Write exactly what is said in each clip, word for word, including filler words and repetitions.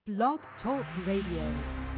Blog Talk Radio.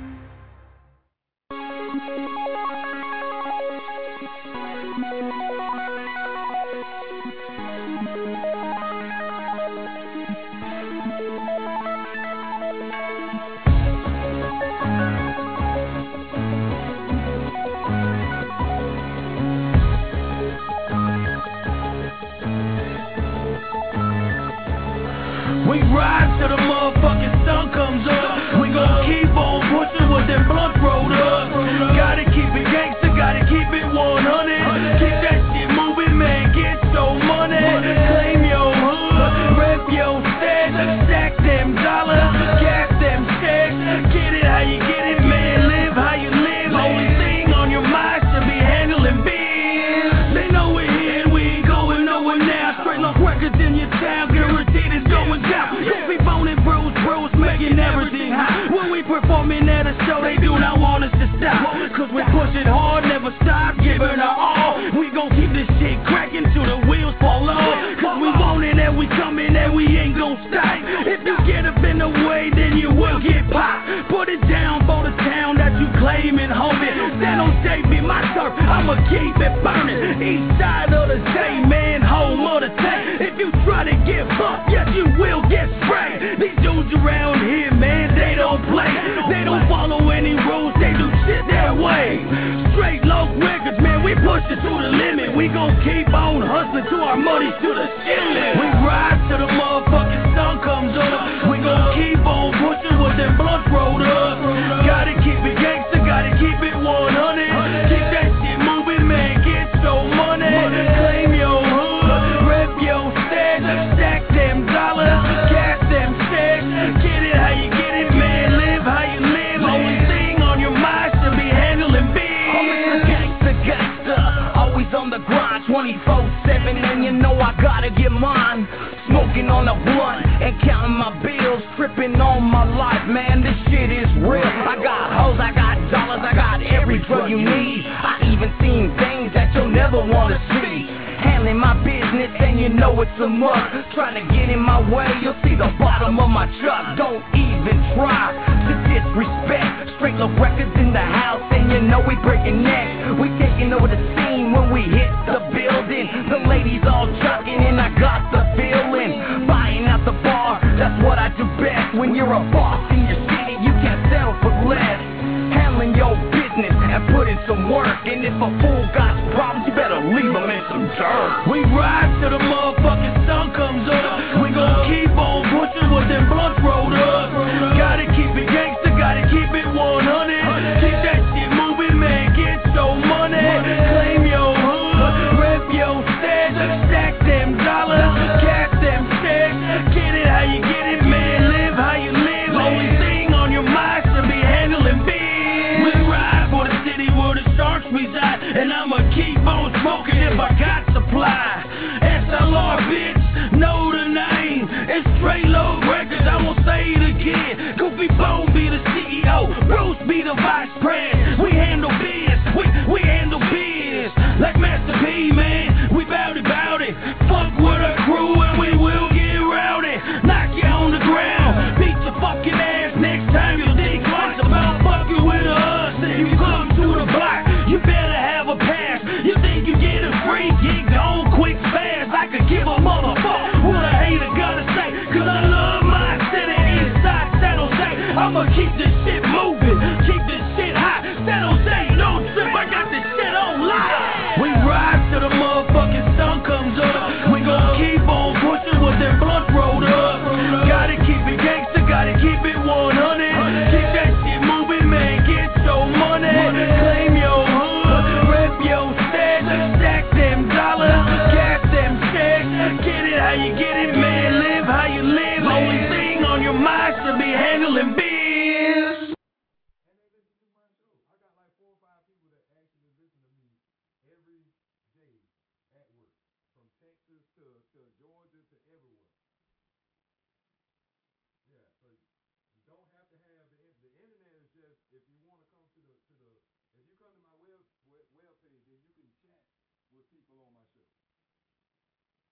We ride till the motherfucking sun comes up. We gon' keep on pushing with them blunts rolled up. Gotta keep it gangsta, gotta keep it one hundred. Keep that shit moving, man, get so money. Claim your hood, rep your stash, stack them dollars, gas them checks. Get it how you get it, man, live how you live. Only thing on your mind should be handling biz. They know we're here, we ain't going nowhere now. Straight lock records in your town, guaranteed it's going down. Don't be phoning bros, bros making everything hot. When we performing at a show, they do not want us to stop. Cause we push it hard, never stop, giving our all. We gon' keep this shit cracking till the wheels fall off. Cause we want it and we coming and we ain't gon' stop. If you get up in the way, then you will get popped. Put it down for the town that you claiming, homie. Stand on J B, my turf, I'ma keep it burning. East side of the J, man, home of the tank. If you try to give up, yes, you will get sprayed. These dudes around here, man, they don't play. They don't follow any rules, they do shit their way. Straight low records, man, we push it to the limit. We gon' keep on hustling till our money's to the ceiling. We ride till the motherfucking sun comes up. We gon' keep on pushing with them blunts rolled up. Gotta keep it gangsta, gotta keep it one hundred. Keep that shit moving, man, get so money. Claim your hood, rep your stash, stack them dollars, gas them checks. Get it how you get it, man, live how you live. Only thing on your mind should be handling biz. Always gangsta, gangsta, always on the grind, twenty-four seven, and you know I gotta get mine. Smoking on a blunt and counting my bills, tripping on my life, man, this shit is real. I got hoes, I got dollars, I got every drug you need. I even seen things that you'll never wanna see. Handling my business and you know it's a must. Trying to get in my way, you'll see the bottom of my truck. Don't even try to disrespect. Straight low records in the house and you know we breaking necks. We taking over the scene when we hit the building. The ladies all trucking and I got the feeling. Buying out the bar, that's what I do best. When you're a boss in your city, you can't settle for less. Handling your business and put in some work. And if a fool got problems, you better leave them in some dirt. We ride till the motherfucking sun comes up. We gon' keep on pushing with them blunts rolled up. Gotta keep it gangsta, gotta keep it one hundred. Keep that shit moving, man, get so money. Claim your hood, rep your stash, stack them dollars, gas them checks. Get it how you get it, man, live how you live. Only thing on your mind should be handling biz. We ride for the city where the sharks reside, and I'ma keep on smoking if I got supply. S L R, bitch, know the name. It's straight low records, I won't say it again. Goofy Bone be the C E O, Bruce be the vice president. We handle biz, we, we handle biz. Like Master P, man, we bout it, bout it. Fuck with our crew and we will get rowdy. Knock you on the ground, beat your fucking ass. Next time you think twice about fucking with us. If you come to the block, you better have a pass. You think you get a free gig, gone quick fast. I could give a motherfucker what a hater gotta say. Cause I love my city inside San Jose. I'ma keep this shit moving, keep this shit hot. San Jose, don't trip, I got this shit on live. We ride till the motherfucking sun comes up. We gon' keep on pushing with them blunts rolled up. Gotta keep it gangsta, gotta keep it one hundred. Keep that shit moving, man, get so money. Claim your hood, rep your stash, stack them dollars, gas them checks. Get it how you get it, man, live how you live. Only thing on your mind should be handling biz.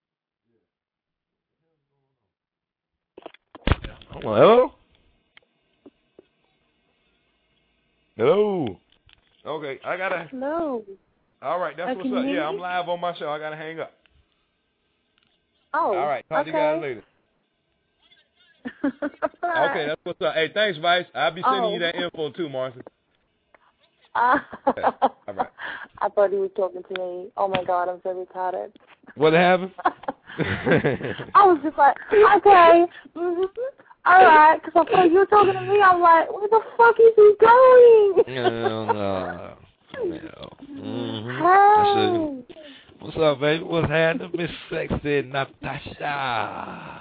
Hello? Hello. Okay, I gotta. Hello. All right, that's uh, what's up. Yeah, I'm live on my show. I gotta hang up. Oh. All right, talk okay. to you guys later. Okay, that's what's up. Hey, thanks, Vice. I'll be sending oh. you that info too, Marcy. Uh, okay. All right. I thought he was talking to me. Oh my God, I'm so retarded. What happened? I was just like, okay, mm-hmm. all right, because I thought you were talking to me. I'm like, where the fuck is he going? no, no, no. Mm-hmm. Hey. What's up, baby? What's happening, Miss Sexy Natasha?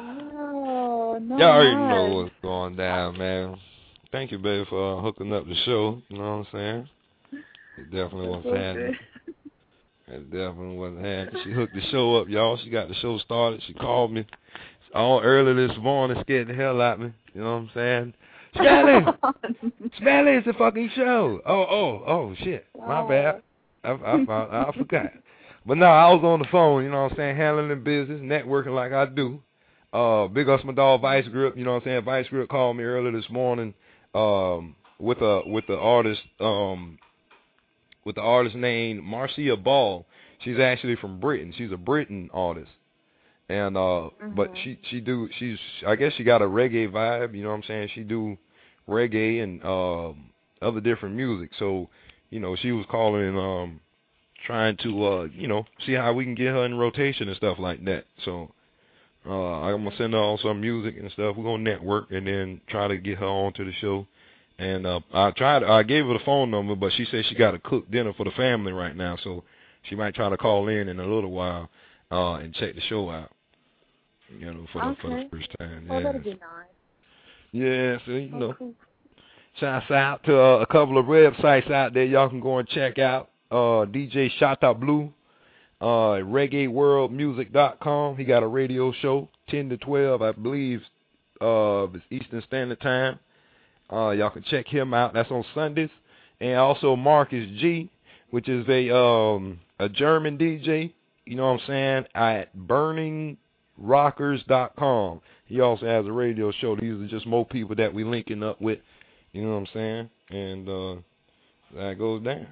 Oh, no. Y'all already know what's going down, man. Thank you, baby, for uh, hooking up the show. You know what I'm saying? It definitely was happening. It definitely wasn't happening. She hooked the show up, y'all. She got the show started. She called me all early this morning, scared the hell out of me. You know what I'm saying? Smelly! Smelly, it's a fucking show. Oh, oh, oh, shit. My oh. bad. I, I, I, I forgot. But no, I was on the phone, you know what I'm saying, handling the business, networking like I do. Uh, big ups my dog Vice Grip, you know what I'm saying. Vice Grip called me earlier this morning um, with a with the artist um, with the artist named Marcia Ball. She's actually from Britain. She's a Britain artist, and uh, mm-hmm. but she she do she's I guess she got a reggae vibe, you know what I'm saying. She do reggae and um, other different music. So you know she was calling um, trying to uh, you know see how we can get her in rotation and stuff like that. So. Uh, I'm going to send her on some music and stuff. We're going to network and then try to get her onto the show. And uh, I tried. I gave her the phone number, but she said she got to cook dinner for the family right now, so she might try to call in in a little while uh, and check the show out, you know, for, okay. the, for the first time. Oh, yeah. that'd be nice. Yeah, so, you oh, know. Cool. Shouts out to uh, a couple of websites out there y'all can go and check out. Uh, D J Shata Blue. Uh, reggae world music dot com. He got a radio show, ten to twelve, I believe, uh, it's Eastern Standard Time. Uh, y'all can check him out. That's on Sundays. And also Marcus G, which is a um a German D J. You know what I'm saying? At burning rockers dot com. He also has a radio show. These are just more people that we linking up with. You know what I'm saying? And uh, that goes down.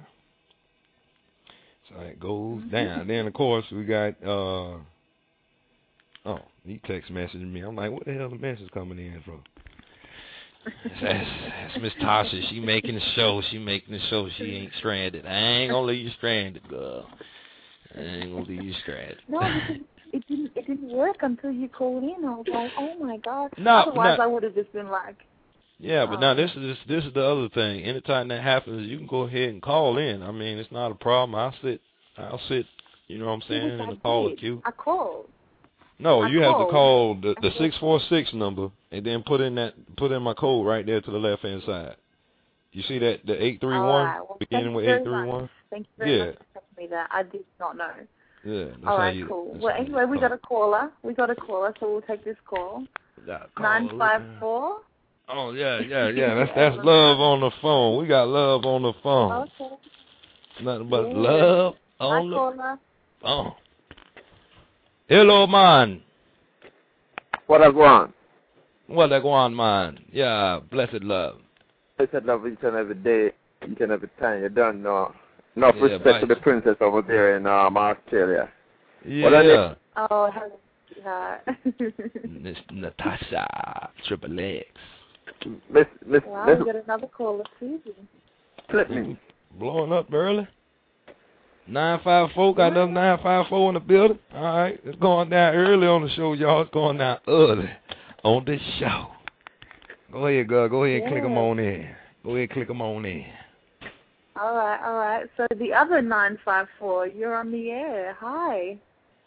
So it goes down. Then, of course, we got, uh, oh, he text messaging me. I'm like, what the hell is the message coming in from? That's, that's Miss Tasha. She making the show. She making the show. She ain't stranded. I ain't going to leave you stranded, girl. I ain't going to leave you stranded. No, because it didn't, it didn't work until you called in. I was like, oh, my God. No, Otherwise, no. I would have just been like, yeah, but now this is this is the other thing. Anytime that happens, you can go ahead and call in. I mean, it's not a problem. I'll sit, I'll sit. You know what I'm saying? In the caller queue. I called. No, I you called. have to call the the six four six number and then put in that put in my code right there to the left hand side. You see that the eight three one right. well, beginning with eight three one. Thank you very yeah. much for telling me that. I did not know. Yeah. That's All right, how you, cool. Well, anyway, we got a caller. We got a caller, so we'll take this call. Nine five four. Oh, yeah, yeah, yeah. That's that's love on the phone. We got love on the phone. Okay. Nothing but yeah. love on Hi, the caller. phone. Hello, man. What I want? What I want, man? Yeah, blessed love. Blessed love each and every day, each and every time. You don't know. Enough yeah, respect bye. to the princess over there in um, Australia. Yeah. Oh, hello. Yeah. Miss Natasha, Triple X. Miss, Miss, wow, Miss, we got another caller, Susie. Flip me. Blowing up early. nine five four, got another nine five four in the building. All right, it's going down early on the show, y'all. It's going down early on this show. Go ahead, girl. Go ahead and yeah. click them on in. Go ahead and click them on in. All right, all right. So the other nine five four, you're on the air. Hi.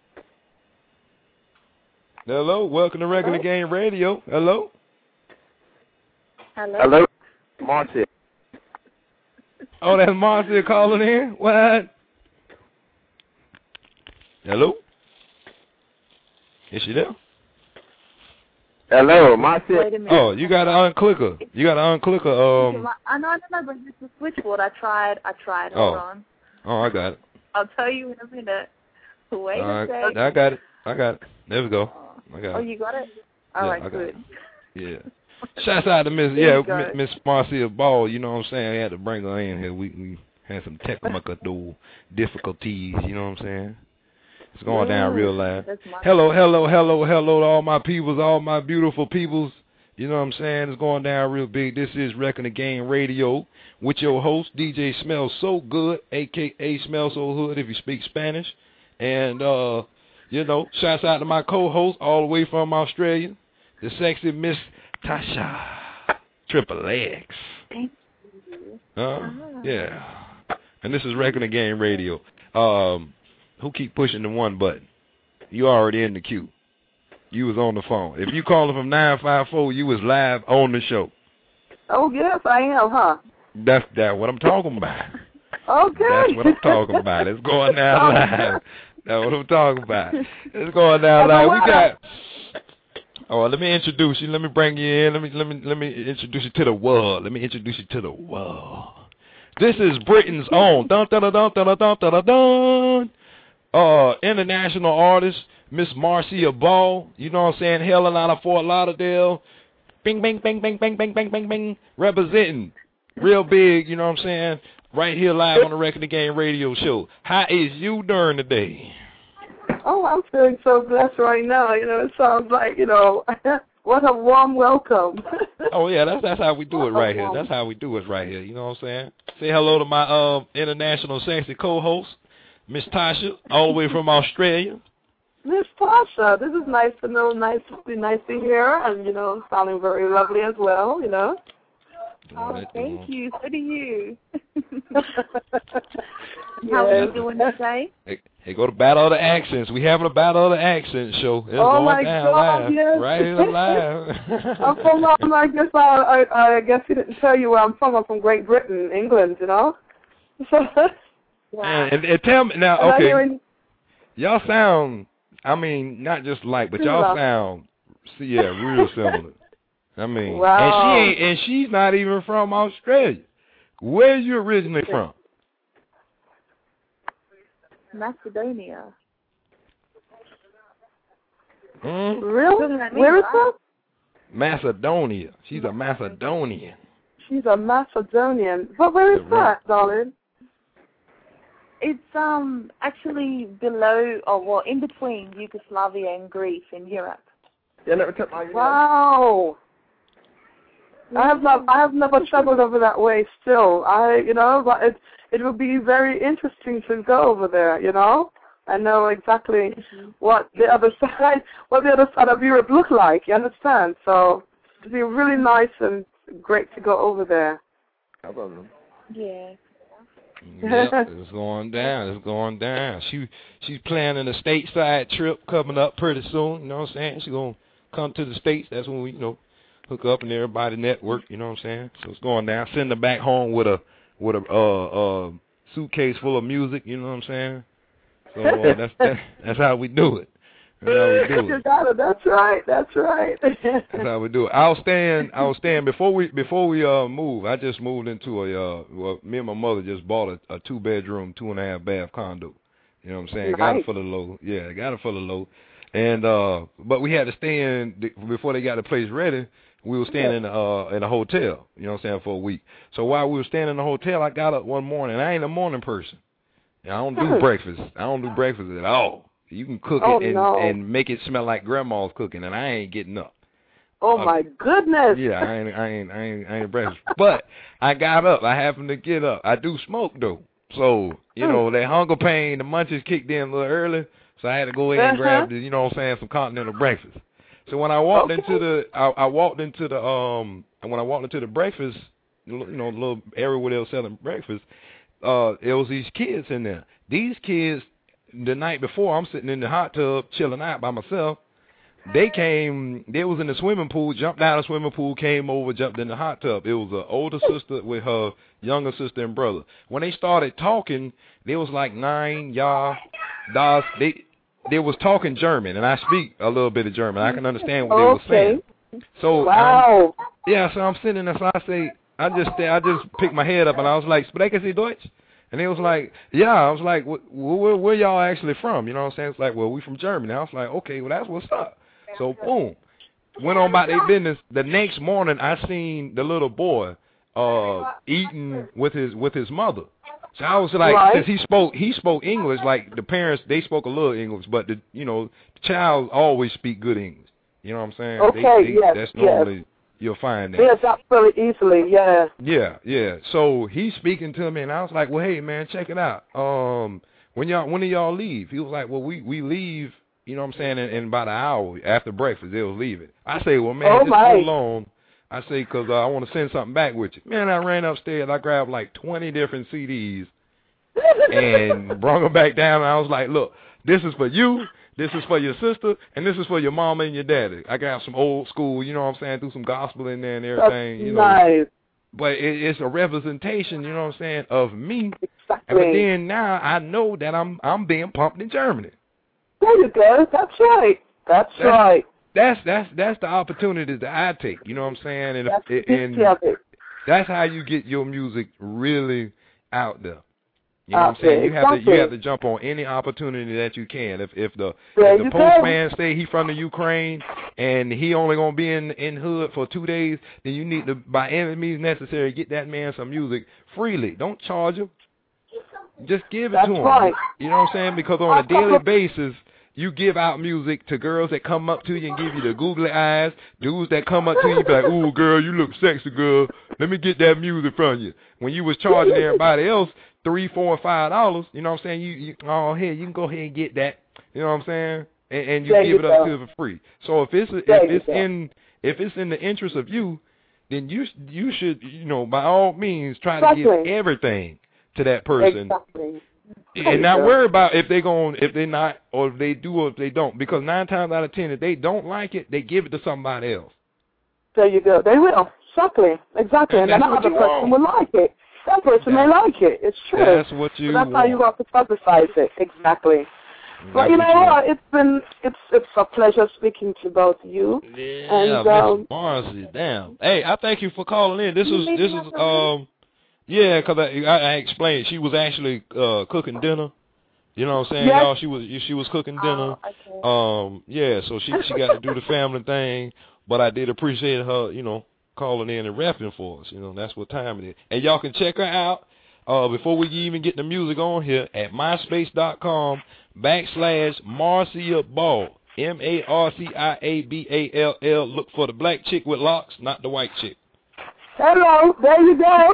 Hello, welcome to Regular Hello? Game Radio. Hello. Hello. Hello, Marcia. Oh, that's Marcia calling in? What? Hello? Is she there? Hello, Marcia. Wait a minute. Oh, you got to unclick her. You got to unclick her. Um. I know, I know, but it's the switchboard. I tried. I tried. Hold oh. on. Oh, I got it. I'll tell you in a minute. Wait All a right. second. I got it. I got it. There we go. Oh. I got oh, it. you got it? All yeah, right, I got good. it. Yeah. Shouts out to Miss yeah Okay. Miss Marcia Ball. You know what I'm saying? We had to bring her in here. We we had some technical difficulties. You know what I'm saying? It's going down real loud. Hello, hello, hello, hello to all my peoples, all my beautiful peoples. You know what I'm saying? It's going down real big. This is Wrecking the Game Radio with your host, D J Smell So Good, a k a. Smell So Hood if you speak Spanish. And, uh, you know, shouts out to my co-host all the way from Australia, the sexy Miss Tasha Triple X. Thank you. Uh, yeah. And this is Wrecking the Game Radio. Um... Who keep pushing the one button? You already in the queue. You was on the phone. If you calling from nine five four, you was live on the show. Oh, yes, I am, huh? That's that what I'm talking about. Okay. That's what I'm talking about. It's going down live. That's what I'm talking about. It's going down live. We got. Oh, let me introduce you. Let me bring you in. Let me let me let me introduce you to the world. Let me introduce you to the world. This is Britain's own. Dun dun dun dun dun dun dun dun. Uh, international artist, Miss Marcia Ball, you know what I'm saying, hailing out of Fort Lauderdale, bing, bing, bing, bing, bing, bing, bing, bing, bing, representing real big, you know what I'm saying, right here live on the Wrecking the Game Radio Show. How is you during the day? Oh, I'm feeling so blessed right now. You know, it sounds like, you know, what a warm welcome. Oh, yeah, that's that's how we do it right here. That's how we do it right here, you know what I'm saying? Say hello to my uh, international sexy co-host, Miss Tasha, all the way from Australia. Miss Tasha, this is nice to know, nice to be nice to hear, and, you know, sounding very lovely as well, you know. Oh, thank you. So do you. Yes. How are you doing today? Hey, hey, go to Battle of the Accents. We having a Battle of the Accents show. It's oh going my down God, live. yes. Right here live. I'm from, um, I guess I, I, I guess he didn't tell you where I'm from. I'm from Great Britain, England, you know. So, Wow. and, and, and tell me now, and I'm okay, hearing, y'all sound, I mean, not just like, but y'all sound, see, yeah, real similar. I mean, wow. and she ain't, and she's not even from Australia. Where you originally from? Macedonia. Hmm? Really? Where is that? Macedonia. She's a Macedonian. She's a Macedonian. But where is that, darling? It's um actually below, or well, in between Yugoslavia and Greece in Europe. Yeah, never took my Wow. I have not. I have never traveled over that way. Still, I, you know, but it it would be very interesting to go over there. You know, I know exactly mm-hmm. what the other side, what the other side of Europe look like. You understand? So it'd be really nice and great to go over there. No problem. Yeah. Yep, it's going down. It's going down. She she's planning a stateside trip coming up pretty soon. You know what I'm saying? She's gonna come to the States. That's when we, you know, hook up and everybody network. You know what I'm saying? So it's going down. Send her back home with a with a uh, uh, suitcase full of music. You know what I'm saying? So uh, that's that, that's how we do it. That's how we do it. You got it. That's right. That's right. That's how we do it. I was staying. I was staying before we before we uh move. I just moved into a uh. Well, me and my mother just bought a, a two bedroom, two and a half bath condo. You know what I'm saying? Nice. Got it for the low. Yeah, got it for the low. And uh, but we had to stay in before they got the place ready. We were staying in uh in a hotel. You know what I'm saying, for a week. So while we were staying in the hotel, I got up one morning. I ain't a morning person. I don't do Hmm. breakfast. I don't do breakfast at all. You can cook Oh, it and, no. and make it smell like grandma's cooking, and I ain't getting up. Oh Uh, my goodness. Yeah, I ain't, I ain't, I ain't, I ain't breakfast. But I got up. I happened to get up. I do smoke though, so you Hmm. know that hunger pain, the munchies kicked in a little early, so I had to go ahead and Uh-huh. grab the, you know what I'm saying, some continental breakfast. So when I walked Okay. into the, I, I walked into the, um, and when I walked into the breakfast, you know, the little area where they were selling breakfast, uh, there was these kids in there. These kids, the night before, I'm sitting in the hot tub chilling out by myself. They came, they was in the swimming pool, jumped out of the swimming pool, came over, jumped in the hot tub. It was an older sister with her younger sister and brother. When they started talking, they was like nine, ja, das. They they was talking German, and I speak a little bit of German. I can understand what they was saying. So Wow. um, yeah, so I'm sitting there, so I say, I just I just picked my head up and I was like, "Sprechen Sie Deutsch?" And they was like, yeah. I was like, where, where, where y'all actually from? You know what I'm saying? It's like, well, we from Germany. I was like, okay, well, that's what's up. So, boom. went on about their business. The next morning, I seen the little boy uh, eating with his with his mother. So I was like, right. since he spoke he spoke English, like the parents they spoke a little English, but the you know the child always speak good English. You know what I'm saying? Okay, they, they, yes, that's yes. normally you'll find that. Yes, absolutely easily, yeah. Yeah, yeah. So he's speaking to me, and I was like, well, hey man, check it out. Um, when y'all when do y'all leave? He was like, well, we we leave. You know what I'm saying? In, in about an hour after breakfast, they'll leave it. I say, well, man, oh just my. hold on. I say, because uh, I want to send something back with you. Man, I ran upstairs. I grabbed like twenty different C Ds and brought them back down. And I was like, look, this is for you, this is for your sister, and this is for your mama and your daddy. I got some old school, you know what I'm saying, threw some gospel in there and everything. That's you know. nice. But it, it's a representation, you know what I'm saying, of me. Exactly. But then now I know that I'm I'm being pumped in Germany. There you go. That's right. That's, That's right. That's that's that's the opportunity that I take. You know what I'm saying? And, that's if, the and beauty of it. that's how you get your music really out there. You know out what I'm saying? there. You have exactly. to you have to jump on any opportunity that you can. If if the there if the you postman go. say he from the Ukraine and he only gonna be in in hood for two days, then you need to by any means necessary get that man some music freely. Don't charge him. Just give it That's to him. right. You know what I'm saying? Because on a daily basis, you give out music to girls that come up to you and give you the googly eyes, dudes that come up to you be like, ooh, girl, you look sexy, girl. Let me get that music from you. When you was charging everybody else three, four, or five dollars, you know what I'm saying? You, you oh, here, you can go ahead and get that. You know what I'm saying? And, and you there give you it up go. to for free. So if it's if there it's in if it's in the interest of you, then you you should you know by all means try exactly. to give everything to that person. Exactly. And not worry about if they going if they not or if they do or if they don't, because nine times out of ten, if they don't like it, they give it to somebody else. There you go. They will. Exactly. Exactly. And, and then another person will like it. That person may like it. It's true. That's what you. So that's want. how you have to publicize it. Exactly. That's But you know what? what? It's been it's it's a pleasure speaking to both of you. Yeah, and, um, Miss Marcy, damn. Hey, I thank you for calling in. This was this is um. Yeah, because I, I, I explained she was actually uh, cooking dinner. You know what I'm saying, yes. y'all? She was she was cooking dinner. Oh, okay. Um, yeah, so she she got to do the family thing. But I did appreciate her, you know, calling in and rapping for us. You know, that's what time it is. And y'all can check her out uh, before we even get the music on here at myspace.com backslash Marcia Ball. M A R C I A B A L L. Look for the black chick with locks, not the white chick. Hello, there you go.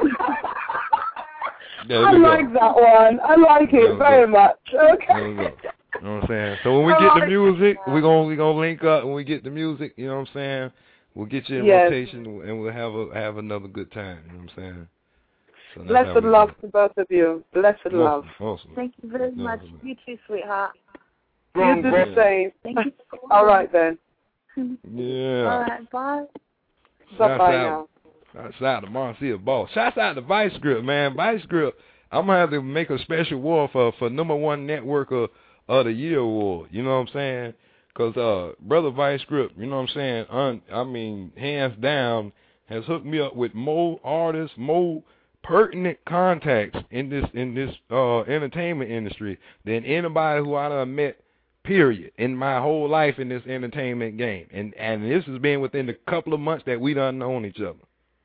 There I like go. that one. I like it There very go. much. There Okay. we go. You know what I'm saying? So when we get the music, we're going we gonna link up. When we get the music, you know what I'm saying? We'll get you in yes. rotation, and we'll have a have another good time. You know what I'm saying? So Blessed love to both of you. Blessed awesome. love. Awesome. Thank you very Yeah, much. awesome. You too, sweetheart. You do the same. Thank you. All right then. Yeah. All right, bye. Bye bye now. Shouts out to Marcia Ball. Shouts out to Vice Grip, man. Vice Grip. I'm gonna have to make a special award for for number one networker of the year award. You know what I'm saying? Cause uh, brother Vice Grip, you know what I'm saying? Un, I mean, hands down, has hooked me up with more artists, more pertinent contacts in this in this uh entertainment industry than anybody who I done met. Period. In my whole life in this entertainment game, and and this has been within the couple of months that we done known each other.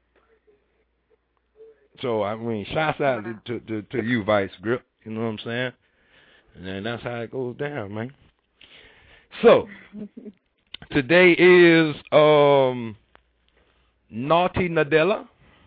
So I mean, shouts out to to, to you, Vice Grip. You know what I'm saying? And then that's how it goes down, man. So today is um Naughty Nadella.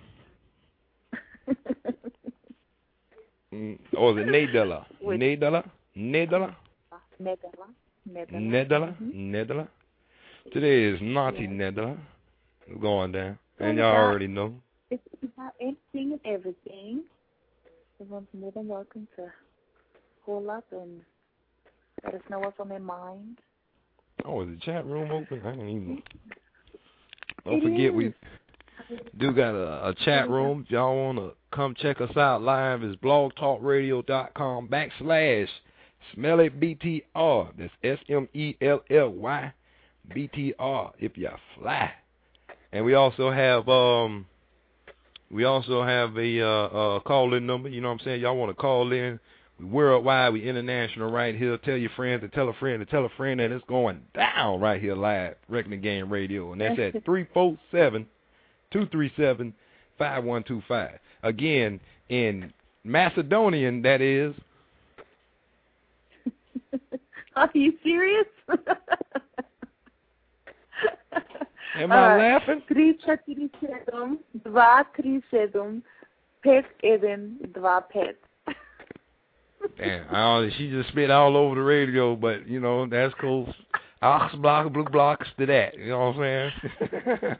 mm, or is it Nadella? Nadella? Nadella? Nedela. Nedela. Nedela. Mm-hmm. Nedela. Today is Naughty yeah. Nedela. Going down. And y'all already know. It's about anything and everything. Everyone's more than welcome to call up and let us know what's on their mind. Oh, is the chat room open? I didn't even. Don't It forget is. we do got a, a chat room. If y'all want to come check us out live, it's blogtalkradio.com backslash Smelly B T R. That's S M E L L Y B T R if you fly. And we also have um we also have a uh, uh call in number, you know what I'm saying? Y'all want to call in, worldwide, we international right here. Tell your friends to tell a friend to tell a friend that it's going down right here live, Wrecking the Game Radio. And that's at three four seven, two three seven, five one two five. Again, in Macedonian, that is. Are you serious? Am I uh, laughing? three four seven, two three seven, five one two five. Damn, I don't, she just spit all over the radio, but, you know, that's cool. Ox block, blue blocks to that. You know what I'm saying?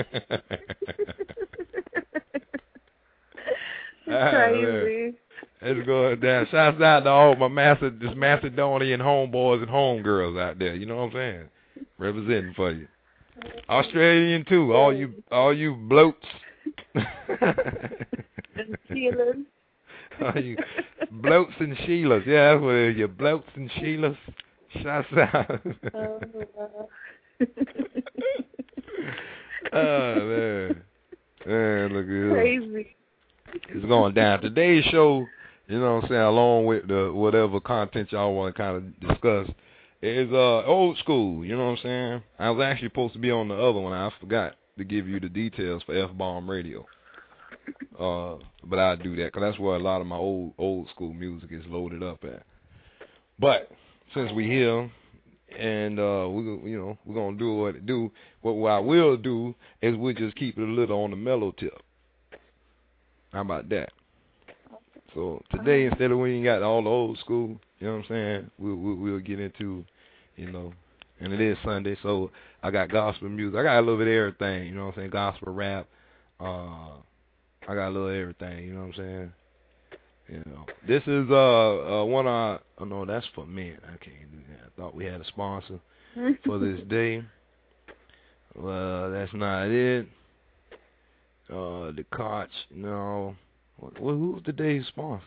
Crazy. It's going down. Shouts out to all my Maced- this Macedonian homeboys and homegirls out there. You know what I'm saying? Representing for you. Australian too. All you, all you bloats. And Sheilas. All you bloats and Sheilas. Yeah, that's what it is. You bloats and Sheilas. Shouts out. Oh, wow. Oh man, man, look at this. Crazy. It's going down. Today's show, you know what I'm saying, along with the whatever content y'all want to kind of discuss, is uh old school. You know what I'm saying? I was actually supposed to be on the other one. I forgot to give you the details for F-Bomb Radio. Uh, but I do that because that's where a lot of my old old school music is loaded up at. But since we here, and uh, we you know we're gonna do what it do. What, what I will do is we'll just keep it a little on the mellow tip. How about that? So today, instead of we ain't got all the old school, you know what I'm saying, we'll, we'll, we'll get into, you know, and it is Sunday, so I got gospel music. I got a little bit of everything, you know what I'm saying, gospel rap. Uh, I got a little of everything, you know what I'm saying. You know, this is uh, uh one of, oh no, that's for men. I can't do that. I thought we had a sponsor for this day. Well, that's not it. Uh, the Koch, no. What, who's today's sponsor?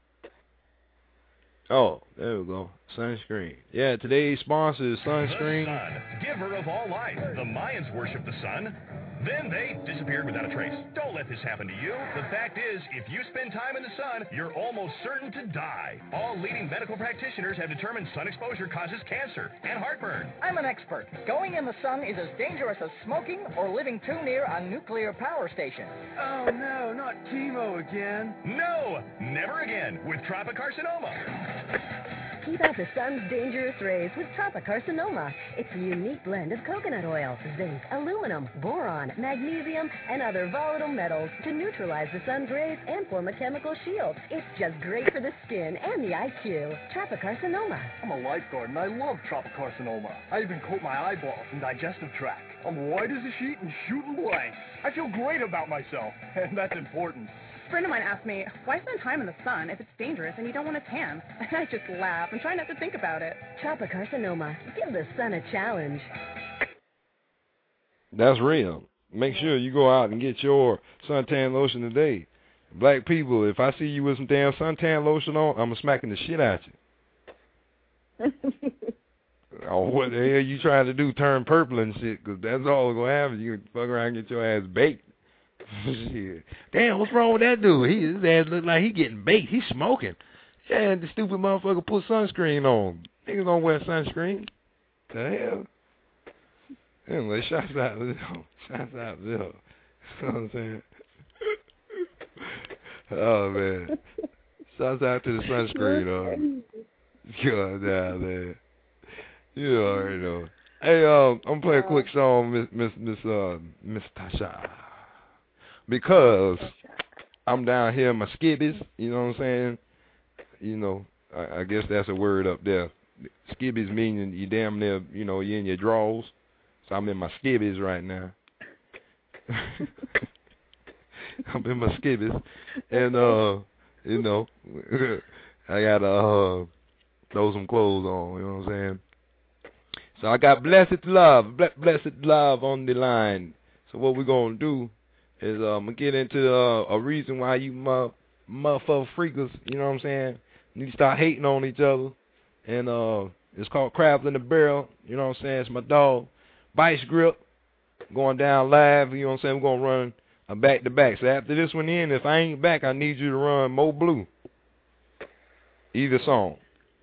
Oh, there we go. Sunscreen. Yeah, today's sponsor is Sunscreen. The sun, giver of all life. The Mayans worship the sun. Then they disappeared without a trace. Don't let this happen to you. The fact is, if you spend time in the sun, you're almost certain to die. All leading medical practitioners have determined sun exposure causes cancer and heartburn. I'm an expert. Going in the sun is as dangerous as smoking or living too near a nuclear power station. Oh no, not chemo again. No, never again with tropicarcinoma. Keep out the sun's dangerous rays with Tropicarcinoma. It's a unique blend of coconut oil, zinc, aluminum, boron, magnesium, and other volatile metals to neutralize the sun's rays and form a chemical shield. It's just great for the skin and the I Q. Tropicarcinoma. I'm a lifeguard and I love Tropicarcinoma. I even coat my eyeballs and digestive tract. I'm white as a sheet and shooting blank. I feel great about myself, and that's important. A friend of mine asked me, why spend time in the sun if it's dangerous and you don't want to tan? And I just laugh and try not to think about it. Tropicarcinoma. Give the sun a challenge. That's real. Make sure you go out and get your suntan lotion today. Black people, if I see you with some damn suntan lotion on, I'm smacking the shit out you. Oh, what the hell you trying to do? Turn purple and shit? Because that's all going to happen. You can fuck around and get your ass baked. Shit. Damn, what's wrong with that dude? He, his ass look like he getting baked. He's smoking. Yeah, the stupid motherfucker put sunscreen on. Niggas don't wear sunscreen. The hell? Anyway, shouts out to them. Shouts out to them. You know what I'm saying? Oh, man. Shouts out to the sunscreen, though. God damn, man. You already know. Hey, um, I'm gonna play a quick song, Miss Miss Miss uh Miss Tasha, because I'm down here in my skibbies. You know what I'm saying? You know, I, I guess that's a word up there. Skibbies meaning you damn near, you know, you in your drawers. So I'm in my skibbies right now. I'm in my skibbies, and uh, you know, I gotta uh throw some clothes on. You know what I'm saying? So I got Blessed Love, Blessed Love on the line. So what we're going to do is uh, I'm going to get into uh, a reason why you mother, motherfucker freakers, you know what I'm saying, need to start hating on each other. And uh, it's called Crabs in the Barrel, you know what I'm saying, it's my dog, Vice Grip, going down live, you know what I'm saying, we're going to run a back-to-back. So after this one in, if I ain't back, I need you to run Mo Blue. Either song.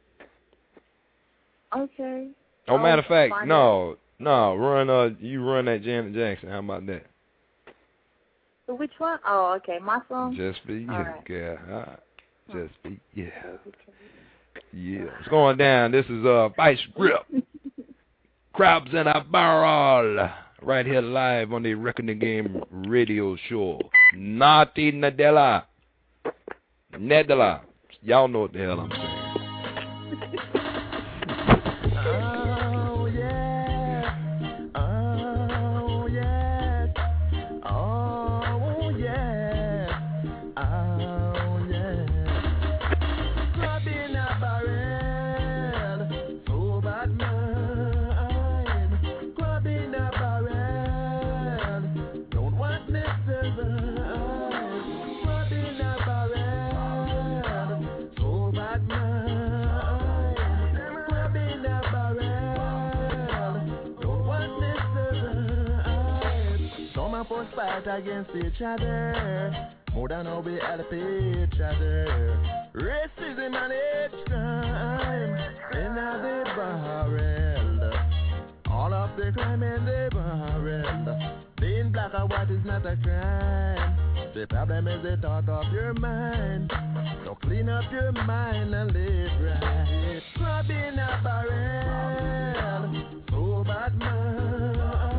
Okay. Oh, matter of fact, find no, no, run. Uh, you run that Janet Jackson. How about that? So which one? Oh, okay, my song. Just be you, All right. girl. All right. Just be yeah. Yeah. It's going down. This is uh Vice Grip. Crabs in a barrel. Right here live on the Reckoning Game radio show. Naughty Nadella. Nadella. Y'all know what the hell I'm saying. Oh yeah. Oh yeah. Oh yeah. Oh yeah. Crab in a barrel. So bad mind. Crab in a barrel. Don't want me to survive. Crab in a barrel. So bad mind. Crab in a barrel. Don't want me to survive. Some of us fight against each other. More than how we help each other. Racism and hate crime in the barrel. All of the crime in the barrel. Being black or white is not a crime. The problem is the thought of your mind. So clean up your mind and live right. Crab in a barrel. So bad man.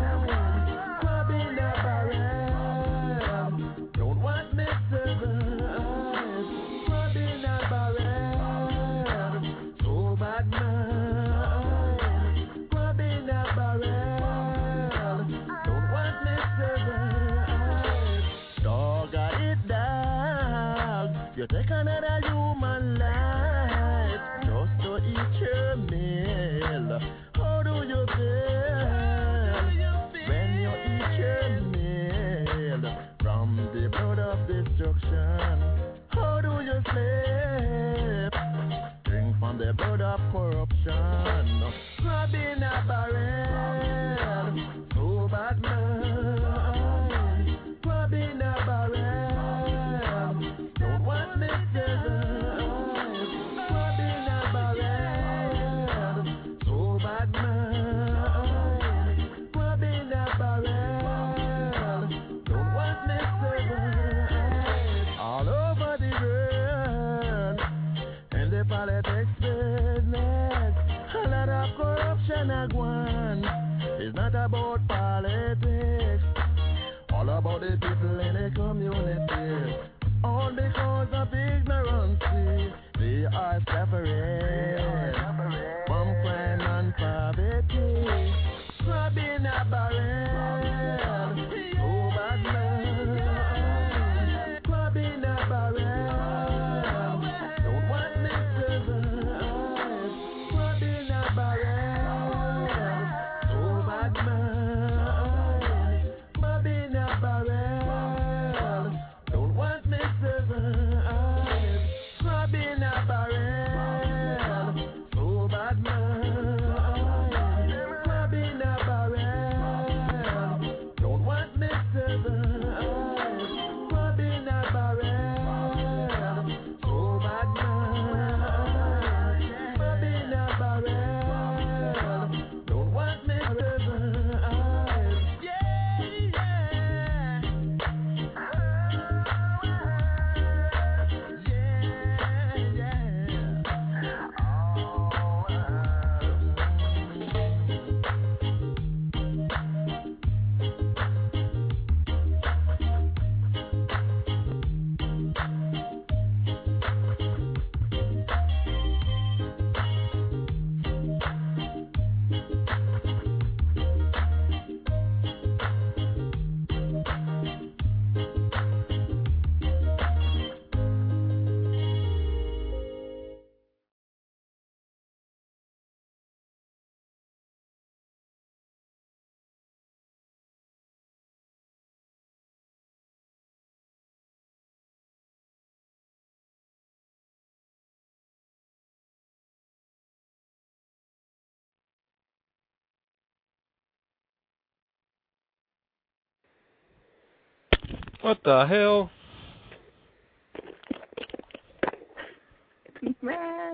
Crab in a barrel. Don't want me to survive. Crab in a barrel. So bad man. Crab in a barrel. Don't want me to survive. Dog, I eat dog. You take another human life just to eat your meal. How do you feel when you eat your meal from the blood of destruction? How do you sleep? Drink from the blood of corruption. Crab in a barrel. So bad man. Crab in a barrel. Don't want me to survive. Crab in a barrel. So bad man. Crab in a barrel. Don't want me to survive. All over the world, in the politics business, a lot of corruption a gone. It's not about politics, all about the people in the community. All because of ignorance, they are suffering from crime and poverty. Crab in a barrel, so bad man. Crab in a barrel, don't want me to survive. Crab in a barrel, so bad man. Crab in a barrel, don't want me to survive. Crab in a barrel, so bad man. Crab in a barrel, don't want me to survive. Crab in a barrel, so bad man. Crab in a barrel, don't want me to survive. Yeah, yeah. What the hell? Man.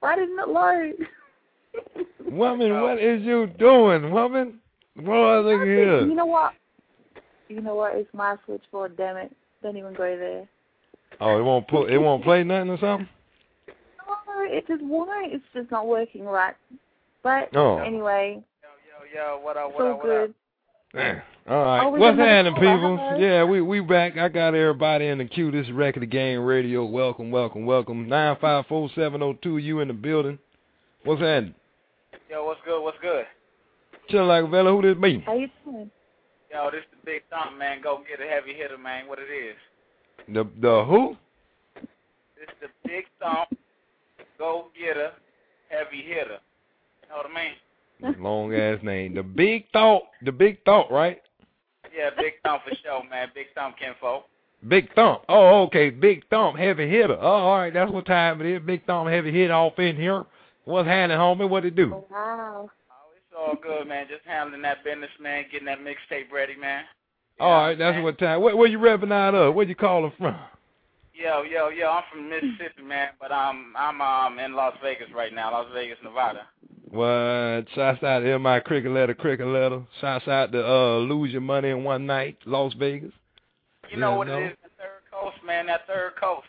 Why didn't it load? Woman, what is you doing, woman? What look here? You know what? You know what? It's my switchboard. Damn it! Don't even go there. Oh, it won't put. It won't play nothing or something. No, it just won't. It's just not working right. But oh. anyway. Yo, yo, what up? What so up? What good. up? Yeah. All right. Oh, what's happening, call, people? Yeah, we we back. I got everybody in the queue. This is Record of Game Radio. Welcome, welcome, welcome. Nine five four seven zero two. You in the building? What's happening? Yo, what's good? What's good? Chilling like a fella. Who this be? How you doing? Yo, this the big thump, man. Go get a heavy hitter, man. What it is? The the who? This the big thump. Go get a heavy hitter. You know what I mean? Long ass name. The big thought. The big thought, right? Yeah, big thump for sure, man. Big thump, kinfolk. Big thump. Oh, okay. Big thump, heavy hitter. Oh, all right. That's what time it is. Big thump, heavy hitter off in here. What's happening, homie? What it do? Oh, wow. Oh, it's all good, man. Just handling that business, man. Getting that mixtape ready, man. You all right. That's man. What time. Where, where you repping out of? Where you calling from? Yo, yo, yo. I'm from Mississippi, man. But I'm I'm um in Las Vegas right now. Las Vegas, Nevada. What? Shouts out to my cricket letter, cricket letter. Shouts out to uh, Lose Your Money in One Night, Las Vegas. You know yeah, what know? It is, the third coast, man, that third coast.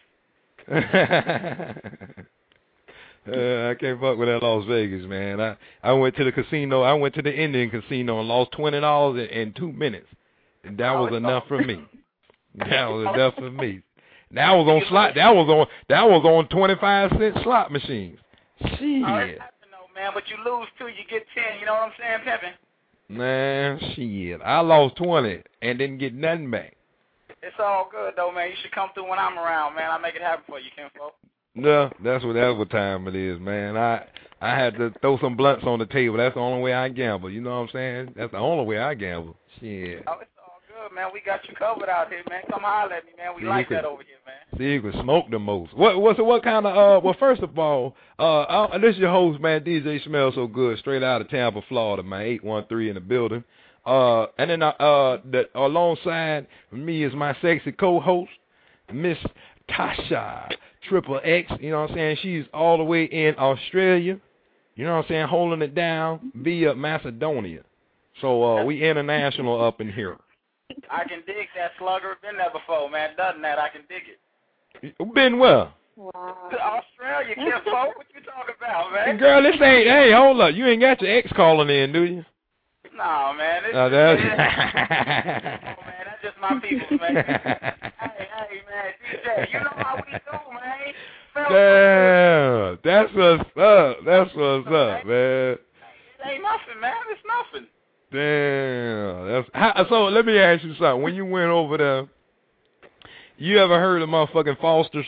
uh, I can't fuck with that Las Vegas, man. I, I went to the casino. I went to the Indian casino and lost twenty dollars in, in two minutes. And that oh, was enough for me. That was enough for me. That was on slot. That was on. That was on twenty-five cent slot machines. Shit. Man, but you lose two, you get ten. You know what I'm saying, Pimpin'? Man, shit. I lost twenty and didn't get nothing back. It's all good, though, man. You should come through when I'm around, man. I'll make it happen for you, kinfolk. No, that's what that's what time it is, man. I I had to throw some blunts on the table. That's the only way I gamble. You know what I'm saying? That's the only way I gamble. Shit. Oh, it's all good, man. We got you covered out here, man. Come holler at me, man. We See, like could, that over here, man. See, you can smoke the most. What what so what kind of uh? Well, first of all, uh, I, this is your host, man. D J Smells So Good, straight out of Tampa, Florida, man. eight one three in the building. Uh, and then uh, uh the, alongside me is my sexy co-host, Miss Tasha Triple X. You know what I'm saying? She's all the way in Australia. You know what I'm saying? Holding it down via Macedonia. So uh, we international up in here. I can dig that slugger. Been there before, man. Done that. I can dig it. Been well. Wow. Australia, kinfolk. What you talking about, man? Girl, this ain't. Hey, hold up. You ain't got your ex calling in, do you? No, man. This, oh, that's... oh, man, that's just my people, man. hey, hey, man. D J, you know how we do, man. Damn. That's what's up. That's what's up, man. It ain't nothing, man. It's nothing. Damn. That's how, so let me ask you something. When you went over there, you ever heard of motherfucking Foster's?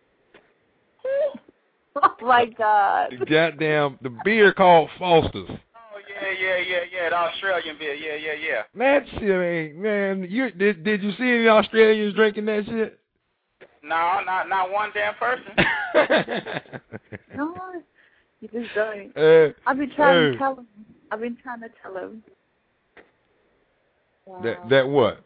Oh my God. The goddamn the beer called Foster's. Oh yeah, yeah, yeah, yeah. The Australian beer. Yeah, yeah, yeah. That shit ain't, man. You did did you see any Australians drinking that shit? No, not not one damn person. No, you just don't. Uh, I've been trying uh, to tell him. I've been trying to tell him. Wow. That that what?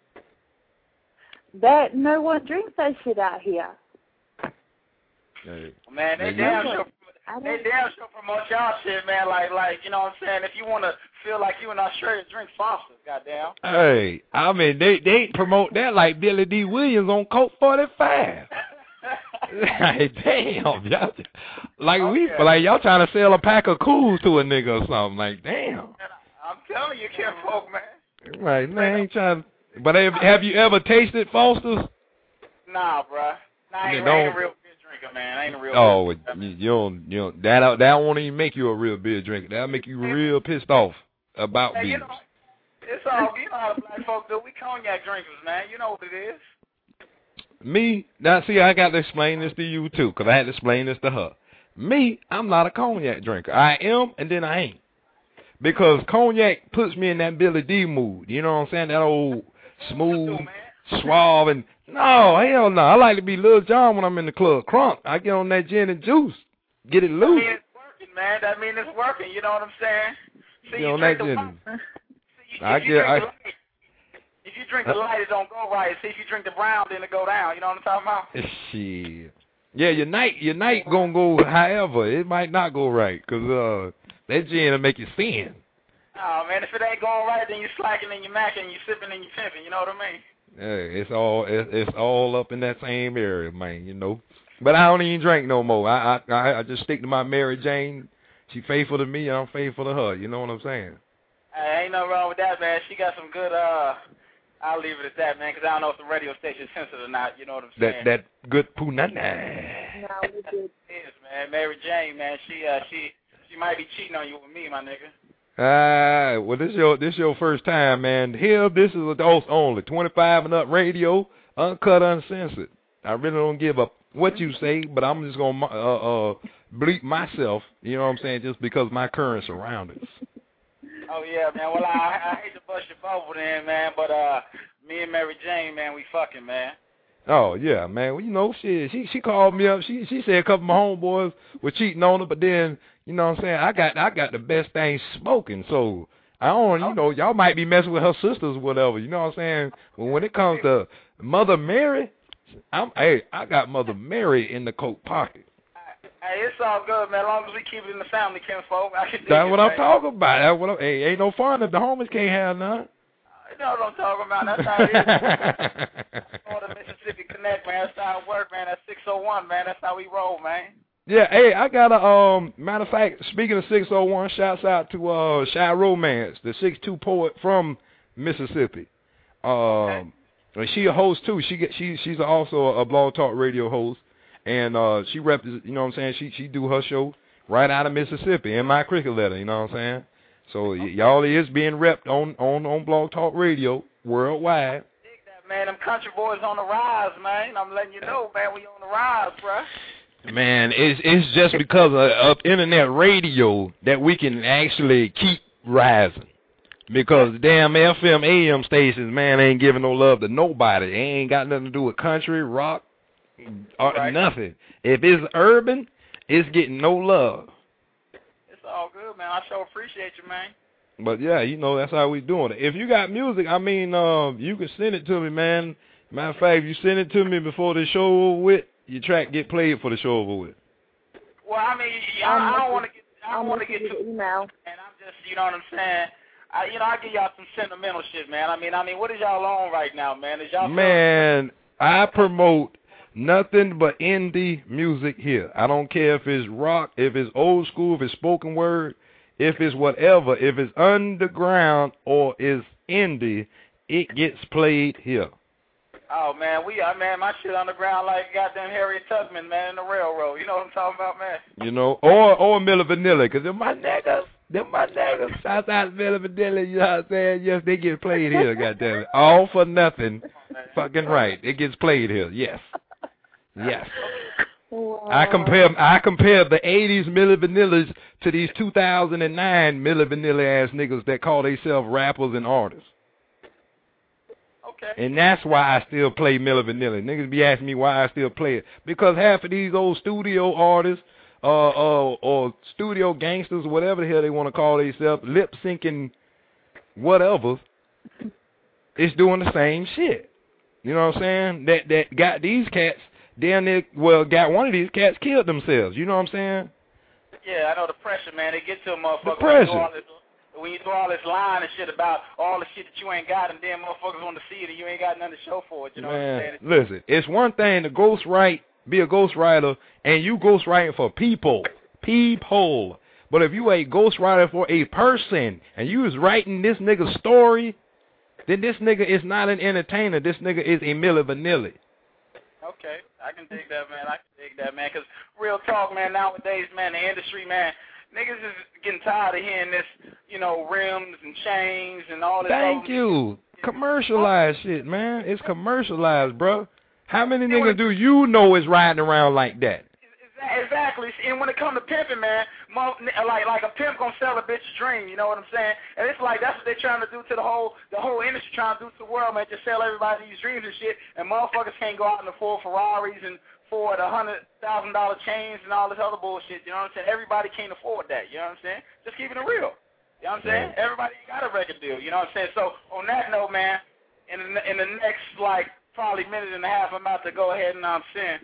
That no one drinks that shit out here. Hey. Man, they damn sure they damn sure promote y'all shit, man. Like like you know what I'm saying. If you want to feel like you in Australia, drink Foster's, goddamn. Hey, I mean they they promote that like Billy D. Williams on Coke forty-five. Like, damn, y'all, like oh, we yeah. like y'all trying to sell a pack of Cools to a nigga or something. Like, damn. I'm telling you, kinfolk, man. Right, man, I ain't trying. To, but have, have you ever tasted Foster's? Nah, bruh. Nah, I ain't, yeah, I ain't a real beer drinker, man. I ain't a real. Oh, beer drinker. you, you don't, you don't. That that won't even make you a real beer drinker. That'll make you real pissed off about hey, beers. You know, it's all you know how the black folks do. We cognac drinkers, man. You know what it is. Me, now see, I got to explain this to you too, because I had to explain this to her. Me, I'm not a cognac drinker. I am, and then I ain't. Because cognac puts me in that Billy D mood. You know what I'm saying? That old smooth, suave, and no, hell no. I like to be Lil Jon when I'm in the club. Crunk. I get on that gin and juice. Get it loose. I mean, it's working, man. That mean it's working. You know what I'm saying? See, get on that gin. See, you, I you get, I... If you drink the light, it don't go right. See, if you drink the brown, then it go down. You know what I'm talking about? Shit. Yeah, your night, your night gonna go however. It might not go right, cause uh, that gin will make you sin. Oh man, if it ain't going right, then you slacking and you macking, you sipping and you pimping. You know what I mean? Yeah, it's all it's, it's all up in that same area, man. You know. But I don't even drink no more. I I I just stick to my Mary Jane. She faithful to me, and I'm faithful to her. You know what I'm saying? Hey, ain't nothing wrong with that, man. She got some good. Uh, I'll leave it at that, man, because I don't know if the radio station's censored or not. You know what I'm saying? That that good punana. No, we did. Yes, man. Mary Jane, man. She uh she she might be cheating on you with me, my nigga. Ah, well, this your this your first time, man. Here, this is adults only, twenty-five and up radio, uncut, uncensored. I really don't give a what you say, but I'm just gonna uh, uh bleep myself. You know what I'm saying? Just because of my current surroundings. Oh yeah, man. Well, I I hate to bust your bubble, then, man, but uh, me and Mary Jane, man, we fucking, man. Oh yeah, man. Well, you know, she she she called me up. She she said a couple of my homeboys were cheating on her, but then. You know what I'm saying? I got I got the best thing smoking, so I don't, you know, y'all might be messing with her sisters or whatever. You know what I'm saying? But when it comes to Mother Mary, I'm hey, I got Mother Mary in the coat pocket. Hey, it's all good, man. As long as we keep it in the family, kinfolk, I can dig That's it, what man. I'm talking about. That's what I'm, hey, ain't no fun if the homies can't have none. You know what I'm talking about. That's how it is. On the Mississippi Connect, man. That's how it works, man. That's six oh one, man. That's how we roll, man. Yeah, hey, I got a, um, matter of fact, speaking of six oh one, shouts out to, uh, Shy Romance, the six two poet from Mississippi. Um, okay. She a host, too. She get, she, she's also a Blog Talk Radio host, and, uh, she reps, you know what I'm saying, she, she do her show right out of Mississippi in my cricket letter, you know what I'm saying? So, okay. y'all is being repped on, on, on Blog Talk Radio worldwide. Dig that, man. Them country boys on the rise, man. I'm letting you know, man, we on the rise, bruh. Man, it's it's just because of, of internet radio that we can actually keep rising. Because the damn F M, A M stations, man, ain't giving no love to nobody. They ain't got nothing to do with country, rock, or right. nothing. If it's urban, it's getting no love. It's all good, man. I sure appreciate you, man. But yeah, you know, that's how we doing it. If you got music, I mean, uh, you can send it to me, man. Matter of fact, if you send it to me before the show over with, your track get played for the show over with. Well, I mean, I, I don't want to get, I don't want to get too, email. And I'm just, you know what I'm saying. I, you know, I give y'all some sentimental shit, man. I mean, I mean, what is y'all on right now, man? Is y'all man, I promote nothing but indie music here. I don't care if it's rock, if it's old school, if it's spoken word, if it's whatever, if it's underground or it's indie, it gets played here. Oh, man, we are, man, my shit on the ground like goddamn Harriet Tubman, man, in the railroad. You know what I'm talking about, man? You know, or or Milli Vanilli, because they're my niggas. They're my niggas. Shout out Milli Vanilli, you know what I'm saying? Yes, they get played here, goddamn it. All for nothing. Fucking right. It gets played here, yes. Yes. Wow. I compare I compare the eighties Milli Vanillis to these two thousand nine Milli Vanilli ass niggas that call themselves rappers and artists. Okay. And that's why I still play Milli Vanilli. Niggas be asking me why I still play it. Because half of these old studio artists, uh, uh, or studio gangsters, whatever the hell they want to call themselves, lip-syncing whatever, it's doing the same shit. You know what I'm saying? That that got these cats down there, well, got one of these cats killed themselves. You know what I'm saying? Yeah, I know the pressure, man. They get to a motherfucker. The pressure. When you do all this lying and shit about all the shit that you ain't got, and then motherfuckers want to see it and you ain't got nothing to show for it, you know Man, what I'm saying? Listen, it's one thing to ghostwrite, be a ghostwriter, and you ghostwriting for people. People. But if you a ghostwriter for a person, and you is writing this nigga's story, then this nigga is not an entertainer. This nigga is a Milli Vanilli. Okay, I can dig that, man. I can dig that, man. Because real talk, man, nowadays, man, the industry, man, niggas is getting tired of hearing this, you know, rims and chains and all this. Thank you. Commercialized shit, man. It's commercialized, bro. How many niggas do you know is riding around like that? Exactly. And when it comes to pimping, man, like like a pimp gonna sell a bitch's dream. You know what I'm saying? And it's like that's what they're trying to do to the whole the whole industry, trying to do to the world, man. Just sell everybody these dreams and shit. And motherfuckers can't go out and afford Ferraris and afford a hundred thousand dollar chains and all this other bullshit. You know what I'm saying? Everybody can't afford that. You know what I'm saying? Just keeping it real. You know what I'm saying? Yeah. Everybody ain't got a record deal. You know what I'm saying? So on that note, man, in the, in the next like probably minute and a half, I'm about to go ahead and I'm um, saying.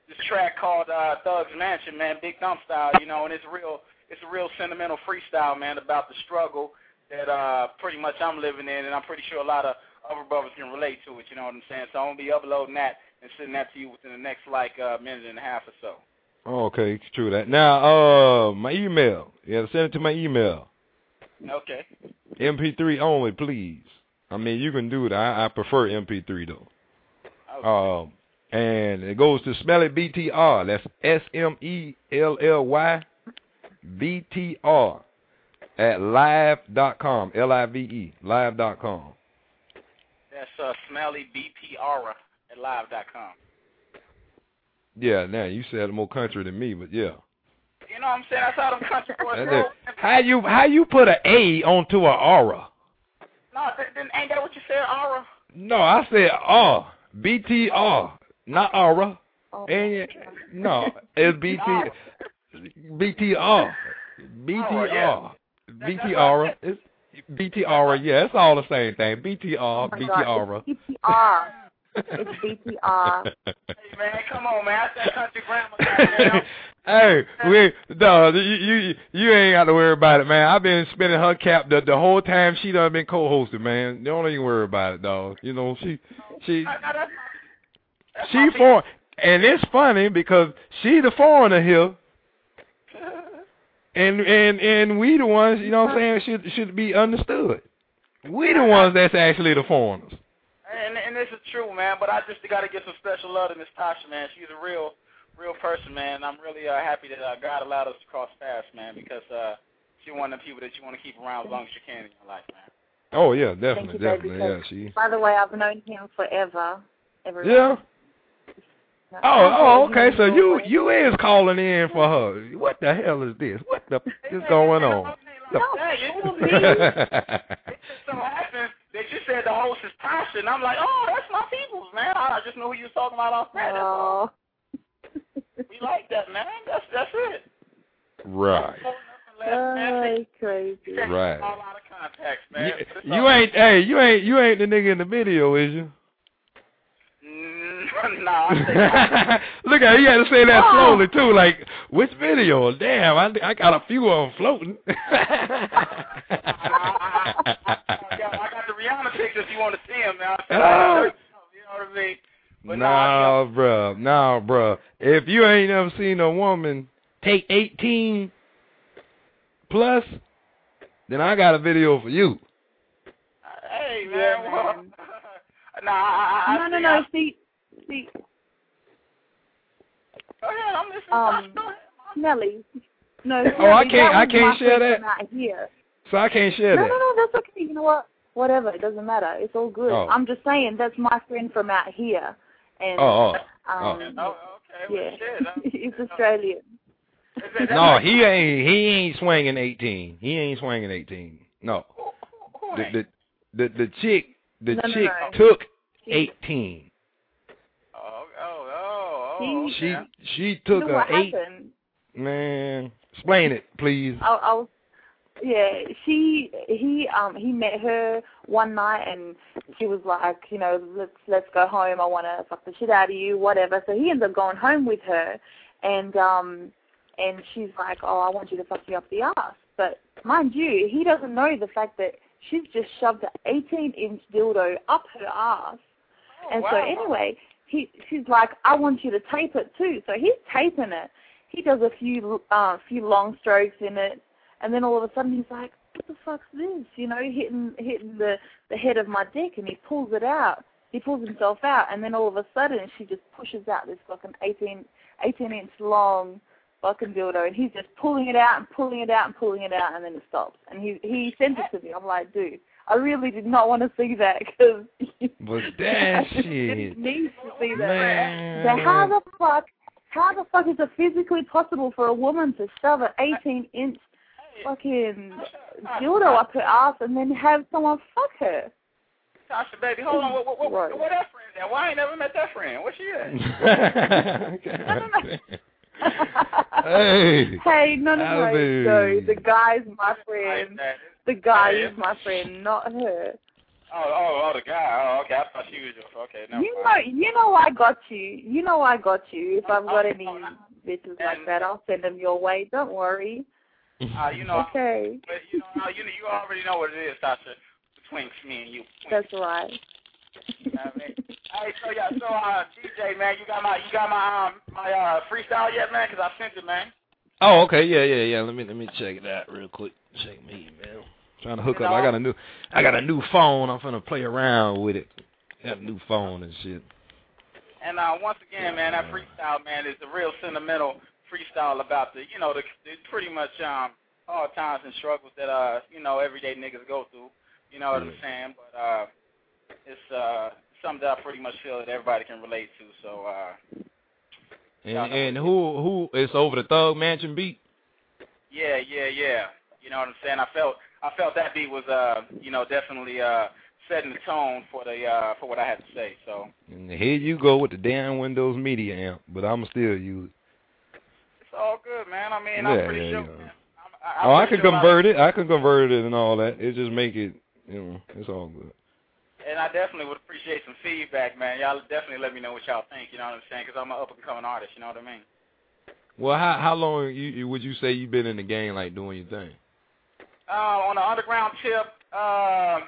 this track called uh, Thug's Mansion, man, Big Dump Style, you know, and it's real. It's a real sentimental freestyle, man, about the struggle that uh, pretty much I'm living in, and I'm pretty sure a lot of other brothers can relate to it. You know what I'm saying? So I'm gonna be uploading that and sending that to you within the next like uh, minute and a half or so. Okay, it's true that. Now, uh, my email. You gotta send it to my email. Okay. M P three only, please. I mean, you can do it. I, I prefer M P three though. Okay. Um, and it goes to Smelly B T R. That's S M E L L Y B T R at live dot com. L I V E, live dot com. That's uh, Smelly B T R at live dot com. Yeah, now you said more country than me, but yeah. You know what I'm saying? That's how them country boys That's roll. it. How you how you put an A onto an aura? No, th- th- ain't that what you said, Aura? No, I said R. B T R, not aura. And no, it's B T B T R. B T R. B T R. It's B T R. Yeah, it's all the same thing. B T R, Oh B T God, R. it's B T R. It's B T R. Hey, man, come on, man. That's that country grammar. Hey, we no, you, you you ain't got to worry about it, man. I've been spinning her cap the, the whole time she done been co-hosted, man. Don't even worry about it, dog. You know, she she she for and it's funny because she the foreigner here, and and and we the ones, you know what I'm saying, should should be understood. We the ones that's actually the foreigners. And, and this is true, man, but I just got to give some special love to Miss Tasha, man. She's a real, real person, man. I'm really uh, happy that uh, God allowed us to cross paths, man, because uh, she's one of the people that you want to keep around as long as you can in your life, man. Oh, yeah, definitely, you, definitely, baby, yeah. She. By the way, I've known him forever. Everyone. Yeah. Oh, oh, okay, so you you is calling in for her. What the hell is this? What the is going on? No, it just so happens that you said the host is Tasha, and I'm like, oh, that's my people's, man. I just know who you was talking about off that. Oh. We like that, man. That's that's it. Right. Oh, crazy. Right. A lot of contacts, man. You, you ain't, hey, you ain't, you ain't the nigga in the video, is you? No. Look at, you got to say that oh. slowly too. Like, which video? Damn, I, I got a few of them floating. I, I, I got the Rihanna pictures. You want to see them, man? I Oh. You know what I mean? But nah, no, bruh, nah, bruh. If you ain't never seen a woman take eighteen plus, then I got a video for you. Hey, man. Yeah, well, man. Nah, I, I, no, no, I, no. See, see. Go ahead, I'm listening. Um, Go ahead. Nelly. No. Oh, Nelly, I can't. I that can't share that. Not here. So I can't share no, that. No, no, no. That's okay. You know what? Whatever. It doesn't matter. It's all good. Oh. I'm just saying that's my friend from out here. And, oh, oh. Um, oh, okay. Well, yeah. shit, He's Australian. No, he ain't. He ain't swinging eighteen. He ain't swinging eighteen. No. The the the, the chick. The no, chick no, no. took eighteen. Oh, oh, oh, oh. She okay. she took you know a eight. Happened? Man, explain it, please. I'll, I'll, yeah, she he um he met her one night and she was like, you know, let's let's go home. I want to fuck the shit out of you, whatever. So he ended up going home with her, and um and she's like, oh, I want you to fuck me up the ass. But mind you, he doesn't know the fact that she's just shoved an eighteen inch dildo up her ass. Oh, and wow. so anyway, he she's like, I want you to tape it too. So he's taping it. He does a few uh, few long strokes in it, and then all of a sudden he's like, what the fuck's this? You know, hitting hitting the, the head of my dick, and he pulls it out. He pulls himself out, and then all of a sudden she just pushes out this fucking eighteen inch long fucking dildo, and he's just pulling it out and pulling it out and pulling it out, and then it stops. And he he sent it to me. I'm like, dude, I really did not want to see that because but that I shit didn't need to see that. Man. So how the fuck, how the fuck is it physically possible for a woman to shove an eighteen inch fucking dildo up her ass and then have someone fuck her? Tasha, baby, hold on. What, what, what, what, what that friend at? Why I ain't never met that friend? Where she at? Hey. Hey, no, no, no. Abby. So the guy's my friend. The guy is my friend, not her. Oh, oh, oh, the guy. Oh, okay. I thought she was just okay. Never You know, mind. you know I got you. You know I got you. If I've got any bitches like that, I'll send them your way. Don't worry. Uh, you know, okay. But you know, you know, you already know what it is, Tasha. Between me and you. That's right. You know what I mean? Hey, so yeah, so uh, D J, man, you got my, you got my, um, my uh, freestyle yet, man? Cause I sent it, man. Oh, okay, yeah, yeah, yeah. Let me let me check it out real quick. Check me, man. Trying to hook you up. know, I got a new, I got a new phone. I'm finna play around with it. Got a new phone and shit. And uh, once again, man, that freestyle, man, is the real sentimental freestyle about the, you know, the, the pretty much um hard times and struggles that uh, you know, everyday niggas go through. You know what yeah. I'm saying? But uh, it's uh something that I pretty much feel that everybody can relate to. So uh. And and who who it's over the Thug Mansion beat? Yeah, yeah, yeah. You know what I'm saying? I felt I felt that beat was uh you know definitely uh setting the tone for the uh for what I had to say. So. And here you go with the damn Windows Media amp, but I'ma still use it. It's all good, man. I mean, yeah, I'm pretty yeah, sure. yeah. Man, I'm, I'm oh, I pretty can sure convert it. I can convert it and all that. It just make it, you know, it's all good. And I definitely would appreciate some feedback, man. Y'all definitely let me know what y'all think, you know what I'm saying? Because I'm an up-and-coming artist, you know what I mean? Well, how how long you, you would you say you've been in the game, like, doing your thing? Uh, on the underground tip, uh,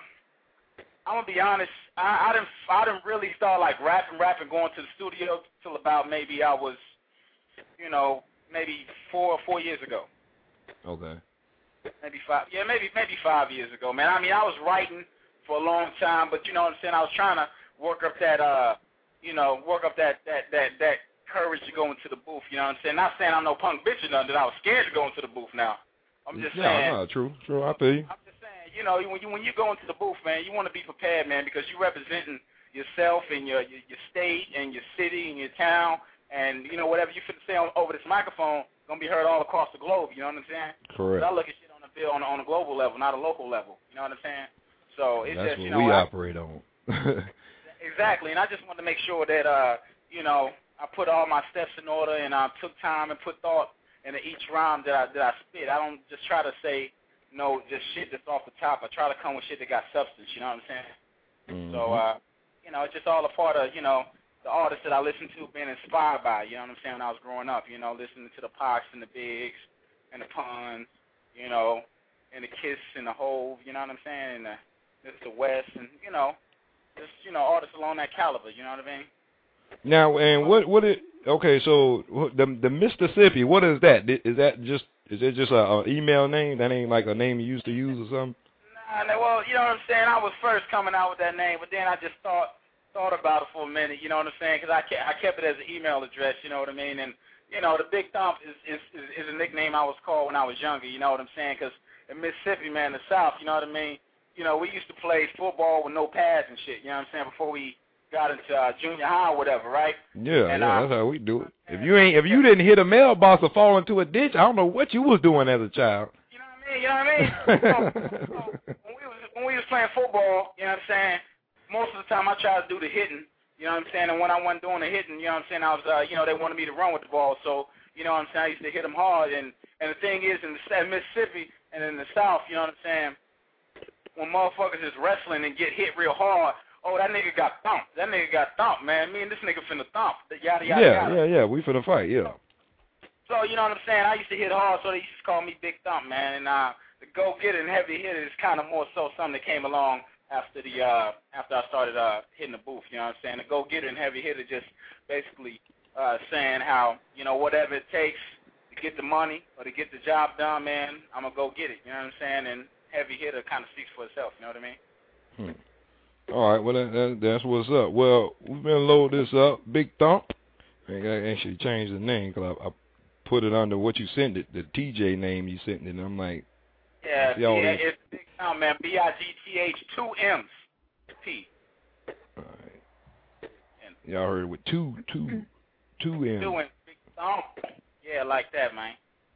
I'm going to be honest, I, I, didn't, I didn't really start, like, rapping, rapping, going to the studio till about maybe I was, you know, maybe four four years ago. Okay. Maybe five. Yeah, maybe maybe five years ago, man. I mean, I was writing for a long time, but you know what I'm saying? I was trying to work up that, uh, you know, work up that, that, that, that courage to go into the booth, you know what I'm saying? Not saying I'm no punk bitch or nothing, that I was scared to go into the booth now. I'm just yeah, saying. No, true, true, I feel you. I'm just saying, you know, when you, when you go into the booth, man, you want to be prepared, man, because you're representing yourself and your, your, your state and your city and your town, and, you know, whatever you fit to say on, over this microphone going to be heard all across the globe, you know what I'm saying? Correct. But I look at shit on the bill on, on a global level, not a local level, you know what I'm saying? So it's That's just, what you know, we I, operate on. exactly, and I just wanted to make sure that, uh, you know, I put all my steps in order and I took time and put thought into each rhyme that I, that I spit. I don't just try to say, you know, just shit that's off the top. I try to come with shit that got substance, you know what I'm saying? Mm-hmm. So, uh, you know, it's just all a part of, you know, the artists that I listen to being inspired by, you know what I'm saying, when I was growing up, you know, listening to the Pox and the Bigs and the Puns, you know, and the Kiss and the Hove, you know what I'm saying, and the Mister West, and, you know, just, you know, artists along that caliber, you know what I mean? Now, and what, what it, okay, so the the Mississippi, what is that? Is that just, is it just a, a email name? That ain't like a name you used to use or something? Nah, well, you know what I'm saying, I was first coming out with that name, but then I just thought, thought about it for a minute, you know what I'm saying, because I kept, I kept it as an email address, you know what I mean, and, you know, the Big Thump is, is, is, is a nickname I was called when I was younger, you know what I'm saying, because in Mississippi, man, the South, you know what I mean, you know, we used to play football with no pads and shit, you know what I'm saying, before we got into uh, junior high or whatever, right? Yeah, and, yeah, um, that's how we do it. If you ain't, if you didn't hit a mailbox or fall into a ditch, I don't know what you was doing as a child. You know what I mean? You know what I mean? so, so when we was when we was playing football, you know what I'm saying, most of the time I tried to do the hitting, you know what I'm saying, and when I wasn't doing the hitting, you know what I'm saying, I was, uh, you know, they wanted me to run with the ball, so, you know what I'm saying, I used to hit them hard, and, and the thing is, in the in Mississippi and in the South, you know what I'm saying, when motherfuckers is wrestling and get hit real hard, oh, that nigga got thumped. That nigga got thumped, man. Me and this nigga finna thump. Yada, yada, yeah, yada. yeah, yeah, we finna fight, yeah. So, you know what I'm saying? I used to hit hard, so they used to call me Big Thump, man. And uh, the go-getter and heavy hitter is kind of more so something that came along after the uh, after I started uh, hitting the booth, you know what I'm saying? The go-getter and heavy hitter just basically uh, saying how, you know, whatever it takes to get the money or to get the job done, man, I'm going to go get it, you know what I'm saying? And heavy hitter kind of speaks for itself, you know what I mean? Hmm. All right, well, that, that, that's what's up. Well, we've been load this up. Big Thump. I actually changed the name because I, I put it under what you sent it, the T J name you sent it, and I'm like, yeah, yeah, it's Big Thump, man. B I G T H, two M's, P. All right. Y'all heard it with two, two, two M's. Two M's, Big Thump. Yeah, like that, man.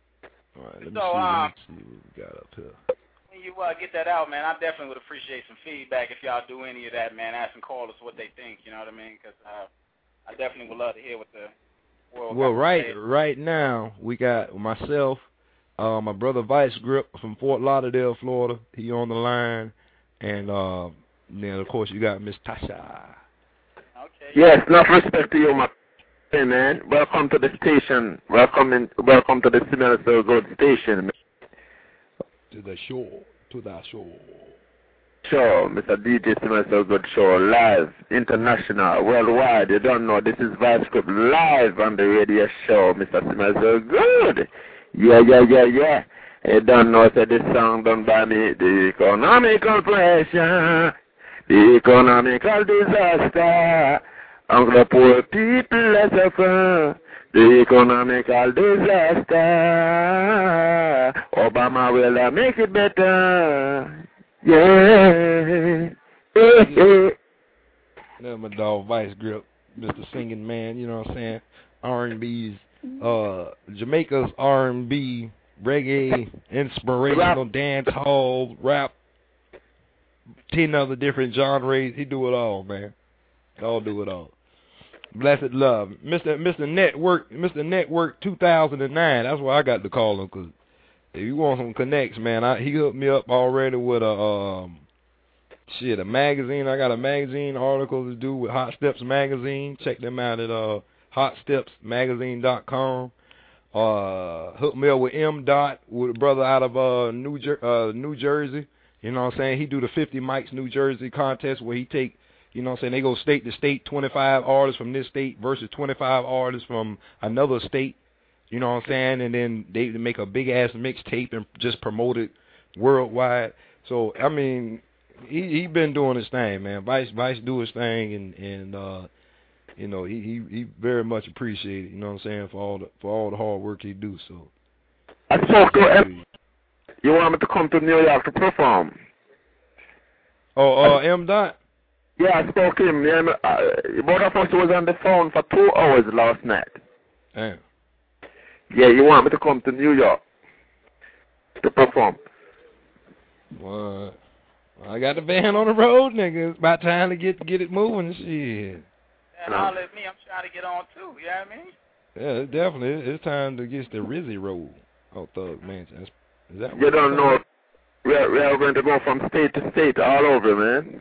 All right, let me, so, see, um, let me see what we got up here. When you uh, get that out, man, I definitely would appreciate some feedback if y'all do any of that, man. Asking callers what they think, you know what I mean? Because uh, I definitely would love to hear what the world Well, got right, to say. right now we got myself, uh, my brother Vice Grip from Fort Lauderdale, Florida. He on the line, and uh, And then, of course, you got Miss Tasha. Okay. Yes, enough respect to you, my hey, man. Welcome to the station. Welcome in, welcome to the Smell So Good station, man. To the show. To the show. Show, Mister D J Smell So Good show, live, international, worldwide. You don't know, this is Vibe Script live on the radio show, Mister Smell So Good. Yeah, yeah, yeah, yeah. You don't know, say this song done by me. The economical pressure, the economical disaster. On the poor people let suffer. The economical disaster. Obama will uh, make it better. Yeah. Hey, hey. That's my dog Vice Grip, Mister Singing Man, you know what I'm saying? R and B's, uh, Jamaica's R and B, reggae, inspirational, dance hall, rap, ten other different genres. He do it all, man. All do it all. Blessed love, Mister Mister Network, Mister Network two thousand nine. That's why I got to call him, cause if you want some connects, man, I, he hooked me up already with a um shit a magazine. I got a magazine article to do with Hot Steps magazine. Check them out at uh hot steps magazine dot com. Uh, hooked me up with M Dot, with a brother out of uh New Jer- uh New Jersey. You know what I'm saying? He do the fifty mics New Jersey contest where he take. You know what I'm saying? They go state to state, twenty-five artists from this state versus twenty-five artists from another state. You know what I'm saying? And then they make a big-ass mixtape and just promote it worldwide. So, I mean, he he been doing his thing, man. Vice Vice do his thing, and, and uh, you know, he, he, he very much appreciated, you know what I'm saying, for all the, for all the hard work he do. So, I spoke to him. You want me to come to New York to perform? Oh, uh, M. Dot? Yeah, I spoke to him. Yeah, uh, both of us was on the phone for two hours last night. Damn. Yeah, you want me to come to New York to perform? What? I got the van on the road, nigga. It's about time to get get it moving and shit. And holler at me. I'm trying to get on too. You know what I mean? Yeah, it's definitely. It's time to get the Rizzy roll. Oh, Thug Mansion. Is that you don't know? We're, we're going to go from state to state all over, man.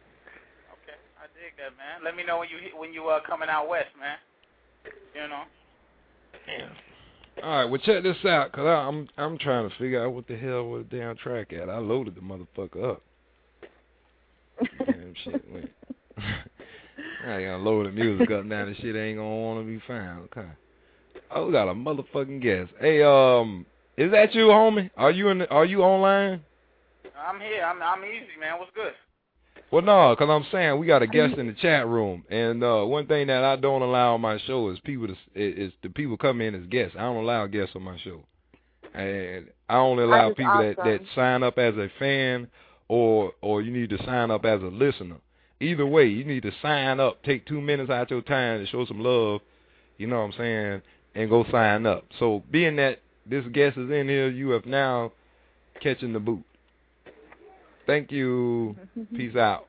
That, man. Let me know when you when you uh coming out west, man. You know. Yeah. All right, well check this out, cause I, I'm I'm trying to figure out what the hell was the damn track at. I loaded the motherfucker up. Damn shit, wait. I ain't gonna load the music up now. The shit ain't gonna want to be found. Okay. Oh, we got a motherfucking guest. Hey, um, is that you, homie? Are you in? The, are you online? I'm here. I'm I'm easy, man. What's good? Well, no, because I'm saying we got a guest in the chat room, and uh, one thing that I don't allow on my show is people to is the people come in as guests. I don't allow guests on my show, and I only allow That is people awesome. that, that sign up as a fan, or or you need to sign up as a listener. Either way, you need to sign up. Take two minutes out your time to show some love. You know what I'm saying, and go sign up. So, being that this guest is in here, you have now catching the boot. Thank you. Peace out.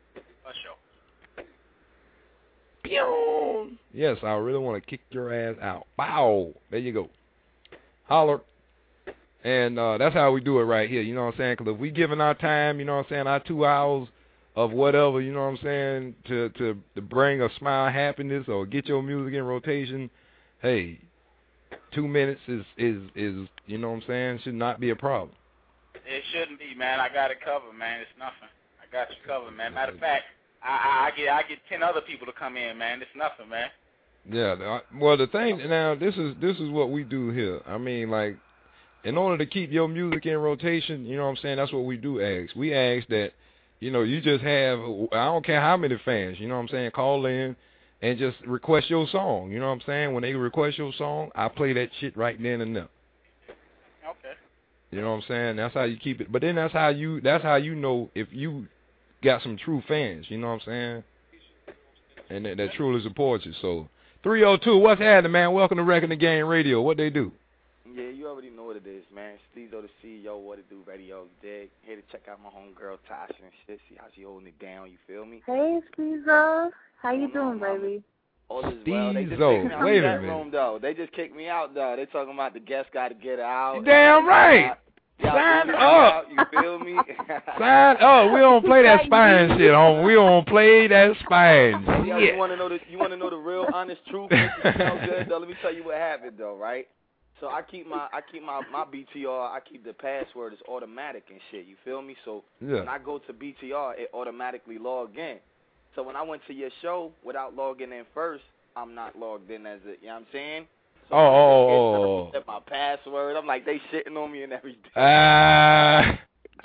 Pew. Yes, I really want to kick your ass out. Bow. There you go. Holler. And uh, that's how we do it right here. You know what I'm saying? Because if we giving our time, you know what I'm saying, our two hours of whatever, you know what I'm saying, to, to, to bring a smile, happiness, or get your music in rotation, hey, two minutes is, is, is you know what I'm saying, should not be a problem. It shouldn't be, man. I got it covered, man. It's nothing. I got you covered, man. Matter of fact, I, I, I get I get ten other people to come in, man. It's nothing, man. Yeah. Well, the thing now, this is this is what we do here. I mean, like, in order to keep your music in rotation, you know what I'm saying, that's what we do ask. We ask that, you know, you just have, I don't care how many fans, you know what I'm saying, call in and just request your song. You know what I'm saying? When they request your song, I play that shit right then and there. Okay. You know what I'm saying? That's how you keep it. But then that's how you that's how you know if you got some true fans, you know what I'm saying? And that, that truly support you. So three oh two, what's happening, man? Welcome to Wrecking the Game Radio. What they do? Yeah, you already know what it is, man. Steezo the C E O, What It Do Radio, dig. Here to check out my homegirl Tasha and shit, see how she holding it down, you feel me? Hey, Steezo. How you doing, baby? All is well. They just kicked me out Wait the a chat minute. room, though. They just kicked me out, though. They talking about the guest got to get out. Damn right. Sign y'all up. You feel me? Sign up. We don't play that spine shit, homie. We don't play that spine Yo, shit. you want to know the you want to know the real honest truth? Make it sound good though. Let me tell you what happened though, right? So I keep my I keep my my B T R. I keep the password is automatic and shit. You feel me? So Yeah. when I go to B T R, it automatically log in. So when I went to your show without logging in first, I'm not logged in as a, you know what I'm saying? So Oh, oh, oh. set my password. I'm like, they shitting on me and everything. Ah.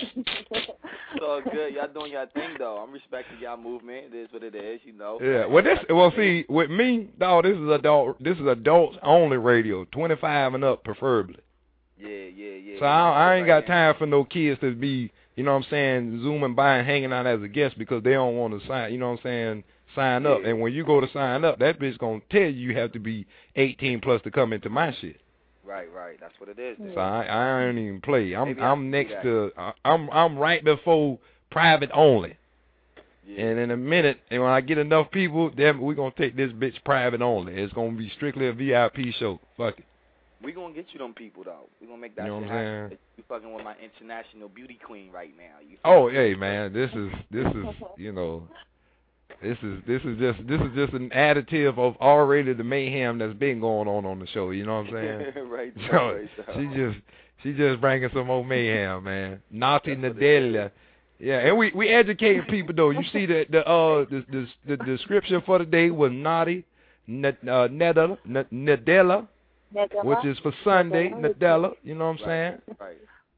It's all good. Y'all doing y'all thing though. I'm respecting y'all movement. It is what it is, you know. Yeah. Well, this. Well, see, with me, dog, this is adult. This is adults only radio, twenty-five and up, preferably. Yeah, yeah, yeah. So I, I ain't got time for no kids to be, you know what I'm saying, zooming by and hanging out as a guest because they don't want to sign, you know what I'm saying, sign up. And when you go to sign up, that bitch going to tell you you have to be eighteen plus to come into my shit. Right, right. That's what it is. Then. So I, I don't even play. I'm Maybe I'm I next to I'm I'm right before private only. Yeah. And in a minute, and when I get enough people, then we're gonna take this bitch private only. It's gonna be strictly a V I P show. Fuck it. We gonna get you them people though. We gonna make that You know shit what I'm happen. saying? You fucking with my international beauty queen right now. You Oh, hey man, this is this is you know, this is this is just this is just an additive of already the mayhem that's been going on on the show. You know what I'm saying? right, So right, she just she just bringing some more mayhem, man. Naughty Nadelia. Yeah, and we we educating people though. You see the the uh the the, the description for the day was naughty, N- uh, Nadella, N- Nadella, which is for Sunday, Nadella. You know what I'm saying? Right.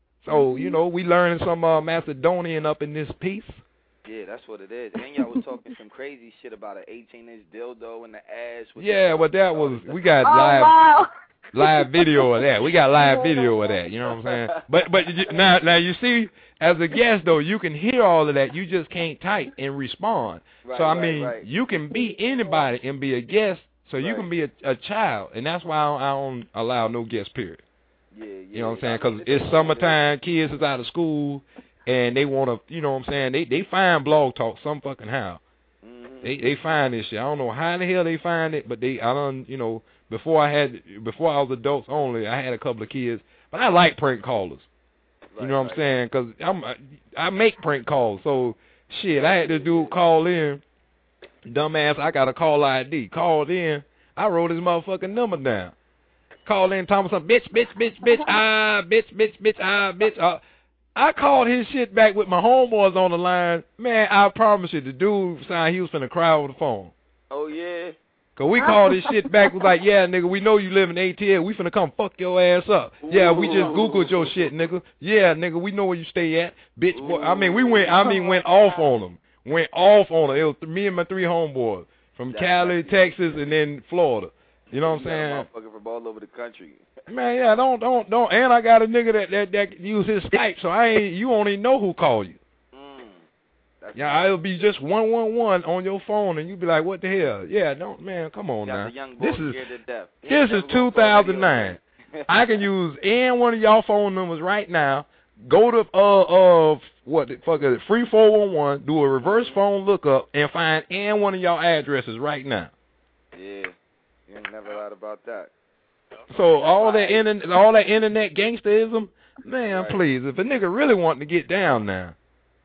So you know we learning some uh, Macedonian up in this piece. Yeah, that's what it is. And y'all was talking some crazy shit about an eighteen inch dildo in the ass. With Yeah, the but that was we got Oh, live wow. live video of that. We got live video of that. You know what I'm saying? But but you- now now you see, as a guest though, you can hear all of that. You just can't type and respond. Right, so I right, mean, right. you can be anybody and be a guest. So you Right. can be a, a child, and that's why I don't, I don't allow no guest period. Yeah, yeah. You know what I'm saying? I Because mean, it's it's summertime, kids is out of school, and they want to, you know what I'm saying? They they find Blog Talk some fucking how. Mm-hmm. They they find this shit. I don't know how the hell they find it, but they I don't you know before I had before I was adults only, I had a couple of kids, but I like prank callers. Right, You know what right. I'm saying? Because I'm I make prank calls, so shit. I had this dude call in, dumbass. I got a call I D. Called in. I wrote his motherfucking number down. Called in, talking some bitch, bitch, bitch, bitch, ah, bitch, bitch, bitch, ah, bitch. Uh, I called his shit back with my homeboys on the line. Man, I promise you, the dude sounded he was finna cry over the phone. Oh yeah. Cause we called his shit back, was like, yeah, nigga, we know you live in A T L. We finna come fuck your ass up. Yeah, we just Googled your shit, nigga. Yeah, nigga, we know where you stay at, bitch. Boy. I mean, we went, I mean, went off on them. Went off on them. It was me and my three homeboys from That's Cali, right. Texas, and then Florida. You know what I'm You got a saying? motherfucker from all over the country. Man, yeah, don't, don't, don't. And I got a nigga that that, that use his Skype, so I ain't. You don't even know who called you. Mm. That's Yeah, it'll be just one one one on your phone, and you be like, what the hell? Yeah, don't, man, come on Got now. the young boy This is scared to death. He this ain't is never gonna two call thousand nine. radio again. I can use any one of y'all phone numbers right now. Go to uh uh what the fuck is it? Free four one one. Do a reverse phone lookup and find any one of y'all addresses right now. Yeah, you ain't never lied about that. So all that internet, all that internet gangsterism, man, Right. please. If a nigga really wanting to get down now,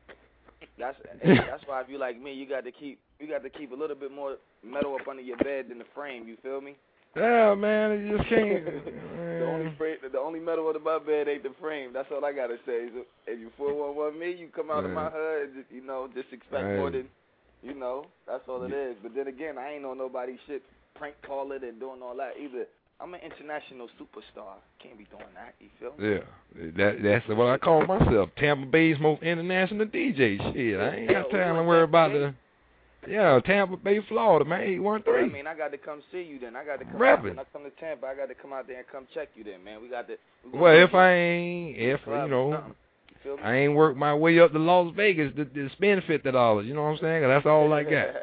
That's hey, that's why if you like me, you got to keep you got to keep a little bit more metal up under your bed than the frame. You feel me? yeah, man, you just can't. The only frame, the only metal under my bed ain't the frame. That's all I gotta say. So if you four one one me, you come out of my Right. hood. and just, You know, just expect Right. more than, you know. That's all it is. But then again, I ain't on nobody shit prank calling and doing all that either. I'm an international superstar. Can't be doing that. You feel me? Yeah, that that's what I call myself. Tampa Bay's most international D J. Shit, I ain't got time to worry about the. Yeah, Tampa Bay, Florida, man, eight one Well, I three. mean, I got to come see you then. I got to come out Rapping. there. When I come to Tampa, I got to come out there and come check you then, man. We got to. we gonna Well, get if you I ain't, if club you or know, something. You feel me? I ain't worked my way up to Las Vegas to, to spend fifty dollars. You know what I'm saying? 'Cause that's all I got.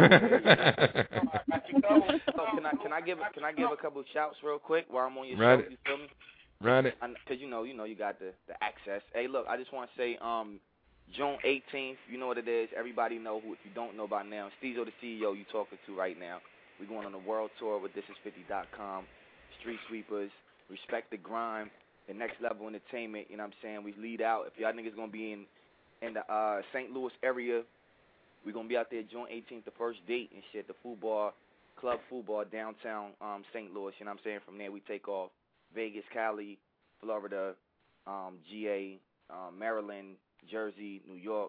So can I can I give can I give a couple of shouts real quick while I'm on your Right show? You feel me? Run it. Because you know you know you got the the access. Hey, look, I just want to say um June eighteenth. You know what it is. Everybody know who. If you don't know by now, Steezo the C E O you talking to right now. We're going on a world tour with This Is fifty dot com. Street Sweepers, Respect the Grime, the Next Level Entertainment. You know what I'm saying? We lead out. If y'all niggas gonna be in in the uh, Saint Louis area, we're gonna be out there June eighteenth, the first date and shit. The football club, football downtown um, Saint Louis. You know what I'm saying? From there we take off Vegas, Cali, Florida, um, G A, um, Maryland, Jersey, New York.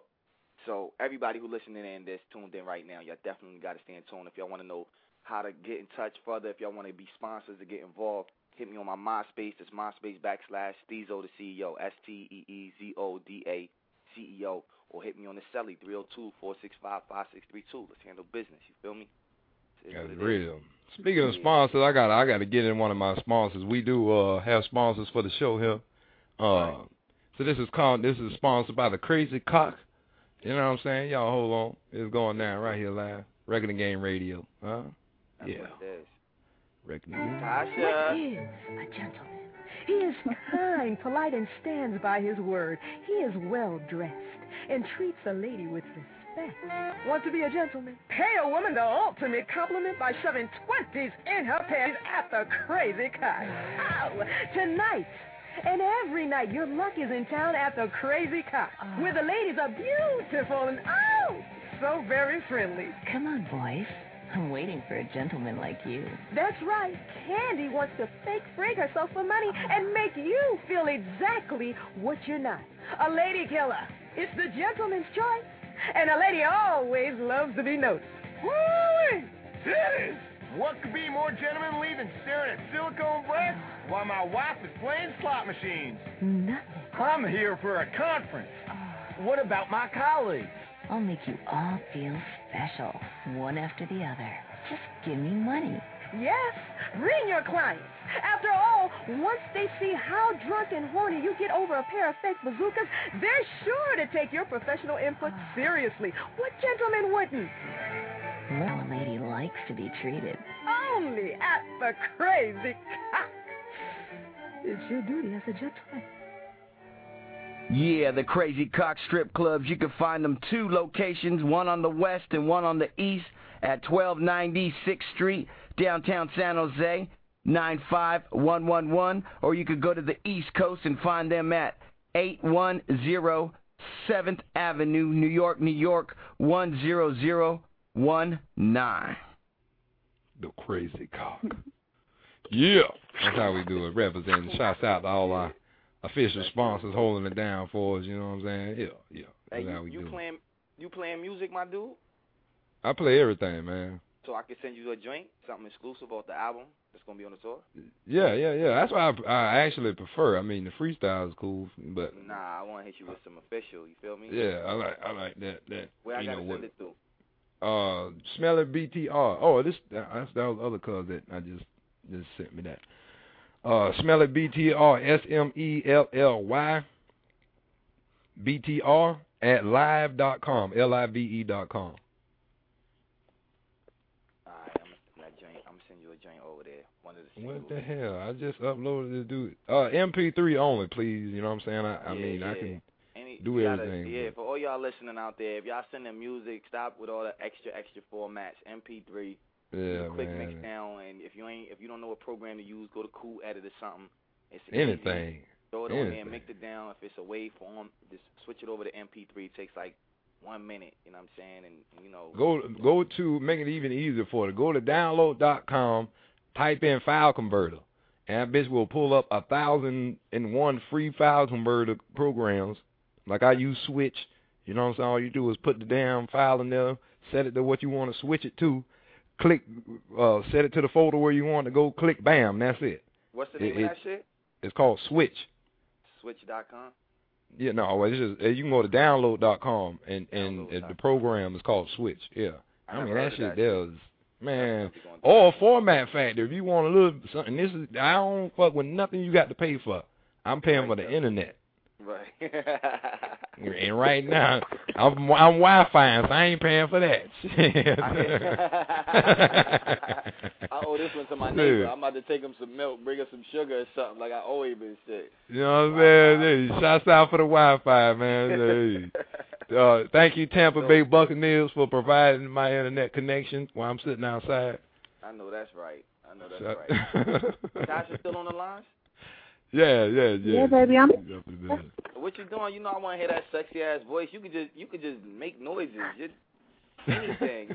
So everybody who listening in that's tuned in right now, y'all definitely got to stay in tune. If y'all want to know how to get in touch further, if y'all want to be sponsors to get involved, hit me on my MySpace. It's MySpace backslash Steezo the C E O, S T E E Z O D A C E O, or hit me on the Celly, three oh two, four six five, five six three two. Let's handle business. You feel me? That's real. Speaking of sponsors, I got I got to get in one of my sponsors. We do uh, have sponsors for the show here. Uh, right. So this is called this is sponsored by the Crazy Cock. You know what I'm saying? Y'all hold on. It's going down right here live. Regular Game Radio. Huh? That's yeah. What it is. Regular Game. Tasha. What is a gentleman? He is kind, polite, and stands by his word. He is well dressed and treats a lady with respect. Want to be a gentleman? Pay a woman the ultimate compliment by shoving twenties in her pants at the Crazy Cock. Oh, tonight and every night, your luck is in town at the Crazy Cock, oh. where the ladies are beautiful and, oh, so very friendly. Come on, boys. I'm waiting for a gentleman like you. That's right. Candy wants to fake freak herself for money and make you feel exactly what you're not. A lady killer. It's the gentleman's choice. And a lady always loves to be noticed. Woo! Titties! What could be more gentlemanly than staring at silicone breasts while my wife is playing slot machines? Nothing. I'm here for a conference. What about my colleagues? I'll make you all feel special, one after the other. Just give me money. Yes, bring your clients. After all, once they see how drunk and horny you get over a pair of fake bazookas, they're sure to take your professional input seriously. What gentleman wouldn't? Well, a lady likes to be treated. Only at the Crazy Cock. It's your duty as a gentleman. Yeah, the Crazy Cock strip clubs. You can find them two locations, one on the west and one on the east at twelve ninety sixth Street, downtown San Jose, nine five one one one. Or you could go to the East Coast and find them at eight one zero seventh Avenue, New York, New York, one zero zero one nine. The Crazy Cock. Yeah. That's how we do it. Representing. Shouts out to all our official sponsors holding it down for us, you know what I'm saying? Yeah, yeah. That's hey, how you, we you do playing, you playing music, my dude? I play everything, man. So I can send you a joint, something exclusive off the album that's going to be on the tour? Yeah, yeah, yeah. That's why I, I actually prefer. I mean, the freestyle is cool, but... Nah, I want to hit you with some official, you feel me? Yeah, I like I like that. that Where I got to send what? it to? Uh, Smelly B T R. Oh, this that's that was the other cuz that I just just sent me that. Uh, Smelly B T R, S M E L L Y B T R at live dot com, L I V E dot com. Alright, I'm gonna joint. I'm gonna send you a joint over there. One of the singles. What the hell? I just uploaded this dude. Uh, M P three only, please. You know what I'm saying? I, I yeah, mean, yeah. I can Any, do gotta, everything. Yeah, but. for all y'all listening out there, if y'all sending music, stop with all the extra, extra formats. M P three. Yeah, quick man. mix down, and if you ain't, if you don't know what program to use, go to Cool Edit or something. It's anything. Easy. Throw it anything. on there and mix it down. If it's a waveform, just switch it over to M P three. It takes like one minute. You know what I'm saying? And you know. Go go to make it even easier for it. Go to download dot com, type in file converter, and that bitch will pull up a thousand and one free file converter programs. Like I use Switch. You know what I'm saying? All you do is put the damn file in there, set it to what you want to switch it to. Click, uh, set it to the folder where you want to go. Click, bam, that's it. What's the name it, of that shit? It's called Switch. Switch dot com. Yeah, no, it's just you can go to download dot com and and download. The program is called Switch. Yeah, I, I mean that shit does, man. Or Format Factor if you want a little something. This is I don't fuck with nothing you got to pay for. I'm paying right for the internet. Right. And right now, I'm I'm Wi-Fi, so I ain't paying for that. I owe this one to my neighbor. I'm about to take him some milk, bring him some sugar or something, like I owe him and shit. You know what I'm saying? Hey, shouts out for the Wi-Fi, man. Hey. Uh, thank you, Tampa Bay Buccaneers, for providing my internet connection while I'm sitting outside. I know that's right. I know that's right. Tasha still on the line? Yeah, yeah, yeah. Yeah, baby, I'm. What you doing? You know I want to hear that sexy ass voice. You could just you could just make noises. Just anything.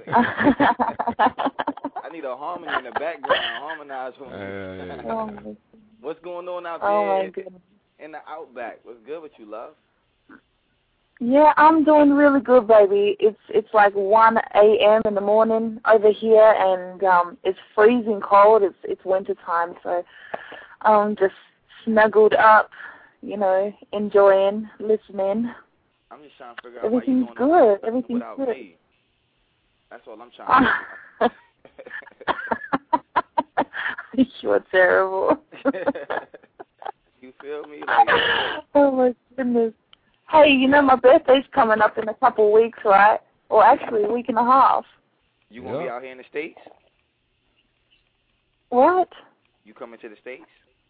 I need a harmony in the background. Harmonize for me. Yeah, yeah, yeah. Oh, What's going on out oh my there goodness. in the Outback? What's good with you, love? Yeah, I'm doing really good, baby. It's it's like one a.m. in the morning over here, and um, it's freezing cold. It's it's winter time, so I'm just snuggled up, you know, enjoying, listening. I'm just trying to figure out Everything's why you doing good. Everything's without good. me. That's all I'm trying to do. You're terrible. You feel me? Like, oh my goodness. Hey, you know my birthday's coming up in a couple of weeks, right? Or actually a week and a half. you gonna Yep. be out here in the States? What? You coming to the States?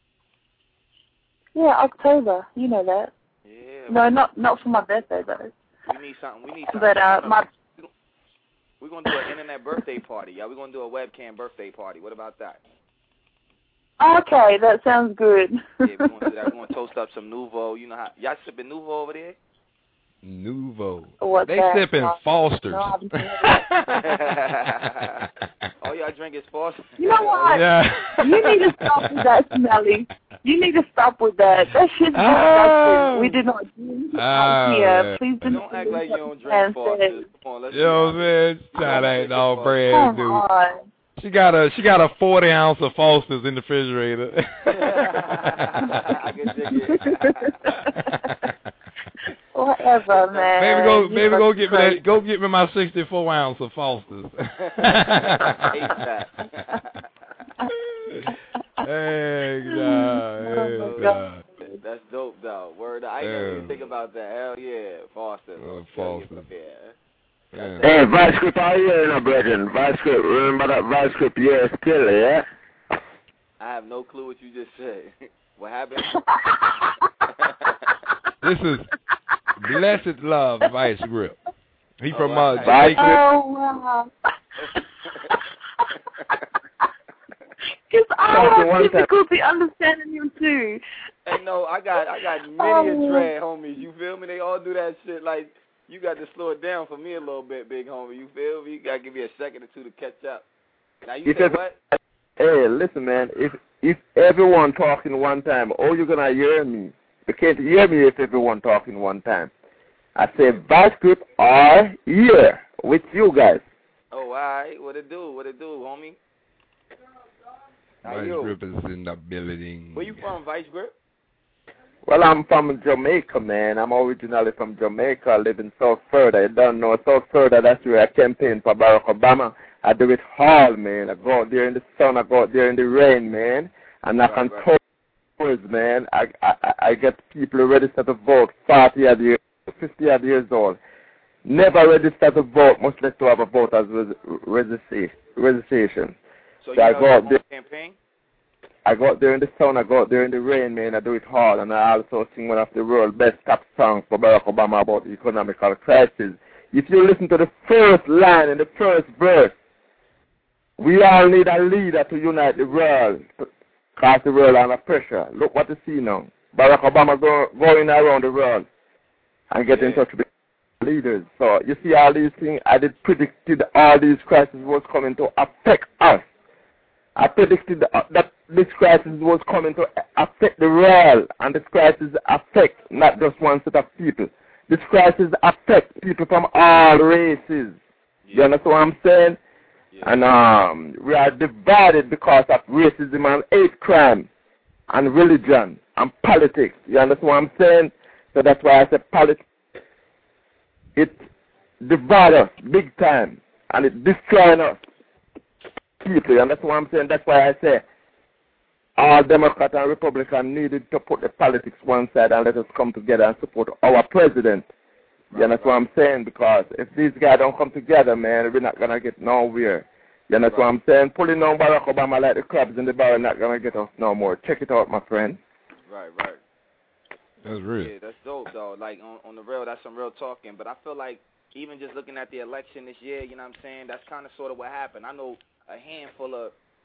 Yeah, October. You know that. Yeah. No, not not for my birthday though. We need something. We need something. But uh, my We're gonna do an internet birthday party. Yeah, we're gonna do a webcam birthday party. What about that? okay, that sounds good. Yeah, we're gonna do that. We're gonna toast up some Nouveau. You know how y'all sipping Nouveau over there? Nouveau. What's They that? sipping No, Foster's. no, I haven't seen it. All y'all drink is Foster. You know what? Yeah. You need to stop with that, Smelly. You need to stop with that. That shit's Oh. disgusting. We did not do Oh, out here. man. Please do Don't act like you don't and drink Foster. Come on, let's You know what I'm saying? That ain't no brand Come new. on. She got a she got a forty ounce of Foster's in the refrigerator. I can dig it. Whatever, man. Maybe go You maybe go fucking get me crazy. that go get me my sixty four ounce of Foster's. Hey, God, hey, Oh, God. That's dope, though. Word, I ain't never even Yeah. think about that. Hell yeah, Foster. Oh, Tell you Foster. from there. Yeah. Hey, Vice Grip, how you doing, brethren? Vice Grip, remember that Vice Grip, yeah, still, yeah? I have no clue what you just said. What happened? This is Blessed Love Vice Grip. He Oh, from wow. uh Vice Jamaica. Oh, wow. Because I Something have one time. difficulty understanding him, too. Hey, no, I got I got many Oh. a dread homies. You feel me? They all do that shit. Like, you got to slow it down for me a little bit, big homie. You feel me? You got to give me a second or two to catch up. Now, you If say ever- what? Hey, listen, man, if if everyone talking one time, oh, you're going to hear me. You can't hear me if everyone talking one time. I say Vice Grip are here with you guys. Oh, all right. What it do? What it do, homie? How Vice you? Grip is in the building. Where you from, Vice Grip? Well, I'm from Jamaica, man. I'm originally from Jamaica. I live in South Florida. You don't know South Florida. That's where I campaign for Barack Obama. I do it hard, man. I go out there in the sun. I go out there in the rain, man. I knock Right, on right. doors, man. I, I I get people registered to vote, forty odd years, fifty odd years old. Never registered to vote, much less to have a voter's res- registration. registration. So, So you I held go your out own there. campaign? I go out there in the sun, I go out there in the rain, man. I do it hard, and I also sing one of the world's best top songs for Barack Obama about the economical crisis. If you listen to the first line in the first verse, we all need a leader to unite the world, cause the world under pressure. Look what you see now. Barack Obama go, going around the world and get in Yeah. touch with leaders. So you see all these things, I did predicted all these crises was coming to affect us. I predicted that this crisis was coming to affect the world, and this crisis affect not just one set of people. This crisis affect people from all races. You understand what I'm saying? Yeah. And um, we are divided because of racism and hate crime and religion and politics. You understand what I'm saying? So that's why I say politics. It divides us big time, and it destroys us. People, and that's what I'm saying. That's why I say all Democrat and Republican needed to put the politics one side and let us come together and support our president. You understand what I'm saying? Because if these guys don't come together, man, we're not gonna get nowhere. You understand what I'm saying? Pulling on Barack Obama like the crabs in the barrel not gonna get us no more. Check it out, my friend. Right, right. That's real. Yeah, that's dope, though. Like, on, on the real, that's some real talking. But I feel like even just looking at the election this year, you know what I'm saying, that's kind of sort of what happened. I know a handful of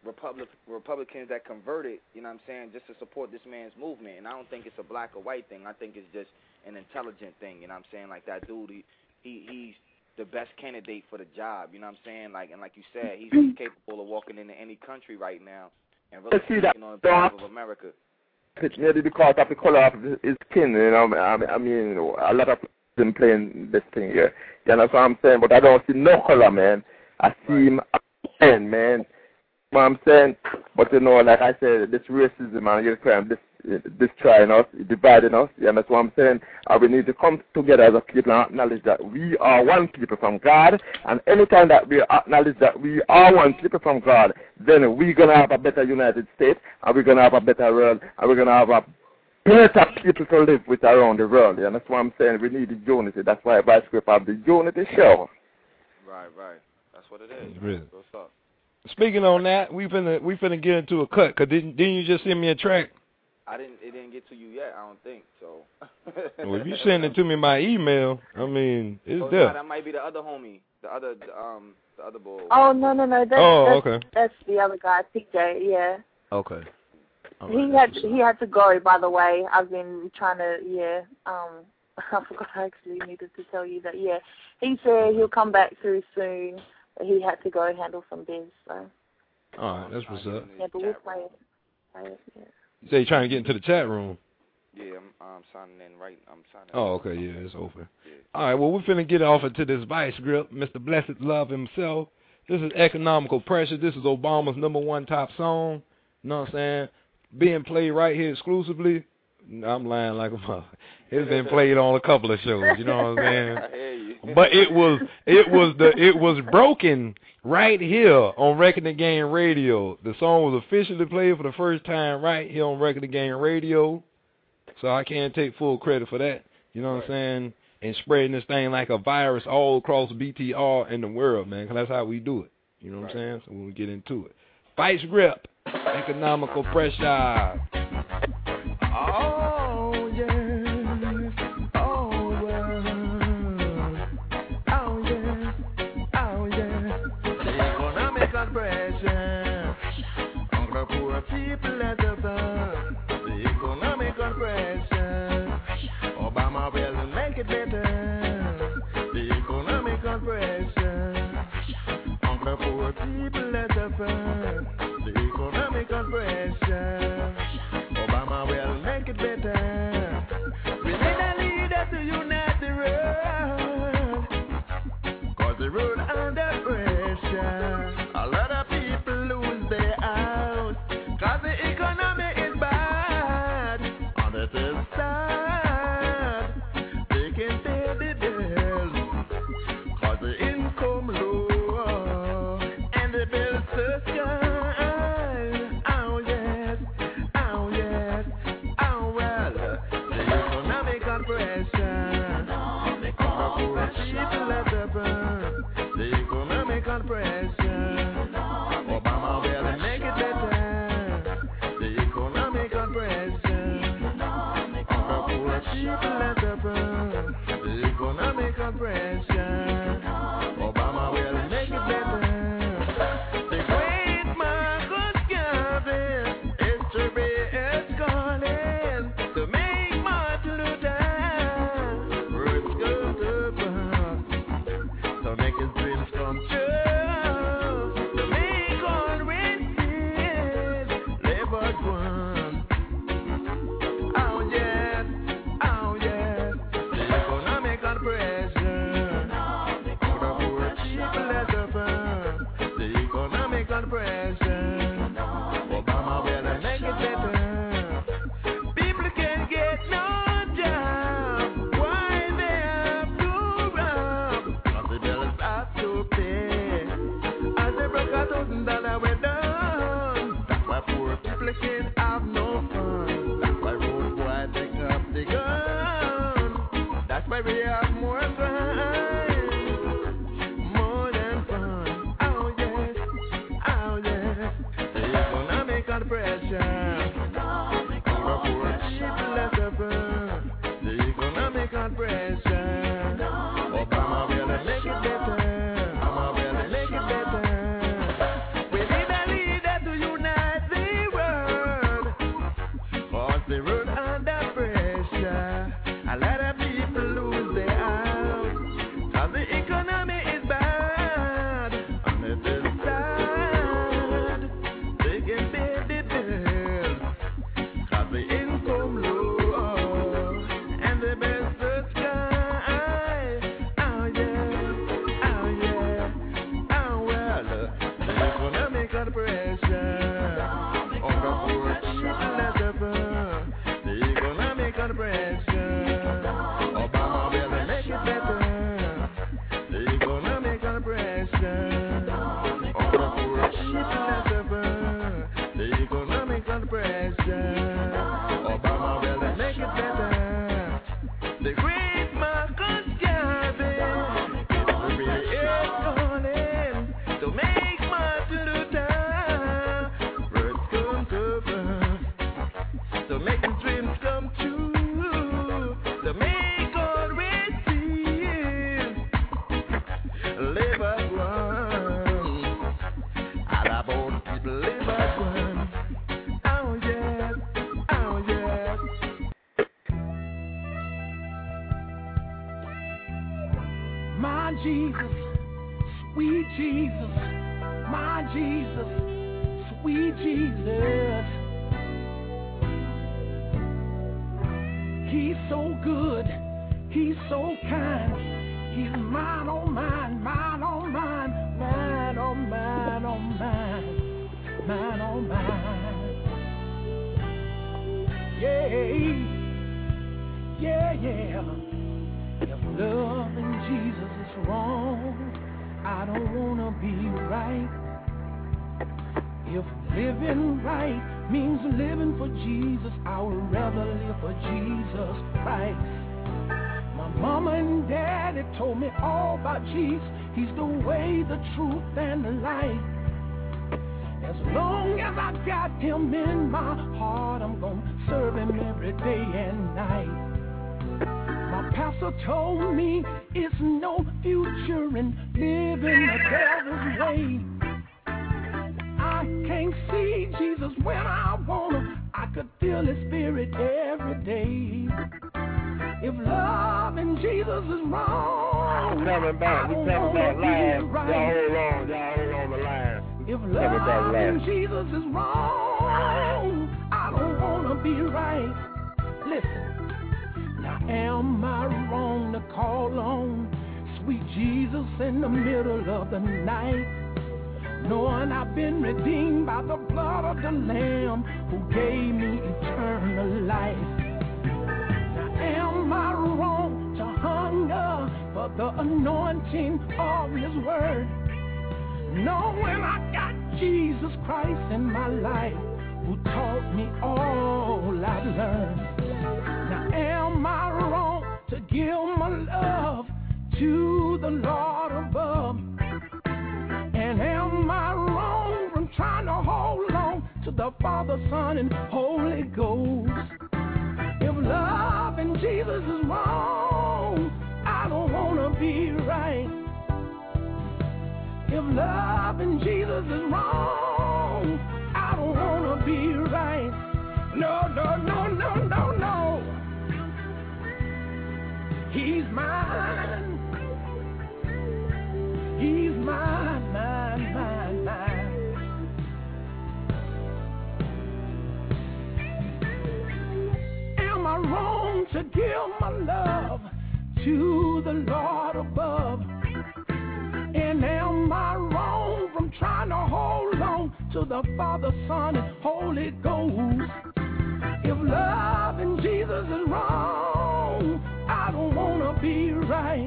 Republic, Republicans that converted, you know what I'm saying, just to support this man's movement. And I don't think it's a black or white thing. I think it's just an intelligent thing, you know what I'm saying? Like that dude, he, he he's the best candidate for the job, you know what I'm saying? Like, and like you said, he's capable of walking into any country right now and really see that speaking on behalf of America. It's maybe because of the color of his skin, you know. I mean, I mean a lot of them playing this thing here. You know what I'm saying? But I don't see no color, man. I see him again, man. You know what I'm saying? But, you know, like I said, this racism and hate crime, this destroying us, dividing us. You know what I'm saying? And we need to come together as a people and acknowledge that we are one people from God. And anytime that we acknowledge that we are one people from God, then we're going to have a better United States, and we're going to have a better world, and we're going to have a better people to live with around the world. You know what I'm saying? We need the unity. That's why Vice Grip have the Unity Show. Right, right. That's what it is. Really? What's up? Speaking on that, we finna we finna get into a cut. Cause didn't didn't you just send me a track? I didn't. It didn't get to you yet. I don't think so. Well, if you send it to me by email, I mean it's oh, there. No, that might be the other homie, the other um the other boy. Oh no no no. That's, oh that's, okay. That's the other guy, P J. Yeah. Okay. All he right, had he had to go. By the way, I've been trying to. Yeah. Um. I forgot. I actually needed to tell you that. Yeah. He said he'll come back through soon. But he had to go handle some biz. So. All right, that's what's up. Yeah, but we'll play it. Play it yeah. You say you're trying to get into the chat room. Yeah, I'm, I'm signing in right. I'm signing. Oh, okay, yeah, it's open. Yeah. All right, well, we're finna get off into this Vice Grip, Mister Blessed Love himself. This is Economical Pressure. This is Obama's number one top song. You know what I'm saying? Being played right here exclusively. I'm lying like a mother. It's been played on a couple of shows. You know what I'm saying? I hear you. But it was it was the it was broken right here on Record the Game Radio. The song was officially played for the first time right here on Record the Game Radio. So I can't take full credit for that. You know what I'm saying? And spreading this thing like a virus all across B T R in the world, man, because that's how we do it. You know what I'm saying? So when we get into it. Vice Grip, Economical Pressure. Oh, yeah. Oh, well. Oh, yeah. Oh, yeah. The economical pressure on the poor people at the bottom. The economical pressure. Obama will make it better. The economical pressure on the poor people at the bottom. The economical pressure. Obama will make it better. We need a leader to unite the world. Cause the road under pressure. A lot of people lose their house. Cause the economy is bad. On the third side, they can pay the bills. Cause the income low. And the bills so sky. Pressure. Obama will make it better. The economical pressure. On the poor people at the burn. The economical pressure. Obama will make it better. The great Marcus Garvey history is calling to make Martin Luther words go to burn. So make his dreams come true. We have more fun, more than fun. Oh yes, oh yes. The economical pressure, the poor people at the burn. The economical pressure. Obama will make it better. Obama will make it better. We need a leader to Jesus, sweet Jesus, my Jesus, sweet Jesus. He's so good, he's so kind. He's mine, oh mine, mine, oh mine, mine, oh mine, oh mine, mine, oh mine. Yeah, yeah, yeah. If loving Jesus is wrong, I don't wanna be right. If living right means living for Jesus, I would rather live for Jesus Christ. My mama and daddy told me all about Jesus. He's the way, the truth, and the light. As long as I got him in my heart, I'm gonna serve him every day and night. My pastor told me it's no future in living the devil's way. I can't see Jesus when I wanna. I could feel his spirit every day. If loving Jesus is wrong, we're coming back. We're coming back live. Right. Y'all hold on. Y'all hold on the line. If loving Jesus is wrong, I don't wanna be right. Listen, now am I wrong to call on sweet Jesus in the middle of the night, knowing I've been redeemed by the blood of the Lamb who gave me eternal life? Am I wrong to hunger for the anointing of his word, knowing I got Jesus Christ in my life who taught me all I've learned? Now am I wrong to give my love to the Lord above? And am I wrong from trying to hold on to the Father, Son, and Holy Ghost? If loving Jesus is wrong, I don't wanna be right. If loving Jesus is wrong, I don't wanna be right. No, no, no, no, no, no. He's mine. He's mine, mine, mine, mine. Am I wrong to give my love to the Lord above? And am I wrong from trying to hold on to the Father, Son, and Holy Ghost? If loving Jesus is wrong, I don't wanna be right.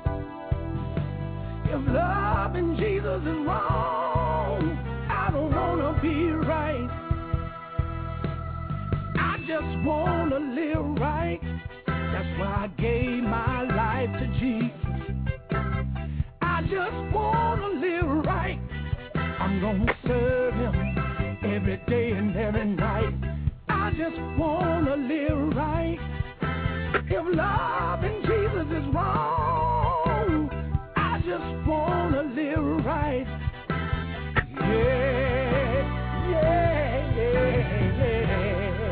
If loving Jesus is wrong, I don't wanna be right. I just wanna live right. That's why I gave my life to Jesus. I just wanna live right. I'm gonna serve him every day and every night. I just wanna live right. If loving Jesus is wrong, I just wanna live right. Yeah, yeah, yeah, yeah.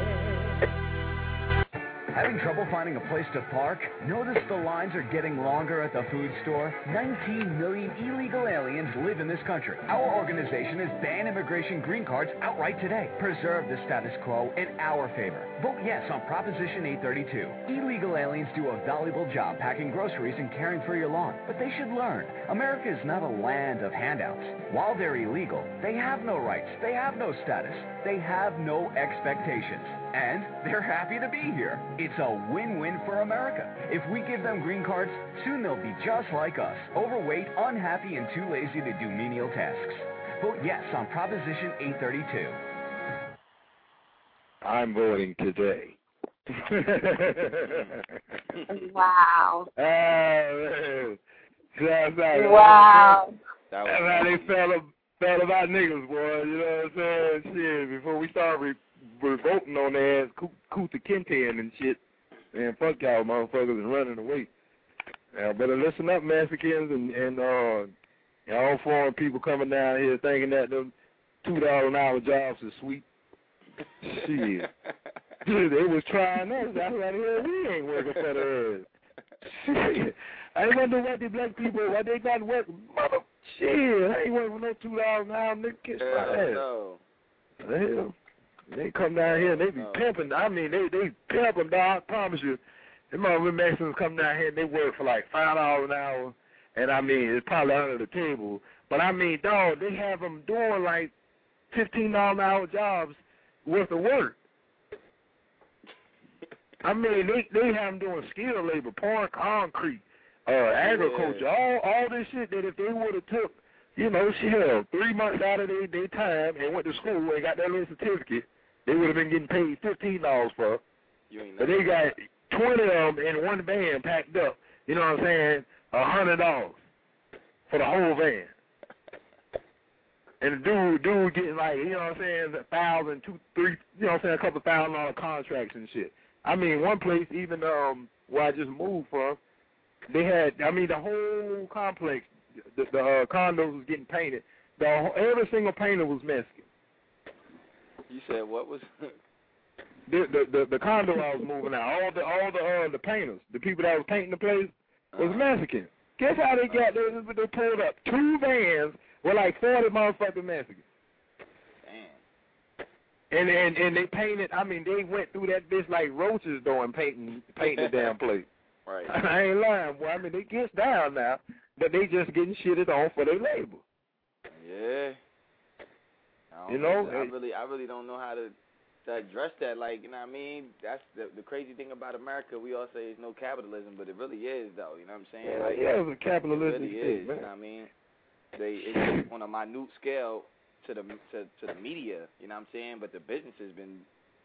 Having trouble finding a place to park? Notice the lines are getting longer at the food store? nineteen million illegal aliens live in this country. Our organization has banned immigration green cards outright today. Preserve the status quo in our favor. Vote yes on Proposition eight thirty-two. Illegal aliens do a valuable job packing groceries and caring for your lawn, but they should learn, America is not a land of handouts. While they're illegal, they have no rights, they have no status, they have no expectations, and they're happy to be here. It's a win-win for America. If we give them green cards, soon they'll be just like us, overweight, unhappy, and too lazy to do menial tasks. Vote yes on Proposition eight thirty-two. I'm voting today. Wow. Oh, man. Wow. That's how they felt, felt about niggas, boy. You know what I'm saying? Shit, before we start re- re- voting on their ass, Kuta Kintan and shit, man, fuck y'all motherfuckers and running away. Now, better listen up, Mexicans, and, and uh, all foreign people coming down here thinking that them two dollars an hour jobs is sweet. Shit. They was trying us. That's why the hell we ain't working for the ass. Shit. I wonder what the black people, why they got work. Mother, shit, I ain't working for no two dollars an hour, nigga. Kiss my ass. No. The hell? They come down here and they be no. pimping. I mean, they they pimp them, dog. I promise you. Them motherfucking Mexicans come down here and they work for like five dollars an hour. And I mean, it's probably under the table. But I mean, dog, they have them doing like fifteen dollars an hour jobs worth of work. I mean, they they have them doing skilled labor, pouring concrete, uh, agriculture, yeah. all all this shit that if they would have took, you know, hell, three months out of their their time and went to school and got that little certificate, they would have been getting paid fifteen dollars for. You ain't But they got twenty of them in one van packed up. You know what I'm saying? A hundred dollars for the whole van. And the dude, dude getting like, you know what I'm saying, a thousand, two, three, you know what I'm saying, a couple thousand dollar contracts and shit. I mean, one place, even um, where I just moved from, they had, I mean, the whole complex, the, the uh, condos was getting painted. The every single painter was Mexican. You said what was? the, the the the condo I was moving out, all the all the uh, the painters, the people that was painting the place was uh-huh. Mexican. Guess how they got there? They pulled up two vans with like forty motherfucking Mexicans. And, and and they painted, I mean, they went through that bitch like roaches doing painting painting the damn place. Right. I ain't lying, boy. I mean, they gets down now, but they just getting shitted on for their labor. Yeah. I You know? I really, I really don't know how to, to address that. Like, you know what I mean? That's the, the crazy thing about America. We all say it's no capitalism, but it really is, though. You know what I'm saying? Yeah, like, yeah, it's a capitalistic it really state, is, man. You know what I mean? They, it's just on a minute scale to the to, to the media, you know what I'm saying? But the business has been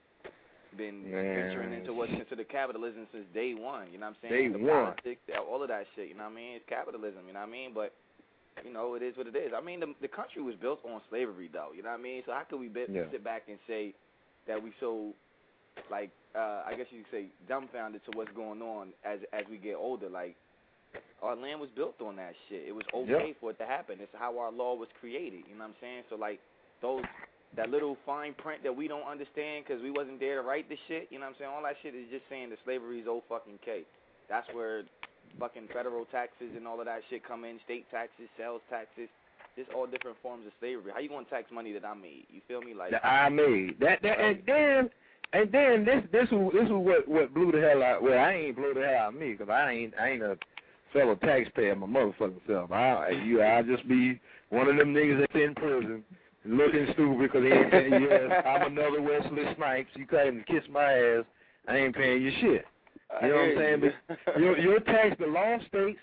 been venturing into what's considered capitalism since day one, you know what I'm saying? Day the one. Politics, all of that shit, you know what I mean? It's capitalism, you know what I mean? But, you know, it is what it is. I mean, the, the country was built on slavery, though, you know what I mean? So how could we be, Yeah. sit back and say that we so, like, uh, I guess you could say dumbfounded to what's going on as as we get older? Like, our land was built on that shit. It was okay Yep. for it to happen. It's how our law was created. You know what I'm saying? So, like, those, that little fine print that we don't understand because we wasn't there to write the shit, you know what I'm saying? All that shit is just saying that slavery is old fucking K. That's where fucking federal taxes and all of that shit come in, state taxes, sales taxes, just all different forms of slavery. How you going to tax money that I made? You feel me? Like That I made. That, that and then and then this this is this is what what blew the hell out. Well, I ain't blew the hell out of me because I ain't I ain't a fellow taxpayer my motherfucking self. I you I just be one of them niggas that's in prison looking stupid because he ain't paying you. I'm another Wesley Snipes. You can't kiss my ass. I ain't paying you shit. You know what I'm saying? But your your tax, the law states,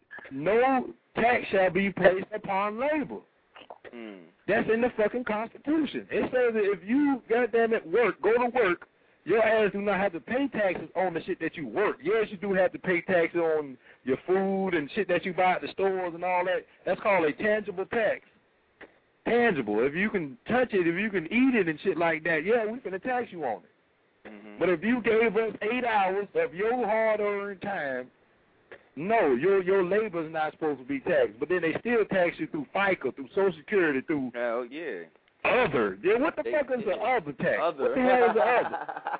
no tax shall be placed upon labor. Mm. That's in the fucking Constitution. It says that if you, goddamn it, work, go to work, your ass do not have to pay taxes on the shit that you work. Yes, you do have to pay taxes on your food and shit that you buy at the stores and all that. That's called a tangible tax. Tangible. If you can touch it, if you can eat it and shit like that, yeah, we're going to tax you on it. Mm-hmm. But if you gave us eight hours of your hard-earned time, no, your your labor's not supposed to be taxed. But then they still tax you through FICA, through Social Security, through hell yeah. other. Yeah, what the They, fuck is the other tax? Other. What the hell is the other?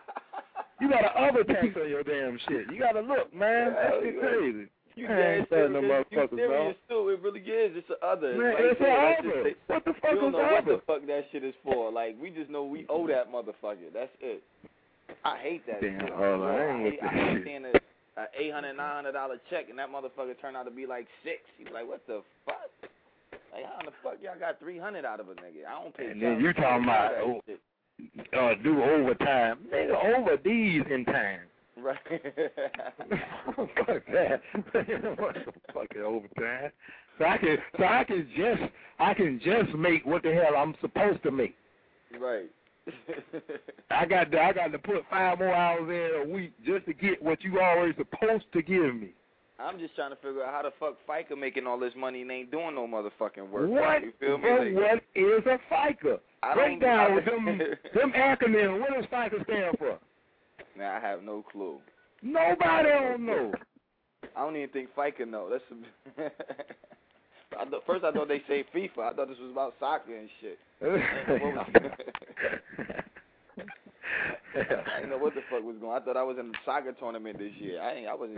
You got an other tax on your damn shit. You got to look, man. That shit crazy. You I ain't starting them you motherfuckers, serious too. It really is. It's the other. Man, like it's said, an that's other. just- What the fuck we don't is know what other? the fuck that shit is for. Like, we just know we owe that motherfucker. That's it. I hate that Damn, shit. hold on, I ain't I with hate, that I hate shit. seeing a, a eight hundred, nine hundred dollar check and that motherfucker turned out to be like six. You be like, what the fuck? Like, how the fuck y'all got three hundred out of a nigga? I don't pay. And then you talking about oh, uh, do overtime. Nigga, over these in time. Right. Fuck that. What the fucking overtime? So I can, so I can just, I can just make what the hell I'm supposed to make. Right. I got, to, I got to put five more hours in a week just to get what you already supposed to give me. I'm just trying to figure out how the fuck FICA making all this money and ain't doing no motherfucking work. What? You feel me? But Like, what is a FICA? I Break don't- down with them, them acronyms. What does FICA stand for? Man, I have no clue. Nobody don't know. I don't even think FICA know. That's a, I th- first I thought they say FIFA. I thought this was about soccer and shit. I didn't know what the fuck was going on. I thought I was in the soccer tournament this year. I ain't, I wasn't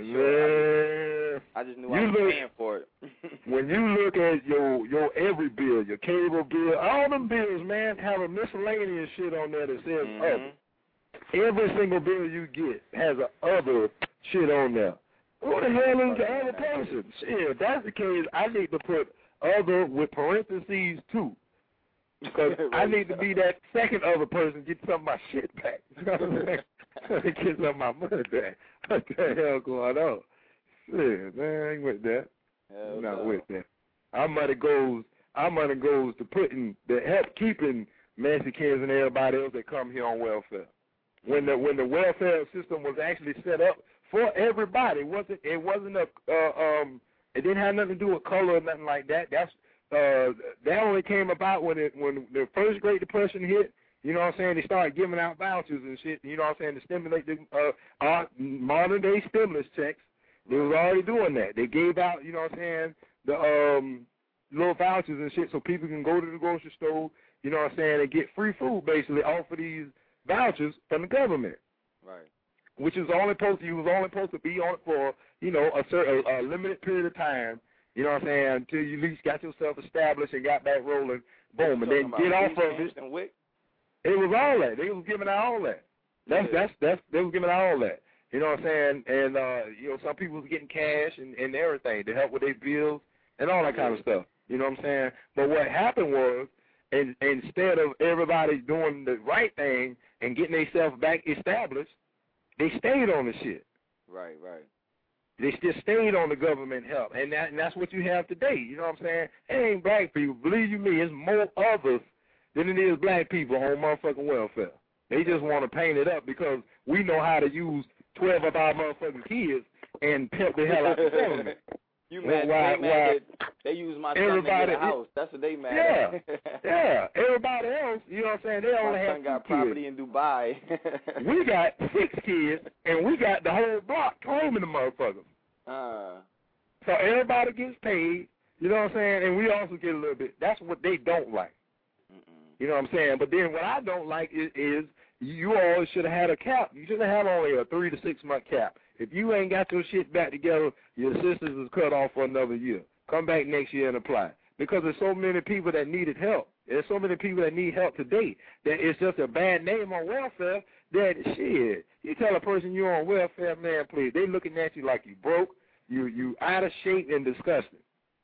sure. Man, I just, I just knew you I was look, paying for it. When you look at your your every bill, your cable bill, all them bills, man, have a miscellaneous shit on there that says mm-hmm. other. Every single bill you get has a other shit on there. Who the hell is the other person? Shit, if that's the case, I need to put other with parentheses too. Because I need to be that second other person get some of my shit back. You know what I'm saying? Get some of my money back. What the hell going on? Shit, man, I ain't with that. Hell I'm not no. with that. Our money goes our money goes to putting the help keeping Mexicans and everybody else that come here on welfare. When the when the welfare system was actually set up for everybody, it wasn't it wasn't a uh, um it didn't have nothing to do with color or nothing like that. That's uh that only came about when it when the first Great Depression hit. You know what I'm saying? They started giving out vouchers and shit. You know what I'm saying? To stimulate the uh, our modern day stimulus checks. They was already doing that. They gave out, you know what I'm saying, the um little vouchers and shit so people can go to the grocery store, you know what I'm saying, and get free food basically off of these vouchers from the government. Right. Which is only supposed to, you was only supposed to be on it for, you know, a certain a, a limited period of time, you know what I'm saying, until you at least got yourself established and got back rolling, boom, and then get off of it. And WIC? It was all that. They was giving out all that. That's yeah. that's that's they was giving out all that. You know what I'm saying? And uh, you know, some people was getting cash and, and everything to help with their bills and all that kind of stuff. You know what I'm saying? But what happened was, and instead of everybody doing the right thing and getting themselves back established, they stayed on the shit. Right, right. They just stayed on the government help, and that and that's what you have today. You know what I'm saying? It ain't black people. Believe you me, it's more others than it is black people on motherfucking welfare. They just want to paint it up because we know how to use twelve of our motherfucking kids and pimp the hell out of the government. You mad, why, they mad why, that they use my son to get a house. That's what they mad yeah, at. yeah. Everybody else, you know what I'm saying, they only my have son got two property kids. in Dubai. We got six kids, and we got the whole block claiming the motherfuckers. Uh, so everybody gets paid, you know what I'm saying, and we also get a little bit. That's what they don't like. Mm-mm. You know what I'm saying? But then what I don't like is, is you always should have had a cap. You should have had only a three to six month cap. If you ain't got your shit back together, your assistance is cut off for another year. Come back next year and apply. Because there's so many people that needed help. There's so many people that need help today that it's just a bad name on welfare that, shit, you tell a person you're on welfare, man, please, they looking at you like you broke, you you out of shape and disgusting.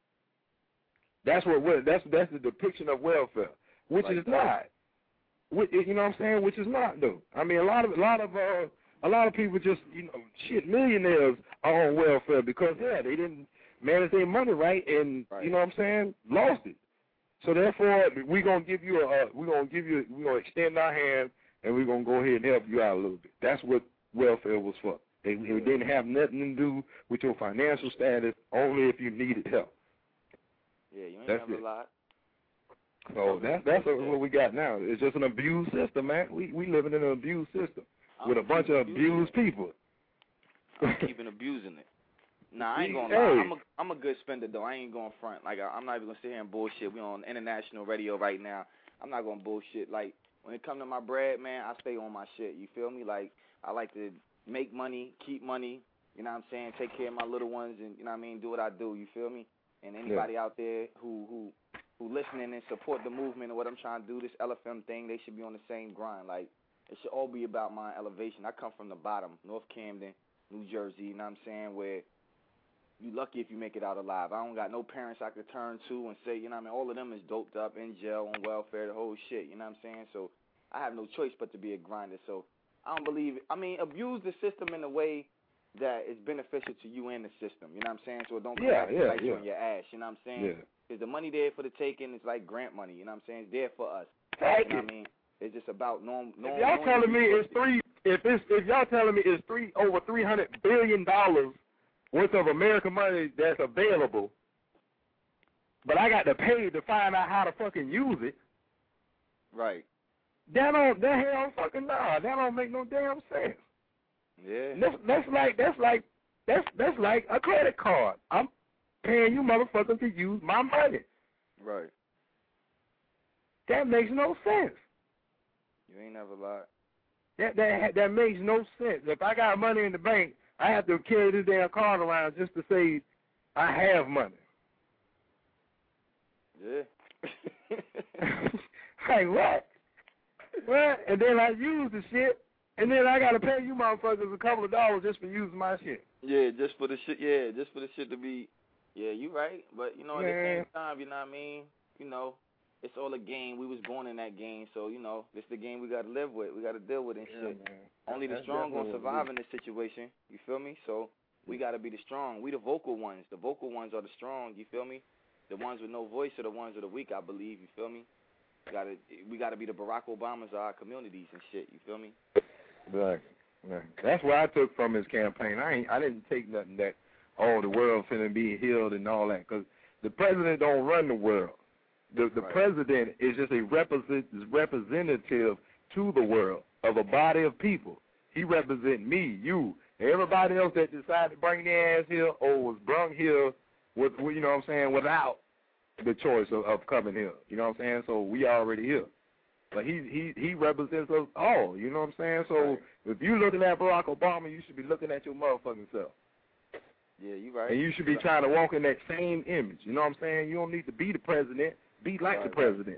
That's what that's that's the depiction of welfare, which like is not. Which, you know what I'm saying? Which is not, though. I mean, a lot of a lot of uh, a lot of people just, you know, shit, millionaires are on welfare because yeah, they didn't manage their money right, and right. you know what I'm saying, lost it. So therefore, we're gonna give you a, we're gonna give you, we're gonna extend our hand, and we're gonna go ahead and help you out a little bit. That's what welfare was for. It, it didn't have nothing to do with your financial status, only if you needed help. Yeah, you ain't That's have it. a lot. So that's that's what we got now. It's just an abused system, man. We we living in an abused system I'm with a bunch of abused people. I'm keeping abusing it. Nah, I ain't gonna hey. lie. I'm a I'm a good spender though. I ain't going front. Like I, I'm not even gonna sit here and bullshit. We on international radio right now. I'm not gonna bullshit. Like when it come to my bread, man, I stay on my shit. You feel me? Like I like to make money, keep money. You know what I'm saying? Take care of my little ones, and you know what I mean. Do what I do. You feel me? And anybody yeah. out there who who who listening and support the movement and what I'm trying to do, this L F M thing, they should be on the same grind. Like it should all be about my elevation. I come from the bottom, North Camden, New Jersey. You know what I'm saying? Where you lucky if you make it out alive. I don't got no parents I could turn to and say, you know what I mean, all of them is doped up, in jail, on welfare, the whole shit, you know what I'm saying? So I have no choice but to be a grinder. So I don't believe, I mean, abuse the system in a way that is beneficial to you and the system, you know what I'm saying? So it don't come yeah, back yeah, like yeah. on your ass, you know what I'm saying? Yeah. Is the money there for the taking? It's like grant money, you know what I'm saying? It's there for us. Thank you know you. what I mean? It's just about norm. norm If y'all norm telling me it's three, if it's if y'all telling me it's three over three hundred billion dollars worth of American money that's available, but I got to pay to find out how to fucking use it. Right. That don't that hell fucking nah. That don't make no damn sense. Yeah. That's, that's like that's like that's that's like a credit card. I'm paying you motherfuckers to use my money. Right. That makes no sense. You ain't never lied. That that that makes no sense. If I got money in the bank, I have to carry this damn card around just to say I have money. Yeah. Like what? What? And then I use the shit, and then I gotta pay you motherfuckers a couple of dollars just for using my shit. Yeah, just for the shit. Yeah, just for the shit to be. Yeah, you right. But you know, at Man. the same time, you know what I mean. You know, it's all a game. We was born in that game, so you know, it's the game we got to live with. We got to deal with it and Yeah, shit. man. Only the That's strong gonna definitely survive what in this situation. You feel me? So we got to be the strong. We the vocal ones. The vocal ones are the strong. You feel me? The ones with no voice are the ones that are weak. I believe. You feel me? We gotta we gotta be the Barack Obamas of our communities and shit. You feel me? Right. Right. That's what I took from his campaign. I ain't. I didn't take nothing that oh the world finna be healed and all that, because the president don't run the world. The the Right. president is just a represent, representative to the world of a body of people. He represents me, you, everybody else that decided to bring their ass here or was brung here with, you know what I'm saying, without the choice of, of coming here. You know what I'm saying? So we already here. But he he he represents us all. You know what I'm saying? So Right. if you looking at Barack Obama, you should be looking at your motherfucking self. Yeah, you right. And you should be trying to walk in that same image. You know what I'm saying? You don't need to be the president. Be like Right, the president.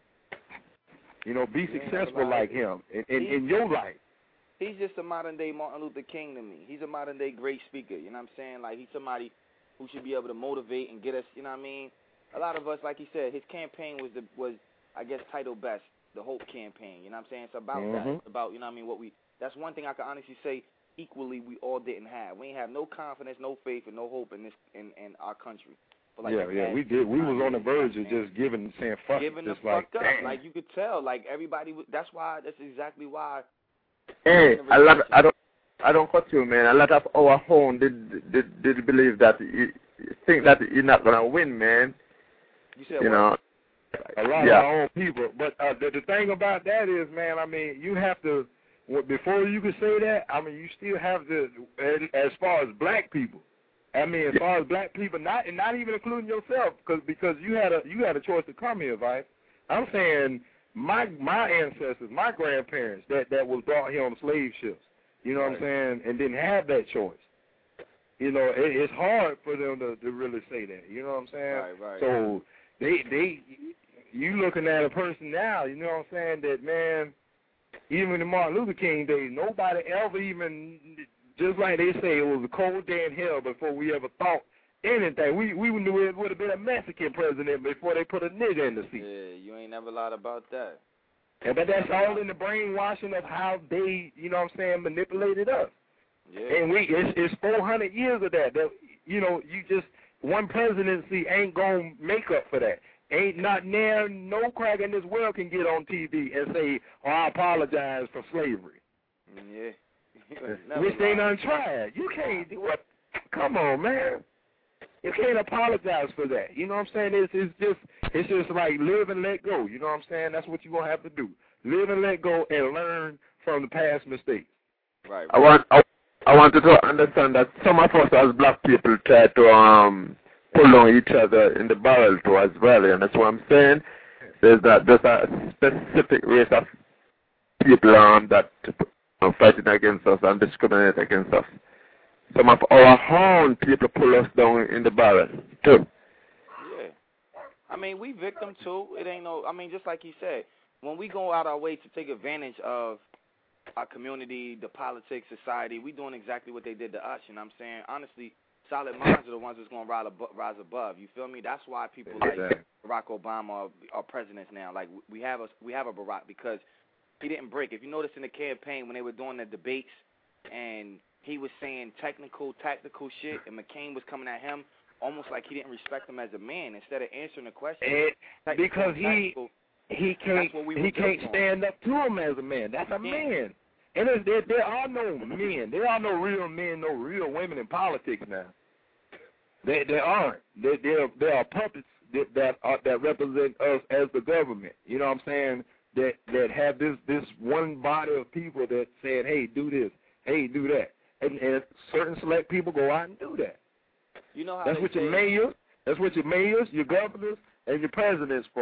You know, be You ain't successful never like lied. him in, in, He- in your life. He's just a modern day Martin Luther King to me. He's a modern day great speaker. You know what I'm saying? Like, he's somebody who should be able to motivate and get us. You know what I mean? A lot of us, like he said, his campaign was the was I guess titled best, the Hope campaign. You know what I'm saying? It's about that. Mhm. It's about, you know what I mean, what we. That's one thing I can honestly say. Equally, we all didn't have. We ain't have no confidence, no faith, and no hope in this in, in our country. For like yeah, the yeah, past we did. We was on the years, verge of just giving, saying fuck giving it, the just like, fuck up. damn. Like you could tell, like everybody. Was, that's why. That's exactly why. Hey, a lot. I don't. I don't cut you, man. A lot of our home did did did believe that you think that you're not gonna win, man. You said You what? know. A lot Yeah. of our own people. But uh, the, the thing about that is, man, I mean, you have to, well, before you can say that, I mean, you still have to, as, as far as black people. I mean, as Yeah. far as black people, not and not even including yourself, because because you had a you had a choice to come here, right? I'm saying my my ancestors, my grandparents that that was brought here on slave ships. You know what I'm saying, and didn't have that choice. You know, it, it's hard for them to, to really say that. You know what I'm saying? Right, right. So they they you looking at a person now, you know what I'm saying, that, man, even in Martin Luther King days, nobody ever even, just like they say, it was a cold day in hell before we ever thought anything. We we knew it would have been a Mexican president before they put a nigga in the seat. Yeah, you ain't never lied about that. Yeah, but that's all in the brainwashing of how they, you know what I'm saying, manipulated us. Yeah. And we it's, it's four hundred years of that. That you know, you just one presidency ain't gonna make up for that. Ain't not near no crack in this world can get on T V and say, "Oh, I apologize for slavery," Yeah. which they done tried. You can't do what? Come on, man. You can't apologize for that. You know what I'm saying? It's it's just it's just like live and let go. You know what I'm saying? That's what you're gonna have to do. Live and let go and learn from the past mistakes. Right. I want I, I want you to understand that some of us as black people try to um pull on each other in the barrel too as well, and that's what I'm saying. There's that there's a specific race of people um that are fighting against us and discriminate against us. Some of our own people pull us down in the barrel too. Yeah. I mean, we victim too. It ain't no. I mean, just like he said, when we go out our way to take advantage of our community, the politics, society, we doing exactly what they did to us. You know what I'm saying? Honestly, solid minds are the ones that's going to rise above, rise above. You feel me? That's why people Exactly. like Barack Obama are, are presidents now. Like we have a we have a Barack because he didn't break. If you notice in the campaign when they were doing the debates and he was saying technical, tactical shit, and McCain was coming at him almost like he didn't respect him as a man. Instead of answering the question, And technical, because he tactical, he can't that's what we he were can't built on. stand up to him as a man. That's a man. And there's, there there are no men. There are no real men, no real women in politics now. There there aren't. There there there are puppets that that, are, that represent us as the government. You know what I'm saying? That that have this this one body of people that said, hey, do this, hey, do that, and, and certain select people go out and do that. You know how That's they what say, your mayors, that's what your mayors, your governors, and your presidents for.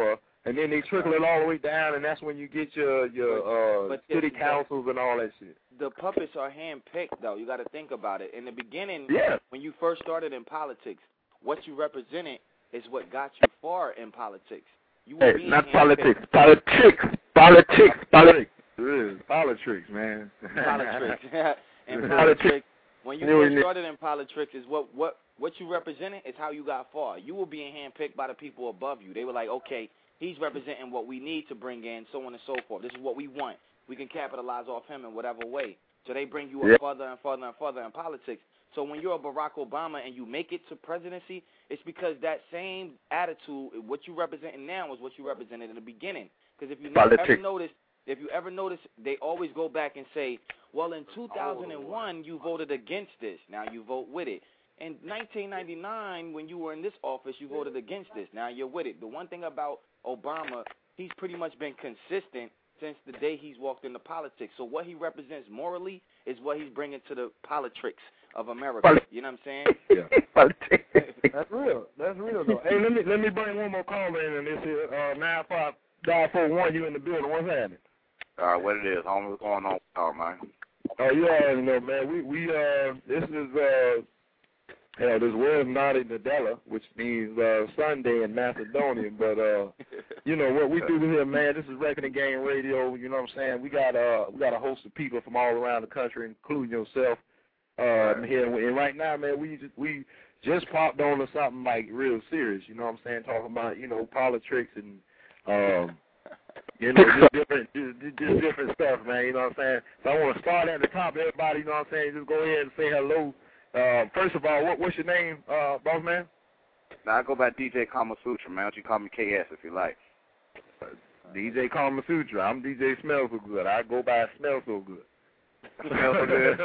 And then they trickle it all the way down, and that's when you get your your uh, But city the- councils and all that shit. The puppets are handpicked, though. You got to think about it. In the beginning, Yeah. when you first started in politics, what you represented is what got you far in politics. You were Hey, being not handpicked. politics. Politics. Politics. Politics. It is. Politics, man. Politics. and Politics. politics, when you You first know- started in politics, is what what what you represented is how you got far. You were being handpicked by the people above you. They were like, okay, he's representing what we need to bring in, so on and so forth. This is what we want. We can capitalize off him in whatever way. So they bring you up Yep. further and further and further in politics. So when you're a Barack Obama and you make it to presidency, it's because that same attitude, what you representing now, is what you represented in the beginning. Because if you never ever Politics. notice, if you ever notice, they always go back and say, well, in two thousand one, you voted against this. Now you vote with it. In nineteen ninety-nine, when you were in this office, you voted against this. Now you're with it. The one thing about Obama, he's pretty much been consistent since the day he's walked into politics. So what he represents morally is what he's bringing to the politics of America. You know what I'm saying? Yeah. That's real. That's real, though. Hey, let me let me bring one more call in, and this is uh, nine five nine four one. You in the building? What's happening? All right, what it is, homie, what's going on? Oh, man. Oh, you already know, man. We we uh, this is uh, hell, this was Naughty Nadella, which means uh, Sunday in Macedonian. But uh, you know what we do here, man. This is Reckoning Gang Radio. You know what I'm saying? We got uh, we got a host of people from all around the country, including yourself. Uh, here and right now, man, we just, we just popped on to something like real serious. You know what I'm saying? Talking about you know politics and um, you know just different just, just different stuff, man. You know what I'm saying? So I want to start at the top. Everybody, you know what I'm saying? Just go ahead and say hello. Uh, first of all, what, what's your name, uh, boss man? Now, I go by D J Kama Sutra, man. Why don't you call me K S if you like? Uh, D J Kama Sutra. I'm D J Smell So Good. I go by Smell So Good. Smell So Good.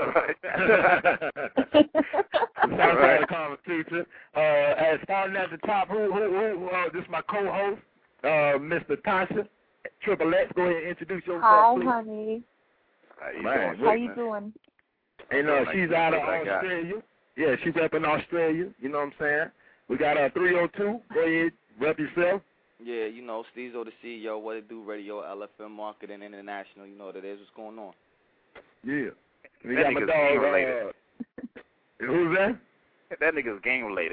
Sounds like Kama Sutra. Uh, and starting at the top, who, who, who, uh, this is my co-host, uh, Mister Tasha. Triple X, go ahead and introduce yourself, Hi, please. honey. How you Man, doing? How you doing? And uh, Like she's you out of look like that. Australia. Yeah, she's up in Australia. You know what I'm saying? We got uh, three oh two. Go ahead, rep yourself. Yeah, you know, Steezo the C E O, What It Do Radio, L F M Marketing International. You know what it is. What's going on? Yeah. We That got my nigga's dog. gang related. Uh, who's that? That nigga's gang related.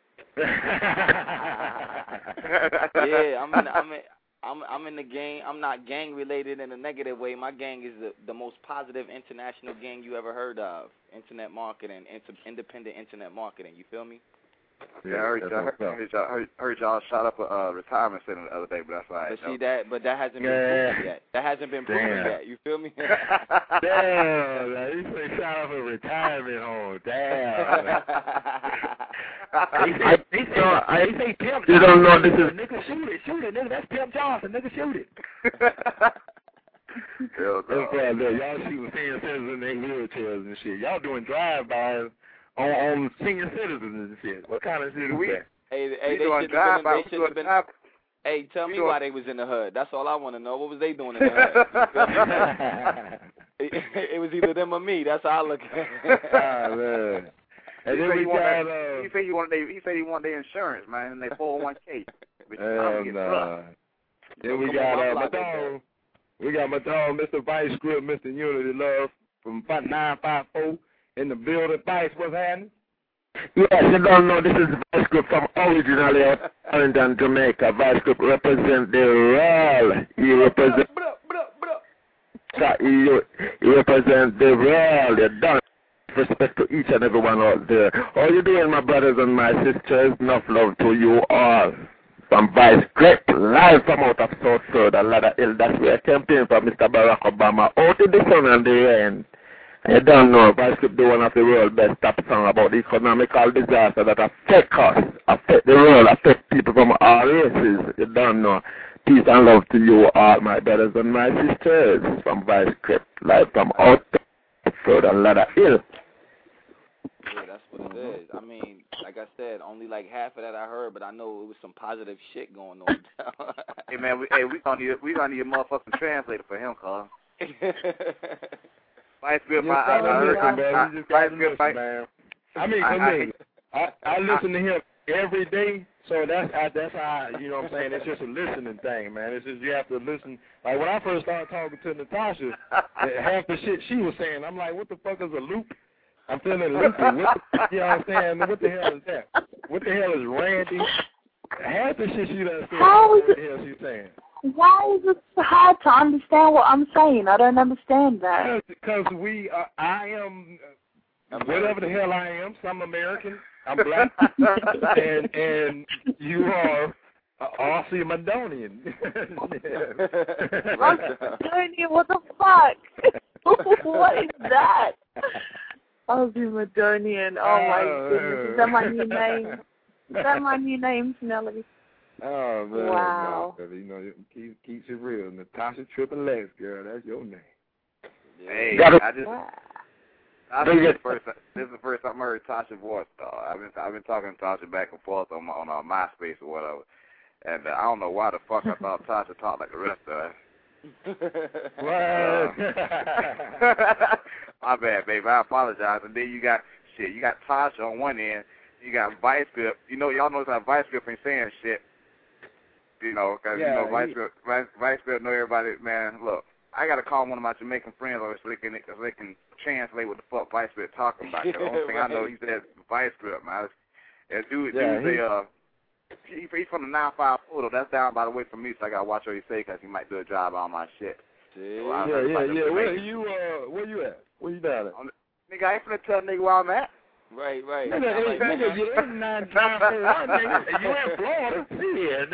yeah, I'm in, I'm in, I'm I'm in the gang. I'm not gang related in a negative way. My gang is the, the most positive international gang you ever heard of. Internet marketing, inter, independent internet marketing. You feel me? Yeah, I heard, y'all, heard, heard, y'all, heard, heard y'all shot up a uh, retirement center the other day, but that's all right. But see that, but that hasn't been Yeah. proven yet. That hasn't been proven Damn. yet. You feel me? Damn, like, you say shot up a retirement home. Damn. They say, they say, uh, they say Pimp You don't know this is- Nigga, shoot it, shoot it, nigga. That's Pimp Johnson, nigga, shoot it. Hell no. That's right, look, y'all shooting senior citizens in their wheelchairs and shit. Y'all doing drive-bys on, on senior citizens and shit. What kind of shit is We- that? Hey, hey, We they doing should have been. drive-by, They we should doing have been. drive- Hey, tell we me doing- why they was in the hood. That's all I want to know. What was they doing in the hood? it, it was either them or me. That's how I look at it. Ah, man. And He then said we he wanted got, that- uh, he said he wanted they, he said he wanted their insurance, man, and their four oh one k. But you Hell probably get nah. rough. Then we Come got on, my uh, my block is dog. We got my dog, Mister Vice Grip, Mister Unity Love from nine five four in the building. Vice, what's happening? Yes, you don't know this is Vice Grip from originally out Arlington, Jamaica. Vice Grip represent the world. He represent he, he represent the world. You don't respect to each and every one out there. How you doing, my brothers and my sisters? Enough love to you all. From Vice Grip, live from out of South Road, a lot of hill. That's where I campaign for Mister Barack Obama. Out in the sun and the rain. I don't know, Vice Grip do one of the world's best top song about the economical disaster that affect us, affect the world, affect people from all races. You don't know. Peace and love to you all, my brothers and my sisters. From Vice Grip, live from out Road, a lot of hill. Yeah, that's what it is. I mean, like I said, only like half of that I heard, but I know it was some positive shit going on. Hey man, we, hey, we gonna need we gonna need a motherfucking translator for him, cuz. Vice Grip, I, I, I heard, I, I, Vice Grip, I, man. I mean, I, I, mean, I, I listen to him. every day. So that's how, that's how, you know what I'm saying, it's just a listening thing, man. It's just you have to listen. Like when I first started talking to Natasha, half the shit she was saying, I'm like, what the fuck is a loop? I'm feeling loopy. What the, you know what I'm saying? What the hell is that? What the hell is Randy? Half the shit she done said, what the hell she's saying? Why is it so hard to understand what I'm saying? I don't understand that. Because we, uh, I am, uh, whatever the hell I am, some American. I'm black, and and you are uh, Aussie Macedonian. Macedonian, what the fuck? What is that? Aussie Macedonian. Oh my goodness, is that my new name? Is that my new name, Snelly? Oh man, wow. No, you know, keep keeps it real. Natasha Triple X, girl, that's your name. Hey, Got it. I just. Wow. I think this, first, this is the first time I heard Tasha's voice, though. I've been I've been talking to Tasha back and forth on my, on our MySpace or whatever, and uh, I don't know why the fuck I thought Tasha talked like the rest of us. Uh, my bad, baby. I apologize. And then you got shit. You got Tasha on one end. You got Vice Grip. You know, y'all know how Vice Grip ain't saying shit. You know, because yeah, you know Vice he, Grip, Vice, Vice Grip know everybody. Man, look. I gotta call one of my Jamaican friends over so they can, so they can translate what the fuck Vice Grip talking about. The only thing I know, he said Vice Grip, man. That dude, yeah, dude's a, uh, he, he's from the nine five photo. That's down by the way from me, so I gotta watch what he say because he might do a job on my shit. So yeah, yeah, yeah. yeah. Where you, uh, where you at? Where you down at? Nigga, I ain't finna tell nigga where I'm at. Right, right. Nigga, hey, like, nigga, you in nine five four one, nigga. You in Florida? Shit.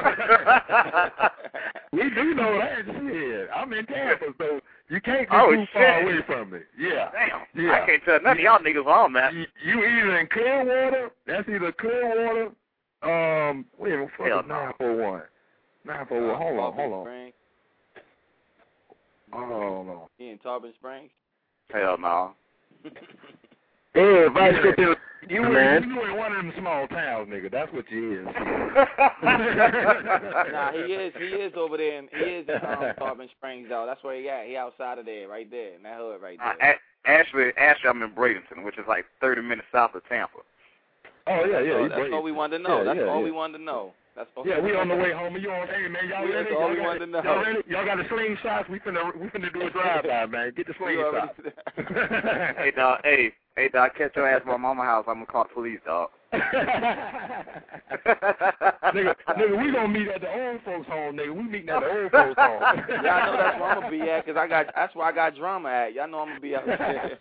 We do know that shit. I'm in Tampa, so you can't be oh, too shit. far away from me. Yeah. Damn. Yeah. I can't tell none of y'all niggas where I'm at. You, you either in Clearwater, that's either Clearwater, um, wait a minute, fuck Hell is no. nine four one? nine four one, hold on, Tarpon hold on. Springs. Hold on. You in Tarpon Springs? Hell no. Yeah, Vice Grip is, You man. You in one of them small towns, nigga. That's what you is. Nah, he is. He is over there. In, he is in um, Tarpon Springs, though. That's where he at. He outside of there, right there, in that hood right there. Uh, a- actually, actually, I'm in Bradenton, which is like thirty minutes south of Tampa. Oh yeah, yeah. So that's all we wanted to know. Yeah, that's yeah, all yeah. we wanted to know. That's all Yeah, we on the way home. You on? Hey man, y'all we, ready? That's all Y'all we got, wanted to know. Y'all ready? Y'all got the slingshots? We finna we finna do a drive by, man. Get the slingshot. Hey dog, hey, hey dog, catch your ass at my mama's house. I'm gonna call the police, dog. nigga, nigga, we gonna meet at the old folks' home, nigga. We meeting at the old folks' home. Y'all know that's where I'm gonna be at, cause I got that's where I got drama at. Y'all know I'm gonna be out there.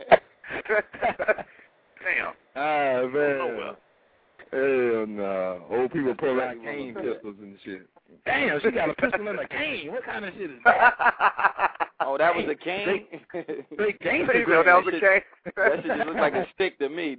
Damn. Ah man. Oh, well. Hell no. Old people pull out cane pistols and shit. Damn, she got a pistol and a cane. What kind of shit is that? Oh, that was a cane? Big cane. You know that was a cane? That shit just looked like a stick to me.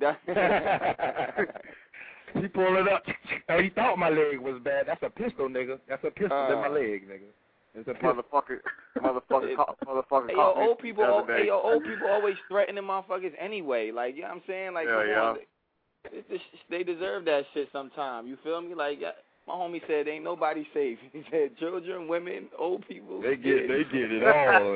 He pulled it up. Oh, he thought my leg was bad. That's a pistol, nigga. That's a pistol Uh, in my leg, nigga. It's a pistol. Motherfucker, motherfucker, call, motherfucker. Hey, yo, caught me old people, the old, other day. hey, yo, old people always threatening motherfuckers anyway. Like, you know what I'm saying? Like, Yeah, come yeah. on, they, they, they deserve that shit sometime. You feel me? Like, yeah, my homie said, ain't nobody safe. He said, children, women, old people. They get, they get it all.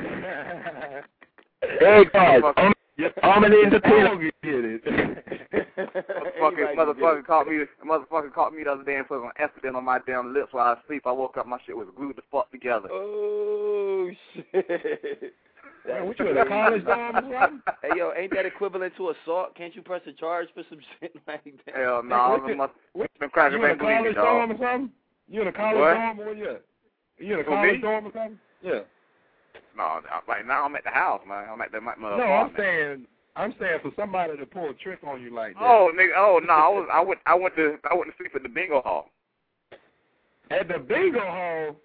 Hey, guys, I'm an entertainer. Get it. Motherfucker, motherfucker caught me. Motherfucker caught me the other day and put an Epident on my damn lips while I was asleep. I woke up, my shit was glued the fuck together. Oh shit! Man, what you in a college dorm or something? Hey yo, ain't that equivalent to assault? Can't you press a charge for some shit like that? Hell no, nah, Hey, must what, been cracking you in a back believe me, college dog. dorm or something? You in a college What? dorm or what you at? You in a Who, college me? dorm or something? Yeah. No, right now I'm at the house, man. I'm at the, my, my No, I'm apartment. saying, I'm saying for somebody to pull a trick on you like that. Oh, nigga. Oh no, I was. I went. I went to. I went to sleep at the bingo hall. At the bingo hall.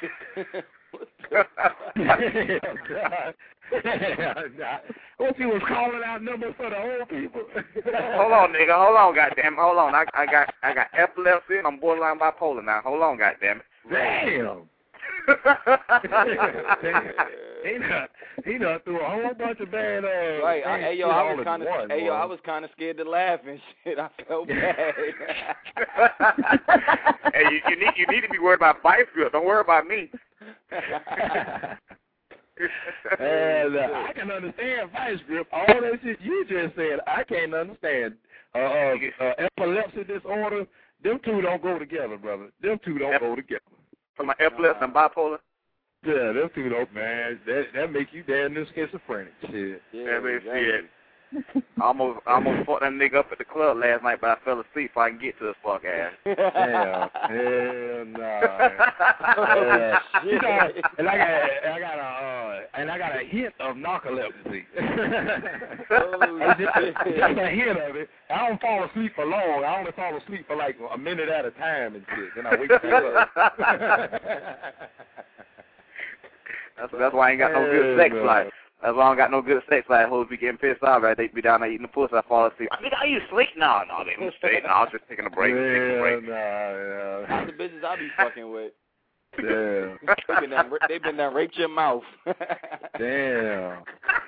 What you was calling out numbers for the old people? Hold on, nigga. Hold on, goddamn. Hold on. I, I got. I got epilepsy and I'm borderline bipolar now. Hold on, goddamn. Damn. he done, he done threw a whole bunch of bad. Uh, Right. I, hey yo, I was kind of. one, Hey yo, boy. I was kind of scared to laugh and shit. I felt bad. Hey, you, you need. You need to be worried about Vice Grip. Don't worry about me. And uh, I can understand vice grip. All that shit you just said, I can't understand. Uh, uh, uh, epilepsy disorder, them two don't go together, brother. Them two don't Ep- go together. From my epilepsy and bipolar? Yeah, them two don't, man. That that make you damn near schizophrenic. Shit. Yeah, that makes shit. I almost, I almost fought that nigga up at the club last night, but I fell asleep so I can get to his fuck ass. Damn. Hell nah. uh, you know, and I got, I got a, uh, and I got a hint of narcolepsy. Oh, just, just a hint of it. I don't fall asleep for long. I only fall asleep for like a minute at a time and shit. Then I wake back up. That's that's why I ain't got no good sex life. That's why I don't got no good sex life. Hoes be getting pissed off, right? They be down there eating the pussy. I fall asleep. I think are you asleep? No, no, they was straight. No, I was just taking a break. Yeah, taking a break. Nah, yeah. That's the bitches I be fucking with. Damn. they been done, they been done raped your mouth. Damn.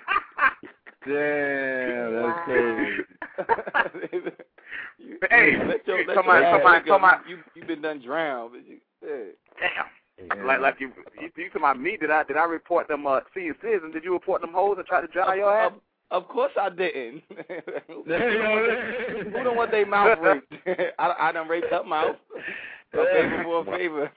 Damn, that's crazy. you, hey, let your, let somebody, your somebody, somebody. You, you been done drowned. But you, yeah. Damn. Yeah. Like, like you, you, you to my me, did I, did I report them uh, senior citizens? Did you report them hoes and try to dry your ass? Of, of course I didn't. Who don't want their mouth raped? I, I done raped her mouth. A favor for a favor.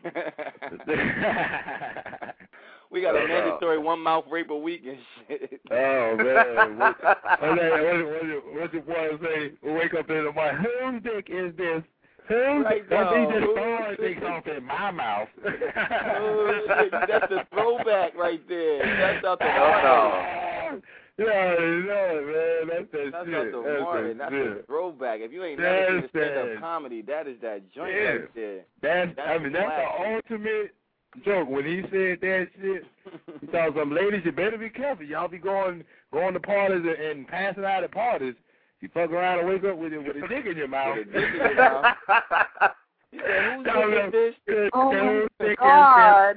We got a mandatory one mouth rape a week and shit. Oh man! What, what, what, what your boy say? Wake up in the morning. Whose dick is this? Who's right that? He just throwing things off in my mouth. Oh, shit. That's the throwback right there. That's out the morning. Yeah, yeah, man. That's that That's shit. out the That's morning. that That's shit. the throwback. If you ain't never seen That's stand-up that. comedy, that is that joint Yeah. right there. That's, That's I mean, that's the ultimate joke. When he said that shit, he told some ladies, you better be careful. Y'all be going going to parties and, and passing out at parties. You fuck around and wake up with, with a dick in your mouth. With a dick in your mouth. He said, who's doing this? Oh, my God.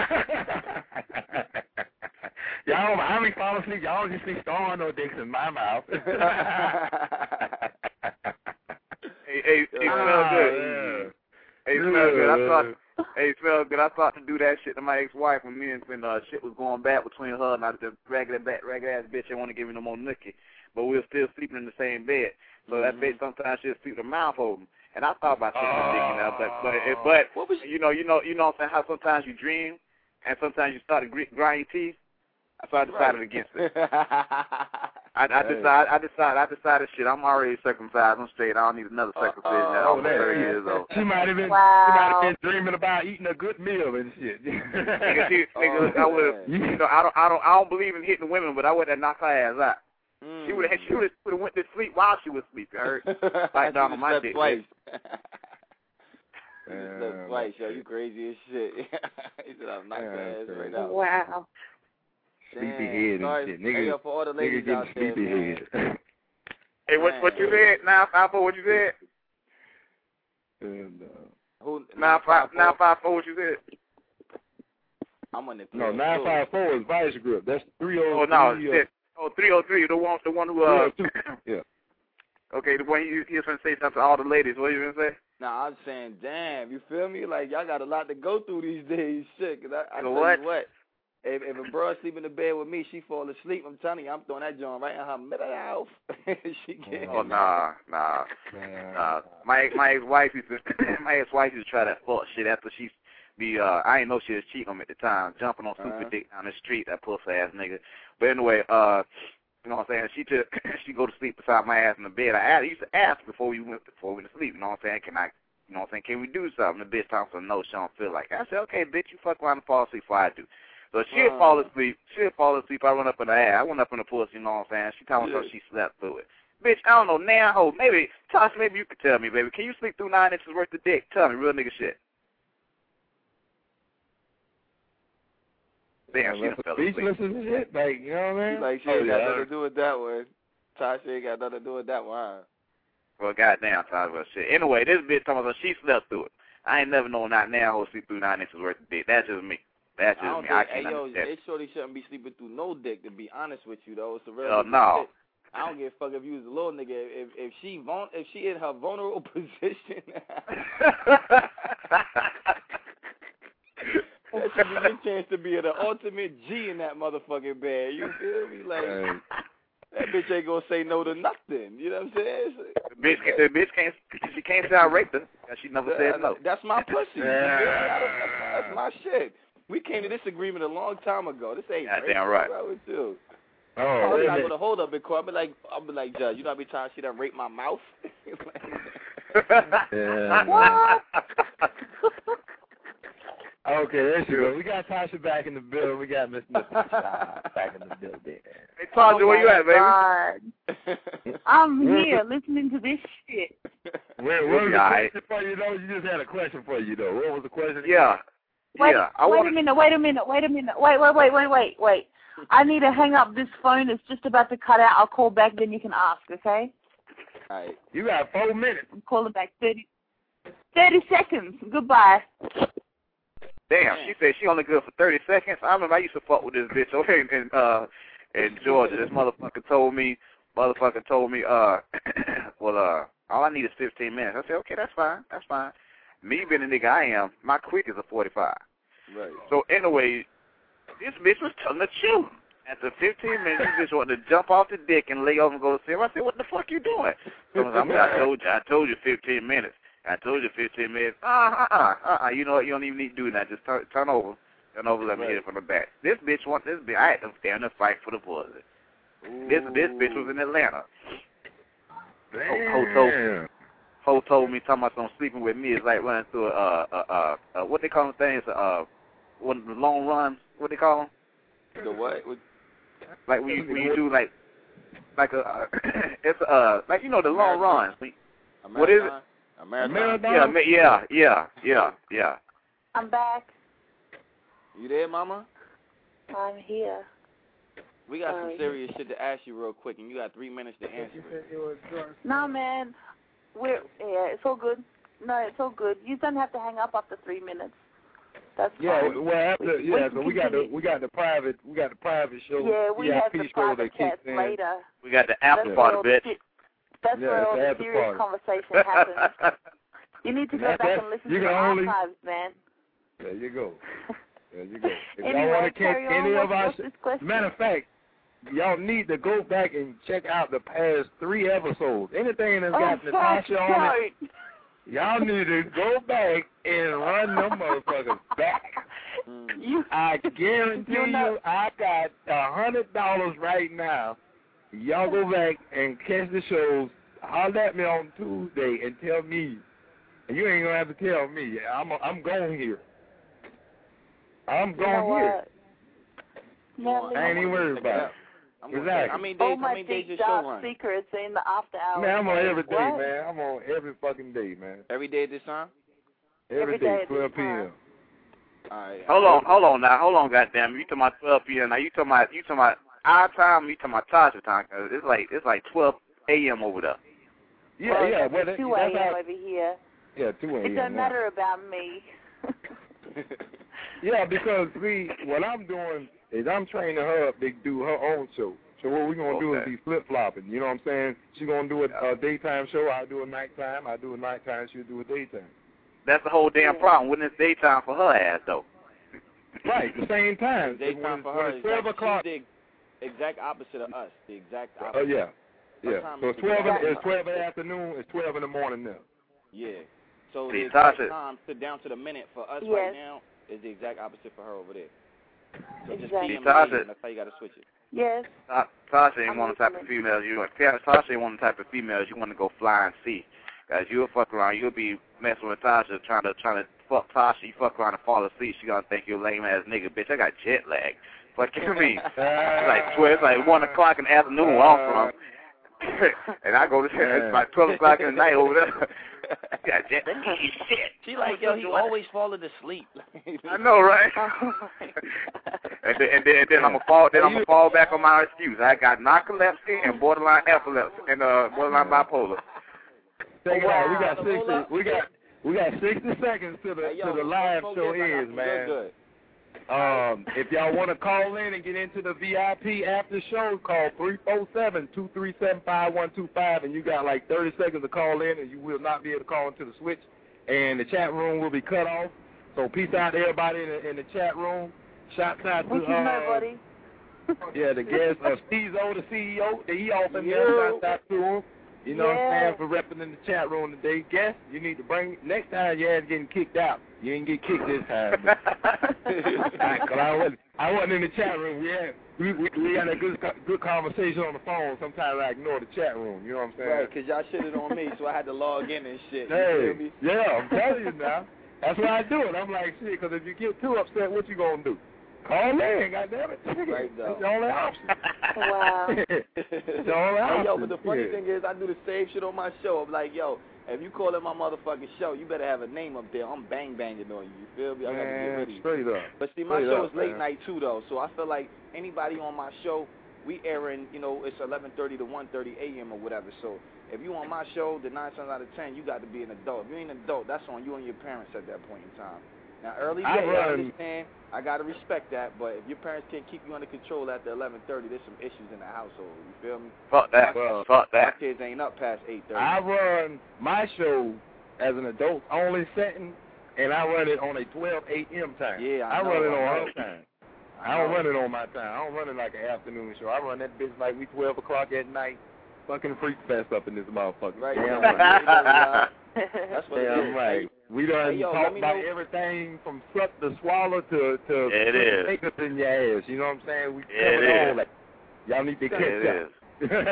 Y'all, I ain't fall asleep. Y'all just be throwing no dicks in my mouth. hey, hey, it smells good. Yeah. Hey, it smells good. I thought, hey, it smells good. I thought to do that shit to my ex-wife when me and when uh, shit was going bad between her and I, the ragged, ragged ass bitch. Didn't want to give me no more nookie, but we were still sleeping in the same bed. So mm-hmm. that bitch sometimes she'll sleep with her mouth open. And I thought about taking a dick in there, but but it, but what was, you know you know you know what I'm saying, how sometimes you dream and sometimes you start to grit, grind your teeth. So I decided right. against it. I, I decided I decided I decided shit. I'm already circumcised. I'm straight. I don't need another circumcision uh, at oh, almost thirty years old. She might have been wow. she might have been dreaming about eating a good meal and shit. nigga, she, nigga, oh, I would you know I don't I don't I don't believe in hitting women, but I would have knocked her ass out. Mm. She would have she would have went to sleep while she was sleeping. I heard like down on my dick. Twice. You slept twice, yo. You crazy as shit. He said I'm knocking her ass right now. Wow. Sleepy head and shit. Nigga, hey, for all the ladies nigga out getting sleepy there, head. Hey, what what you said? Nine five four. What you said? And, uh, Who? Nine five nine five four. What you said? I'm on the. No, nine five four is Vice Grip. That's three oh. Oh no, shit. Oh three oh three. The one, the one who uh. yeah. Okay, the one he, he was trying to say something to all the ladies. What you gonna say? Nah, I'm saying, damn, you feel me? Like y'all got a lot to go through these days, shit. Cause I, I tell what? you what. If, if a bro sleep in the bed with me, she fall asleep. I'm telling you, I'm throwing that joint right in her middle. She can't. Oh nah, nah, nah. My my ex wife used to my ex wife used to try that fuck shit after she be uh I didn't know she was cheating on me at the time, jumping on super uh-huh. dick down the street, that pussy ass nigga. But anyway, uh, you know what I'm saying? She took she go to sleep beside my ass in the bed. I, asked, I used to ask before we went before we went to sleep. You know what I'm saying? Can I? You know what I'm saying? Can we do something? The bitch told me no, she don't feel like it. I said, okay, bitch, you fuck around and fall asleep before I do. So she'll uh, fall asleep. She'll fall asleep. I run up in her ass. I went up in the pussy, you know what I'm saying? She told me yeah. so she slept through it. Bitch, I don't know now. Ho, maybe, Tosh, maybe you could tell me, baby. Can you sleep through nine inches worth of dick? Tell me, real nigga shit. Damn, she done fell asleep. Speechless and shit, like, you know what I mean? Like, she oh, ain't yeah. got nothing to do with that one. Tosh ain't got nothing to do with that one, huh? Well, goddamn, Tosh, well, shit. Anyway, this bitch talking about she slept through it. I ain't never known not now who sleep through nine inches worth of dick. That's just me. That's just I don't me. think, I can't hey, yo, understand. they surely shouldn't be sleeping through no dick, to be honest with you, though. It's a real uh, no. shit. I don't give a fuck if you was a little nigga. If if she vul- if she in her vulnerable position, that give you a chance to be the ultimate G in that motherfucking band. You feel me? Like, Right. that bitch ain't gonna say no to nothing. You know what I'm saying? The bitch, can't, the bitch can't, she can't say I raped her. She never said no. That's my pussy. You Yeah. feel me? That's, that's my shit. We came to this agreement a long time ago. This ain't Yeah, rape. damn right. What's wrong with you? Oh, I'm wait a not minute. gonna hold up in court. I'll be like, I'll be like, Judge, you know, I be trying to see that rape my mouth. Yeah. What? Okay, there she goes. We got Tasha back in the building. We got Miss Mister back in the building. Hey, Tasha, where you at, baby? God. I'm here listening to this shit. Where, We'll what was be the all right. question for you, though? You just had a question for you, though. What was the question? Yeah. Wait, yeah. I wait want a minute, wait a minute, wait a minute. Wait, wait, wait, wait, wait, wait. I need to hang up this phone. It's just about to cut out. I'll call back, then you can ask, okay? All right. You got four minutes. I'm calling back thirty, thirty seconds. Goodbye. Damn, she said she only good for thirty seconds. I remember I used to fuck with this bitch over here in, in uh in Georgia. This motherfucker told me, motherfucker told me, uh, well, uh, all I need is fifteen minutes. I said, okay, that's fine, that's fine. Me being the nigga I am, my quick is a forty-five. Right. So anyway, this bitch was telling the truth. After fifteen minutes, this bitch wanted to jump off the dick and lay over and go to sleep. I said, what the fuck you doing? So I, was like, I told you, I told you fifteen minutes. I told you fifteen minutes. Uh, uh, uh, uh, uh. You know what? You don't even need to do that. Just turn, turn over. Turn over, let me hit it from the back. This bitch wants this bitch. I had to stand and fight for the pussy. This this bitch was in Atlanta. Ho, ho, told, ho told me, talking about some sleeping with me is like running through a, uh, uh, uh, uh, what they call them things, uh, one of the long runs, what they call them? The what? what? Like when you, when you do like, like a, uh, it's uh, like you know the long runs. What is it? A marathon. Yeah, ma- yeah, yeah, yeah, yeah. I'm back. You there, Mama? I'm here. We got some Sorry. serious shit to ask you real quick, and you got three minutes to answer it. No, man. We're yeah. It's all good. No, it's all good. You don't have to hang up after three minutes. That's Yeah, fine. well after We- yeah, we so can we got the continue. we got the private we got the private show. Yeah, we have the V I P show private that chat kicks in. later. We got the after That's party, where all the bitch. se- That's Yeah, where all it's the after serious party. conversation happens. You need to go That- back that- and listen you to the can only- archives, man. There you go. There you go. If Anyway, y'all want to catch carry on. any of What's- our what's this question? matter of fact, y'all need to go back and check out the past three episodes. Anything that's Oh, got fuck, Natasha on it, don't. y'all need to go back and run them motherfuckers back. You, I guarantee you you, know- I got a hundred dollars right now. Y'all go back and catch the shows. Holler at me on Tuesday and tell me. And you ain't gonna have to tell me. I'm I'm going here. I'm You going know here. what? I ain't even worried about it. I'm gonna Exactly. How many All days? How my many days deep your show dark run? secrets in the after hours. Man, I'm on every day, What? man. I'm on every fucking day, man. Every day at this time? Every, Every day, day at twelve this time. p.m. All right. Hold on, hold on now, hold on, goddamn. You talking about twelve p.m. Now you talking about you talking about our time. You talking about Tasha time? Cause it's like it's like twelve a.m. over there. Yeah, well, yeah. It's Well, that, two that's a.m. how, over here. yeah, two a.m. It doesn't now. matter about me. Yeah, because see, what I'm doing is I'm training her up to do her own show. So what we're gonna do is Okay. be flip flopping. You know what I'm saying? She's gonna do a, a daytime show. I do a nighttime. I do a nighttime. She'll do a daytime. That's the whole damn problem. When it's daytime for her ass though. Right, the same time. Daytime When- for when her it's is twelve like, o'clock. she's the exact opposite of us. The exact Oh opposite. yeah, Her yeah. time So is it's twelve. In, exactly- it's twelve in the afternoon. It's twelve in the morning now. Yeah. So See, the exact Tasha- time to down to the minute for us Yes. right now is the exact opposite for her over there. So just Exactly. P M Tasha- and that's how you got to switch it. Yes. Ta- Tasha ain't I'm one of the type of listening. females you want. Tasha ain't one of the type of females you want to go fly and see. Cause you'll fuck around, you'll be messing with Tasha, trying to trying to fuck Tasha. You fuck around and fall asleep. She gonna think you're a lame ass nigga, bitch. I got jet lag. Fuck you mean? It's like twelve. It's like one o'clock in the afternoon where I'm from. And I go to it's about twelve o'clock in the night over there. Yeah, jet lag. Shit. She like, yo, he always falling asleep. I know, right? and then, and then, and then I'm gonna fall. Then I'm gonna fall back on my excuse. I got narcolepsy and borderline epilepsy and uh borderline bipolar. Check it out. We got Wow. sixty. We got we got sixty seconds to the Hey, yo, to the live before show this, I got ends, some man. Good, good. Um, if y'all want to call in and get into the V I P after show, call three four seven, two three seven, five one two five, and you got like thirty seconds to call in, and you will not be able to call into the switch, and the chat room will be cut off. So peace out to everybody in the, in the chat room. Shouts out to What you uh, know, buddy? yeah, the guest, uh, Steve O, the C E O, the E off in Yeah. there. Shouts out to him. You know Yeah. what I'm saying, for repping in the chat room today. Guest, you need to bring, next time your ass getting kicked out. You didn't get kicked this time. Cause I wasn't, I wasn't in the chat room. We had, we, we, we had a good good conversation on the phone. Sometimes I ignore the chat room. You know what I'm saying? Right, because y'all shitted on me, so I had to log in and shit. You Hey, feel me? yeah, I'm telling you now. That's what I do. And I'm like, shit, because if you get too upset, what you going to do? Call in, goddammit. Right, though. That's the only option. Wow. It's the only option. Hey, yo, but the funny Yeah. thing is, I do the same shit on my show. I'm like, yo, if you call it my motherfucking show, you better have a name up there. I'm bang banging on you. You feel me? I gotta get Man, rid of you. straight up. But see, my Straight show up, is late man. night too, though. So I feel like anybody on my show, we airing, you know, it's eleven thirty to one thirty a.m. or whatever. So if you on my show, the nine times out of ten, you got to be an adult. If you ain't an adult, that's on you and your parents at that point in time. Now, early I day, I run- understand. I got to respect that. But if your parents can't keep you under control after eleven thirty, there's some issues in the household. You feel me? Fuck that. My, Fuck that. My kids ain't up past eight thirty. I run my show as an adult only setting, and I run it on a twelve a.m. time. Yeah, I I, know, run it I on know. her time. I don't run it on my time. I don't run it like an afternoon show. I run that bitch like we twelve o'clock at night. Fucking freak fest up in this motherfucker. Right. Damn Yeah, right. That's what Damn it is. right. We done Hey, yo, talk let me about know- everything from suck to swallow to to Yeah, it put is. makeup in your ass. You know what I'm saying? We Yeah, it covered all is. that. Y'all need to Yeah, catch it up. is.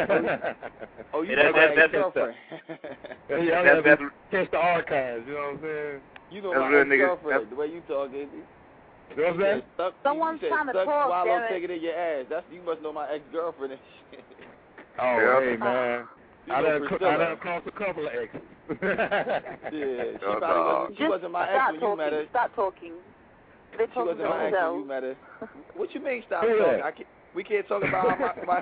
Oh, you Yeah, know that- my that- that's- ex-girlfriend. Yeah, y'all That's- gotta that's- catch the archives. You know what I'm saying? You know That's my real nigga. ex-girlfriend, the way you talk, is You know what I'm saying? Stuck, Someone's you said, trying to stuck, talk, swallow, damn it. take it in your ass. That's you must know my ex-girlfriend and shit. Oh, Yeah. hey, man. You I know done, I Priscilla. done crossed a couple of exes. Yeah, she Oh, probably dog. wasn't, she Just wasn't my ex stop when you met her. talking. Stop talking. They're She talking wasn't to my ex when you themselves. met her. What you mean stop Who talking? that? I can't, we can't talk about how my...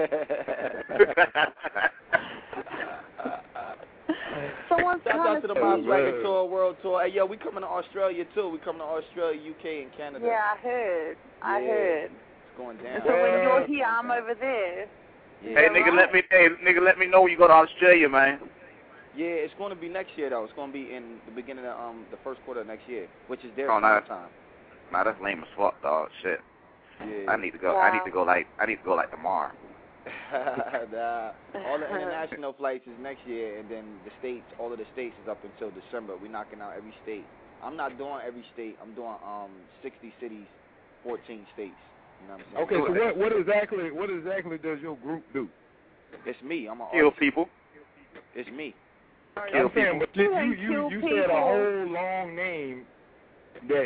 Someone's Shout trying out to to the see. Moms Wagon man. Tour, World Tour. Hey, yo, we coming to Australia, too. We coming to Australia, U K, and Canada. Yeah, I heard. I Yeah. heard. It's going down. So when Yeah. you're here, I'm over there. Yeah. Hey, nigga, let me. Hey, nigga, let me know when you go to Australia, man. Yeah, it's going to be next year, though. It's going to be in the beginning of um the first quarter of next year, which is their Oh, nice. time. Nah, that's lame as fuck, dog. Shit. Yeah. I need to go. I need to go like. I need to go like tomorrow. Nah, all the international flights is next year, and then the states, all of the states is up until December. We're knocking out every state. I'm not doing every state. I'm doing um sixty cities, fourteen states. You know what I'm Okay, saying? so what what exactly what exactly does your group do? It's me. I'm an Kill artist. people. It's me. Kill I'm saying, people. but you You you ain't you, kill you said a people. whole long name that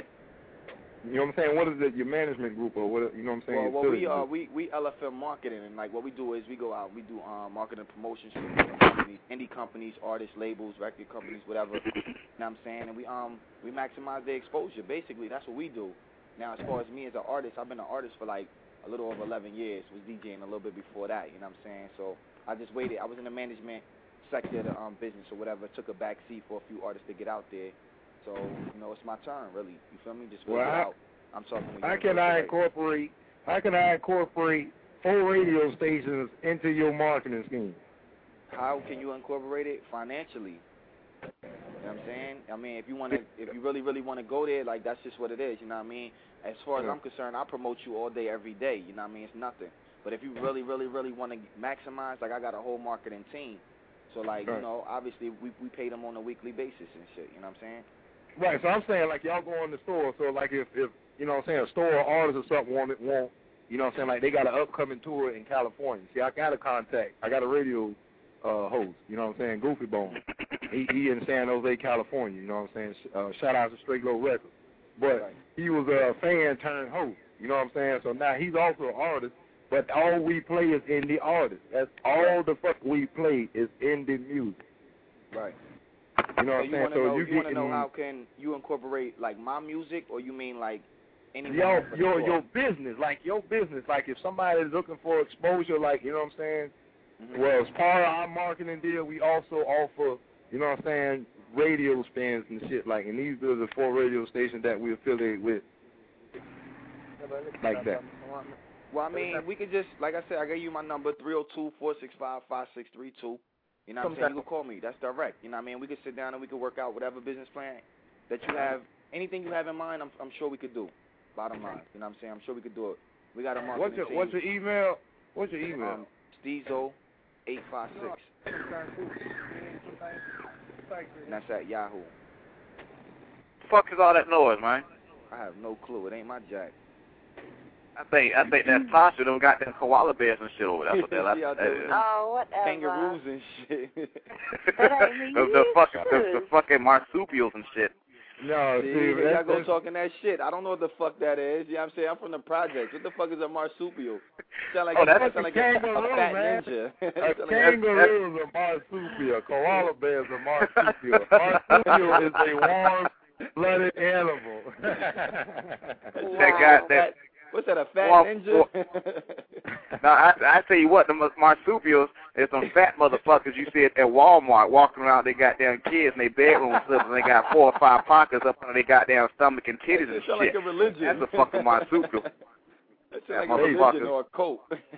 you know what I'm saying. What is it? Your management group or what? You know what I'm saying? Well, your well we affiliate uh group? we we L F M marketing, and like what we do is we go out, we do um marketing promotions for different companies, indie companies, artists, labels, record companies, whatever. You know what I'm saying? And we um we maximize their exposure. Basically, that's what we do. Now, as far as me as an artist, I've been an artist for like a little over eleven years. Was DJing a little bit before that. You know what I'm saying? So I just waited. I was in the management sector of the um business or whatever. Took a back seat for a few artists to get out there. So you know, it's my turn really. You feel me? Just Well, figure it how- out. I'm talking. with How you can I incorporate? How can I incorporate four radio stations into your marketing scheme? How can you incorporate it financially? You know what I'm saying? I mean, if you want to, if you really, really want to go there, like that's just what it is. You know what I mean? As far as Yeah. I'm concerned, I promote you all day, every day. You know what I mean? It's nothing. But if you really, really, really want to maximize, like I got a whole marketing team. So like, Right. you know, obviously we we pay them on a weekly basis and shit. You know what I'm saying? Right. So I'm saying like y'all go in the store. So like if if you know what I'm saying a store or artist or something want it want you know what I'm saying like they got an upcoming tour in California. See, I got a contact. I got a radio uh host. You know what I'm saying? Goofy Bone. he he in San Jose, California. You know what I'm saying? Uh, shout out to Straight Low Records. But Right. he was a fan turned host. You know what I'm saying? So now he's also an artist. But all we play is in the artist. That's all the fuck we play is in the music. Right. You know So what I'm you saying? want to So know? you You want to getting know how can you incorporate like my music, or you mean like anyone your else in the your store? your business, like your business, like if somebody is looking for exposure, like you know what I'm saying. Mhm. Well, as part of our marketing deal, we also offer, you know what I'm saying, radio spins and shit. Like, and these are the four radio stations that we affiliate with, like that. Well, I mean, we could just, like I said, I gave you my number, three oh two, four six five, five six three two. You know what I'm saying? You can call me. That's direct. You know what I mean? We could sit down and we could work out whatever business plan that you have anything you have in mind, I'm I'm sure we could do. Bottom line, you know what I'm saying? I'm sure we could do it. We got a marketing What's your team. What's your email? What's your email? Um, Steezo eight five six. And that's at Yahoo. Fuck is all that noise, man? I have no clue. It ain't my jack. I think I think that's Tasha. Them got them koala bears and shit over there. That's what they're like. Yeah, that is. Oh, whatever. Kangaroos and shit. That ain't me. the, the fucking the, the fucking marsupials and shit. No, See, see, y'all that's, go that's, talking that shit. I don't know what the fuck that is. You know what I'm saying? I'm from the projects. What the fuck is a marsupial? Sound like Oh, a, that's sound a like kangaroo, a, a fat man. ninja. a Sound like kangaroo is a marsupial. Koala bear is a marsupial. Marsupial is a warm-blooded animal. Wow. That got that. What's that, a fat Well, ninja? Now, I, I tell you what, the marsupials is some fat motherfuckers you see at, at Walmart walking around their goddamn kids in their bedroom slippers and they got four or five pockets up under their goddamn stomach and titties and It sound shit. like a religion. That's a fucking marsupial. That That sound like a religion motherfucker. or a cult.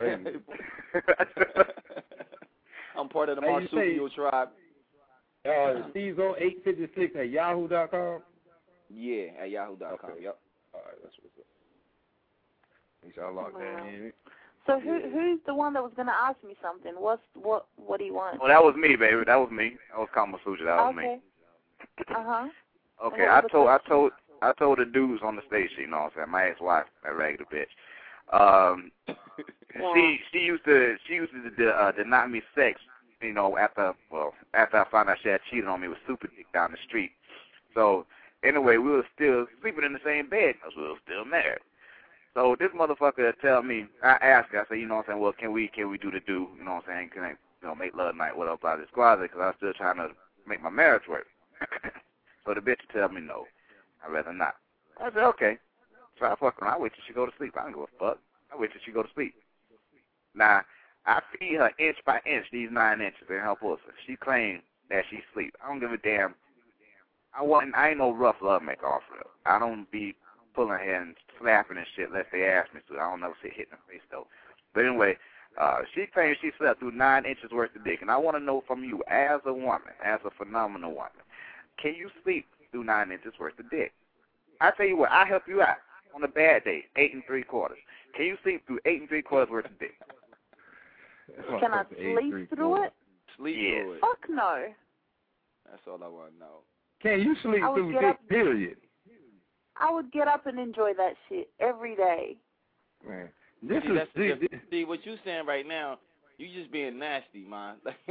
I'm part of the Hey, you marsupial say- tribe. Uh, Steezo eight fifty-six at yahoo dot com. Yeah, at yahoo dot com. Okay. Yep. All right, that's what's up. Y'all lock Wow. that in. So who who's the one that was gonna ask me something? What's what what do you want? Well, that was me, baby. That was me. That was Kama Sutra. That was okay. me. Uh huh. Okay, What I was the told I question? told I told the dudes on the station, you know what I'm saying, my ex-wife, that regular bitch. Um, Wow. she she used to she used to de, uh, deny me sex, you know, after well after I found out she had cheated on me with Super Dick down the street. So anyway, we were still sleeping in the same bed because we were still married. So this motherfucker tell me, I asked her, I said, you know what I'm saying, well, can we can we do the do, you know what I'm saying, can I, you know, make love night, whatever, blah, this closet, because I'm still trying to make my marriage work. So the bitch tell me no, I'd rather not. I said, okay. So I fuck around, I wait till she go to sleep. I don't give a fuck. I wait till she go to sleep. Now, I feed her inch by inch these nine inches in her pussy. She claims that she sleep. I don't give a damn. I wasn't, I ain't no rough love maker off of her. I don't be pulling her and slapping and shit unless they ask me to. I don't never see it hitting her face, though. But anyway, uh, she claims she slept through nine inches worth of dick. And I want to know from you, as a woman, as a phenomenal woman, can you sleep through nine inches worth of dick? I tell you what, I help you out on a bad day, eight and three quarters. Can you sleep through eight and three quarters worth of dick? Can I sleep through it? Sleep Yes. through it. Fuck no. That's all I want to know. Can you sleep I would through get dick, up- period? I would get up and enjoy that shit every day. Man, this see, is that's the this, difference. See, what you saying right now, you just being nasty, man.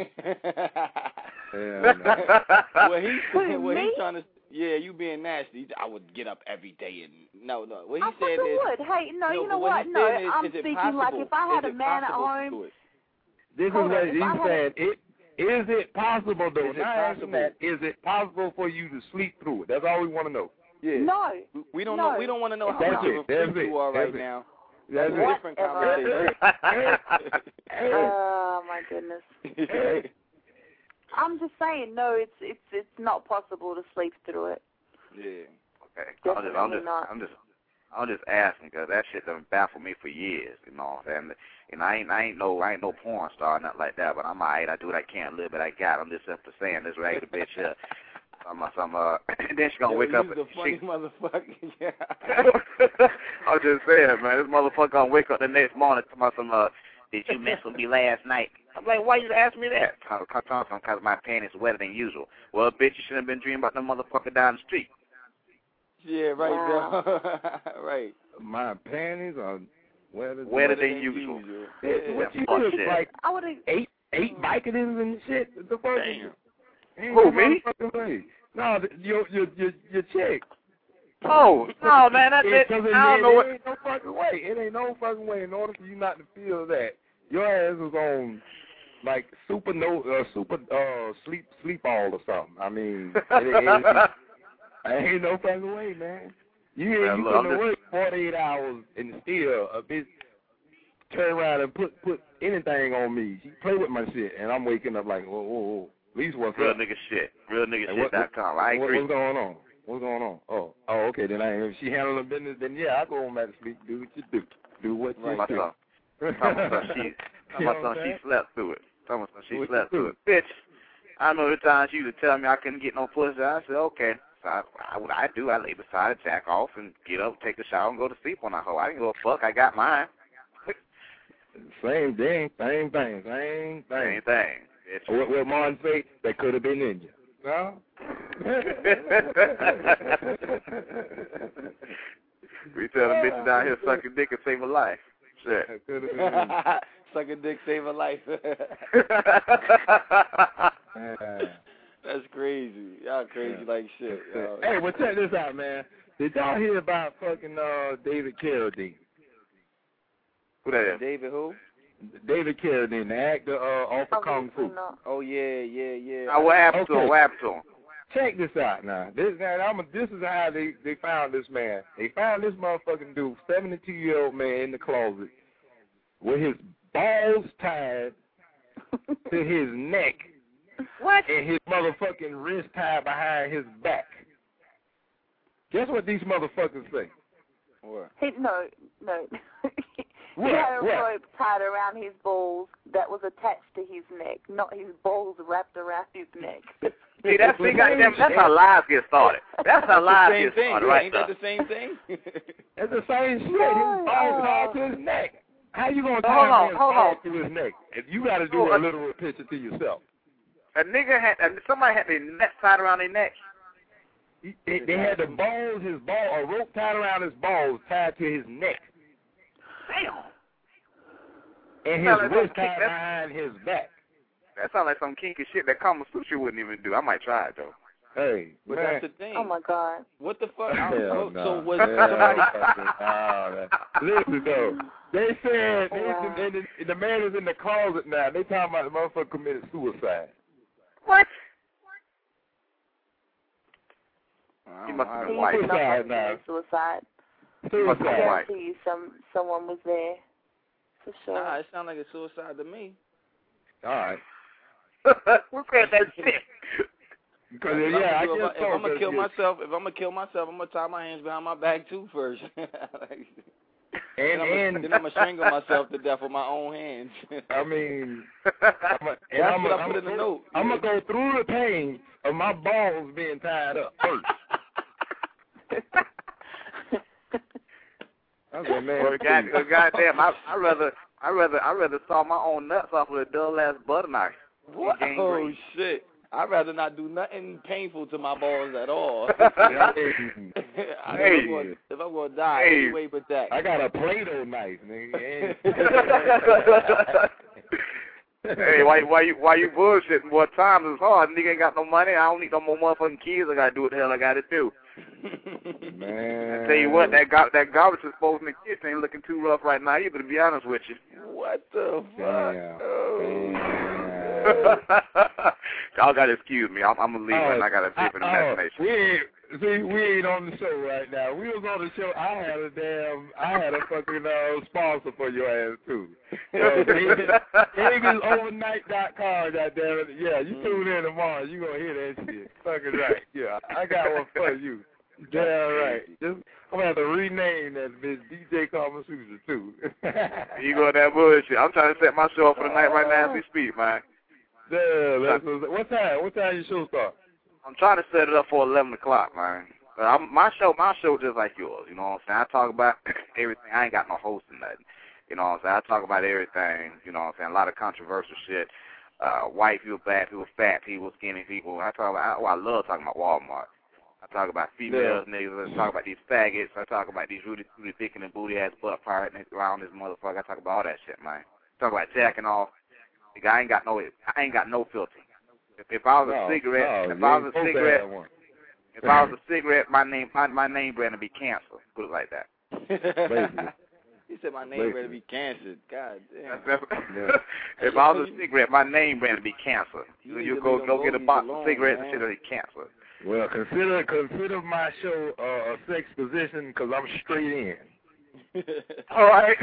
Yeah, what he's Who, what me? he's trying to, yeah, you being nasty. I would get up every day and no, no. What he I said fucking is, would. Hey, no, no, you but know what what? he's No, saying is, I'm is it thinking possible? like if I had Is a it man at possible to home. do it? this is Hold on, what if he I had said. It is it possible though? Is it Not asking possible? that. Is it possible for you to sleep through it? That's all we want to know. Yeah. No. We- We don't no. know. We don't want to know how That's much it. of a That's freak it. you are That's right it. now. That's That's a it. different Whatever. conversation. Oh my goodness. I'm just saying, no, it's it's it's not possible to sleep through it. Yeah. Okay. I'm just, I'm Definitely just, not. I'm just, I'm just asking because that shit done baffled me for years. You know what I'm saying? And I ain't, I ain't no, I ain't no porn star, nothing like that. But I'm alright. I do what I can, a little bit I got. I'm just up to saying this regular bitch here. Some, some, uh, then she gonna Yo, wake up. you's the funny She, motherfucker. Yeah. I'm just saying, man. This motherfucker gonna wake up the next morning to my some, uh, did you mess with me last night? I'm like, why you ask me that? Because my panties wetter than usual. Well, bitch, you shouldn't have been dreaming about the motherfucker down the street. Yeah, right, Wow. bro. Right. My panties are wetter than, Wetter than usual. Yeah, what you Fuck do? shit. Like I would have. eight, eight Vicodins and shit. What the fuck? Damn. Ain't Who, no me? motherfucking way. No, th- your your your your chick. Oh, no, man, that's it. Because I don't know what. It ain't no fucking way. It ain't no fucking way. In order for you not to feel that, your ass was on like super no uh, super uh sleep sleep all or something. I mean, it, it, it, ain't no fucking way, man. You Man, you look, couldn't I'm work forty-eight hours and still a bitch turn around and put put anything on me. She play with my shit, and I'm waking up like, whoa, whoa, whoa. At least what's Real up? nigga shit. Real nigga And shit what- dot com. I What, agree. what's going on? What's going on? Oh, oh, okay. Then I ain't. If she handling the business, then yeah, I go home back to sleep. Do what you do. Do what you My do. son. Tell my son she, tell You my know son what I'm she saying? slept through it. Tell my son she What slept you through it. Bitch, I know the times she used to tell me I couldn't get no pussy. I said, okay, beside. I, what I do, I lay beside it, jack off, and get up, take a shower, and go to sleep on that hoe. I didn't go fuck. I got mine. Same thing, same thing, same thing. Same thing. It's what what Martin say? They could have been ninja. No. We tell the bitches down here suck your dick and save a life. Shit. Suck a dick, save a life. That's crazy. Y'all crazy yeah. like shit. Yo. Hey, well, check this out, man. Did y'all hear about fucking uh, David Carradine? Who that is? David who? David Carradine, the actor uh, off of Kung Fu. Oh, yeah, yeah, yeah. Now, what happened okay. to him? What happened to him? Check this out now. This now, I'm a, this is how they, they found this man. They found this motherfucking dude, seventy-two-year-old man in the closet with his balls tied to his neck. What? And his motherfucking wrist tied behind his back. Guess what these motherfuckers say? What? He, no, no. What? He had a What? rope tied around his balls that was attached to his neck, not his balls wrapped around his neck. See, that's, see, goddamn, that's how lies get started. That's how lies get started, right? Ain't that the same thing? It's the same shit. His balls tied to his neck. How you gonna So tie hold on, his hold balls on. to his neck? If you got to do a literal picture to yourself. A nigga had, uh, somebody had their neck tied around their neck. They, they had the balls, his ball, a rope tied around his balls, tied to his neck. Damn. And his Sound like wrist some tied kink- behind his back. That sounds like some kinky shit that Kama Sutra wouldn't even do. I might try it, though. Hey, But man. that's the thing. Oh, my God. What the fuck? Hell so, no. so was Hell somebody... fucking no. Listen, though. They said, Oh, wow. they, they, they, the man is in the closet now. They talking about the motherfucker committed suicide. What? He He must have been He white. did not Suicide commit now. suicide. He must have I been white. guarantee you some, someone was there. For sure. Nah, it sounds like a suicide to me. All right. Who said that shit? Because, If yeah, I I'm gonna, guess if so. I'm gonna but kill yeah. myself, if I'm gonna kill myself, I'm gonna tie my hands behind my back too first. And, then, I'm and gonna, then I'm gonna strangle myself to death with my own hands. I mean, I'm a, That's I'm what a, I put I'm in the a, note. I'm gonna go through the pain of my balls being tied up first. I was like, man, Well, God, well, goddamn, I I rather I rather I rather saw my own nuts off with a dull ass butter knife. What? Gang Oh green. shit! I'd rather not do nothing painful to my balls at all. Hey. I, if, I'm going, if I'm gonna die, Hey. any way but that. I got a Play-Doh knife, nigga. Hey, why why you why you bullshitting? Boy, times is hard. Nigga ain't got no money. I don't need no more motherfucking kids. I gotta do what the hell I gotta do. Man. I tell you what, that gar- that garbage disposal in the kitchen ain't looking too rough right now either, to be honest with you. What the Damn. fuck? Oh. Y'all gotta excuse me. I'm, I'm gonna leave Oh, and I got a different I- oh, imagination. we ain't, see, we ain't on the show right now. We was on the show. I had a damn, I had a fucking uh, sponsor for your ass too. Uh, Davis Overnight dot com, goddamn it. Yeah, you tune in tomorrow, you gonna hear that shit. Fucking right. Yeah, I got one for you. Damn right. Just, I'm gonna have to rename that bitch D J Kama Sutra too. You go that bullshit. I'm trying to set my show up for the night right now as we speak, man. Yeah, that's what, what time? What time your show start? I'm trying to set it up for eleven o'clock, man. But I'm, my show, my show just like yours. You know what I'm saying? I talk about everything. I ain't got no host or nothing. You know what I'm saying? I talk about everything. You know what I'm saying? A lot of controversial shit. Uh, white people, black people, fat people, skinny people. I talk about. Oh, I love talking about Walmart. I talk about females, Yeah. niggas. I talk about these faggots. I talk about these Rudy, Rudy picking and booty ass butt pirate around this motherfucker. I talk about all that shit, man. Talk about jacking off. Nigga, I ain't got no, I ain't got no filter. If, if I was No, a cigarette, no, if you I ain't was a supposed to cigarette, have one. if I was a cigarette, my name, my, my name brand would be cancer. Put it like that. Basically. He said my name ready to be cancer. God damn. That's, that's, if I was a cigarette, my name brand would be cancer. You You, need to go leave go them get a bogeys box alone, of cigarettes man. and shit, it'll be cancer. Well, consider consider my show uh, a sex position because I'm straight in. All right.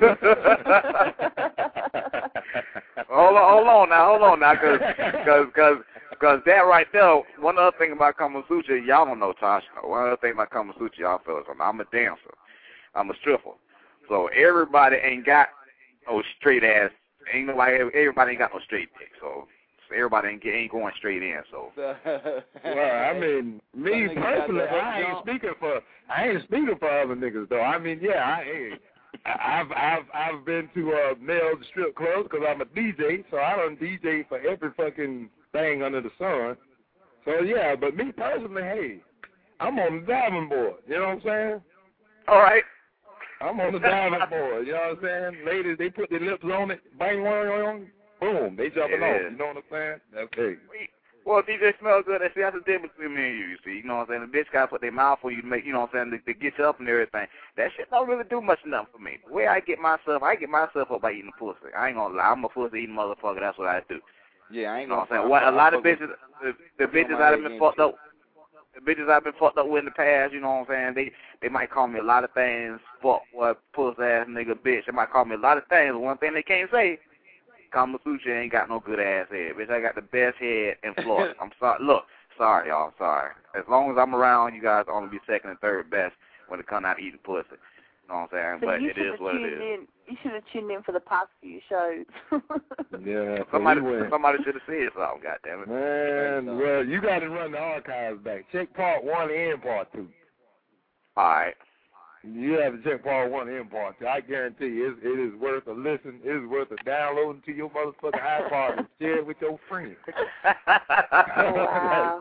hold on, hold on now, hold on now, cause, cause, cause, cause that right there. One other thing about Kama Sutra, y'all don't know, Tasha. One other thing about Kama Sutra, y'all fellas, I'm a dancer, I'm a stripper, so everybody ain't got no straight ass. Ain't nobody, everybody ain't got no straight dick. So, so everybody ain't, ain't going straight in. So. Well, I mean, me personally, I ain't speaking for I ain't speaking for other niggas though. I mean, yeah, I ain't. I've I've I've been to uh, male strip clubs because I'm a D J, so I done D J for every fucking thing under the sun. So yeah, but me personally, hey, I'm on the diving board. You know what I'm saying? All right. I'm on the diving board. You know what I'm saying? Ladies, they put their lips on it, bang one, boom, they jumping Yeah. off. You know what I'm saying? That's hey. Well, D J Smell Good, see, that's the difference between me and you, you see. You know what I'm saying? The bitch got to put their mouth on you to make, you know what I'm saying, to, to get you up and everything. That shit don't really do much nothing for me. The way I get myself, I get myself up by eating pussy. I ain't gonna lie. I'm a pussy eating motherfucker. That's what I do. Yeah, I ain't You know gonna what I'm saying? What, a lot of bitches, the, the bitches I've been fucked up, the bitches I've been fucked up with in the past, you know what I'm saying? They they might call me a lot of things, fuck, what, puss ass nigga, bitch. They might call me a lot of things. One thing they can't say, Kama Sutra ain't got no good ass head. Bitch, I got the best head in Florida. I'm sorry. Look, sorry, y'all. Sorry. As long as I'm around, you guys only be second and third best when it comes out eating pussy. You know what I'm saying? So but you it should is have what it tuned is. in. You should have tuned in for the past few shows. Yeah. Somebody, so we went, somebody should have said something. Goddamn it. Man, well, you got to run the archives back. Check part one and part two. All right. You have to check part one and part two. I guarantee you, it, it is worth a listen. It is worth a downloading to your motherfucking iPod and share it with your friends. Oh, wow.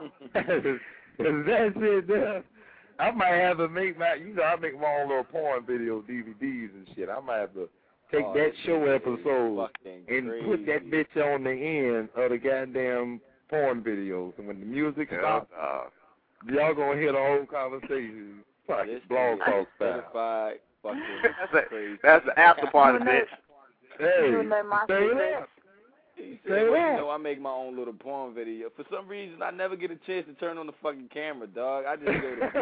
That shit there. I might have to make my, you know, I make my own little porn video D V Ds and shit. I might have to take Oh, that that show shit is episode fucking and crazy. put that bitch on the end of the goddamn porn videos. And when the music Yeah, stops, uh, y'all gonna hear the whole conversation. Fuck This blog nigga talk style. certified fucking that's, a, crazy. that's the after party, bitch. Hey, You know my say secret. that. He Say said, well, that. you know, I make my own little porn video. For some reason, I never get a chance to turn on the fucking camera, dog. I just go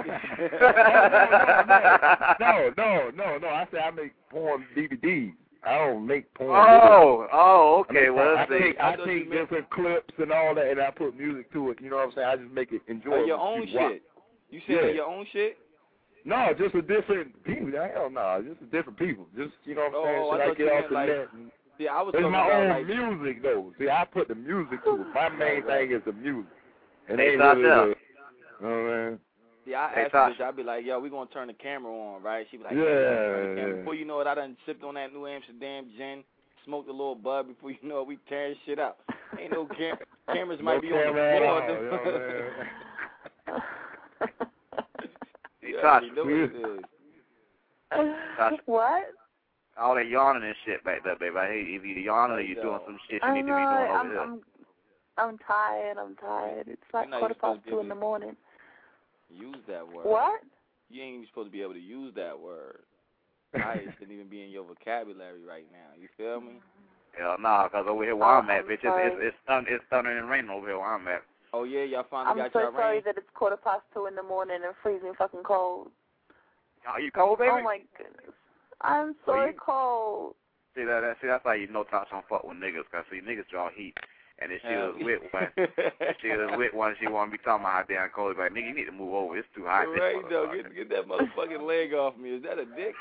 to... no, no, no, no. I say I make porn D V Ds. I don't make porn Oh, oh, videos. I okay. make- Well, I let's see. take, I take different clips and all that, and I put music to it. You know what I'm saying? I just make it enjoyable. Oh, your own to watch. shit. You said Yeah. your own shit? No, just with different people. Hell no, just with different people. Just, you know what I'm saying? Oh, Should I I thought get you off meant the like- net? And, See, I was it's talking my about, own like... music, though. See, I put the music to it. My main Right, right. thing is the music. And Hey, ain't stop really there. the, you know what I mean? Yeah, I Hey, asked Tosh. her, I'd be like, yo, we going to turn the camera on, right? She'd be like, Yeah, yeah, we're gonna turn the camera. yeah. Before you know it, I done sipped on that New Amsterdam gin, smoked a little bud. Before you know it, we tearing shit up. Ain't no cam- cameras No might be on the camera at floor. all, you know what I mean? Hey, You Tosh, already know what it is. Tosh, What? all that yawning and shit back there, baby. I hate if you're yawning or you're doing some shit you I need to know. be doing over I'm, here. I'm, I'm tired. I'm tired. It's like You know quarter you're supposed past to two be in the morning. Use that word. What? You ain't even supposed to be able to use that word. I shouldn't even be in your vocabulary right now. You feel me? Hell nah, because over here where Oh, I'm at, I'm bitch, it's, sorry. it's, it's, thun- it's thundering and raining over here where I'm at. Oh, yeah, y'all finally I'm got so y'all sorry rain? that it's quarter past two in the morning and freezing fucking cold. Are you cold, baby? Oh my goodness. I'm so Well, you- cold. See, that, that, see, that's how you know Tosh don't fuck with niggas, because, see, niggas draw heat. And if she Hell was with one, if she was with one, she wouldn't be talking about how damn cold. Like, nigga, you need to move over. It's too hot. this Right, though. motherfucker. Get, get that motherfucking leg off me. Is that a dick?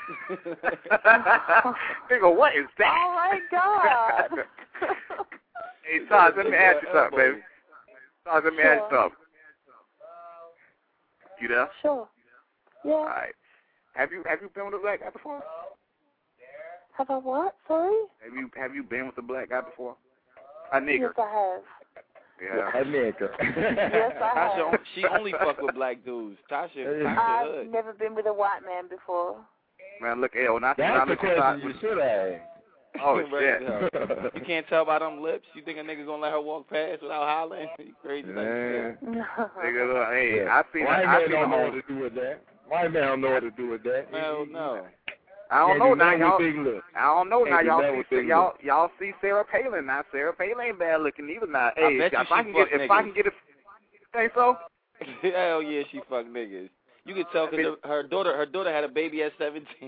Nigga, what is that? Oh my God. Hey, Tosh, let me ask you something, baby. Tosh, let me ask you Sure. something. You there? Sure. Yeah. All right. Have you have you been with a black guy before? Have I what? Sorry? Have you have you been with a black guy before? A nigger. Yes, I have. Yeah. A nigga. Yes, I have. Tasha, she only fuck with black dudes. Tasha, Tasha I've hood. never been with a white man before. Man, look, L, when I, when I That's the look question inside, you should have. oh Right, shit. though. You can't tell by them lips. You think a nigga gonna let her walk past without hollering? You crazy like Man. shit. Nigga, look, hey, Yeah. I seen White I man seen don't a know whole, what to do with that. White man don't know what to do with that. Hell no. I don't Can't know do now, nothing y'all. with big lips. I don't know now, Can't do y'all nothing with see big y'all lips. y'all see Sarah Palin now. Sarah Palin ain't bad looking either now. I Hey, bet you if I she can get fuck if I niggas. can get it, think so? Hell yeah, she fuck niggas. You can tell because her, her daughter, her daughter had a baby at seventeen.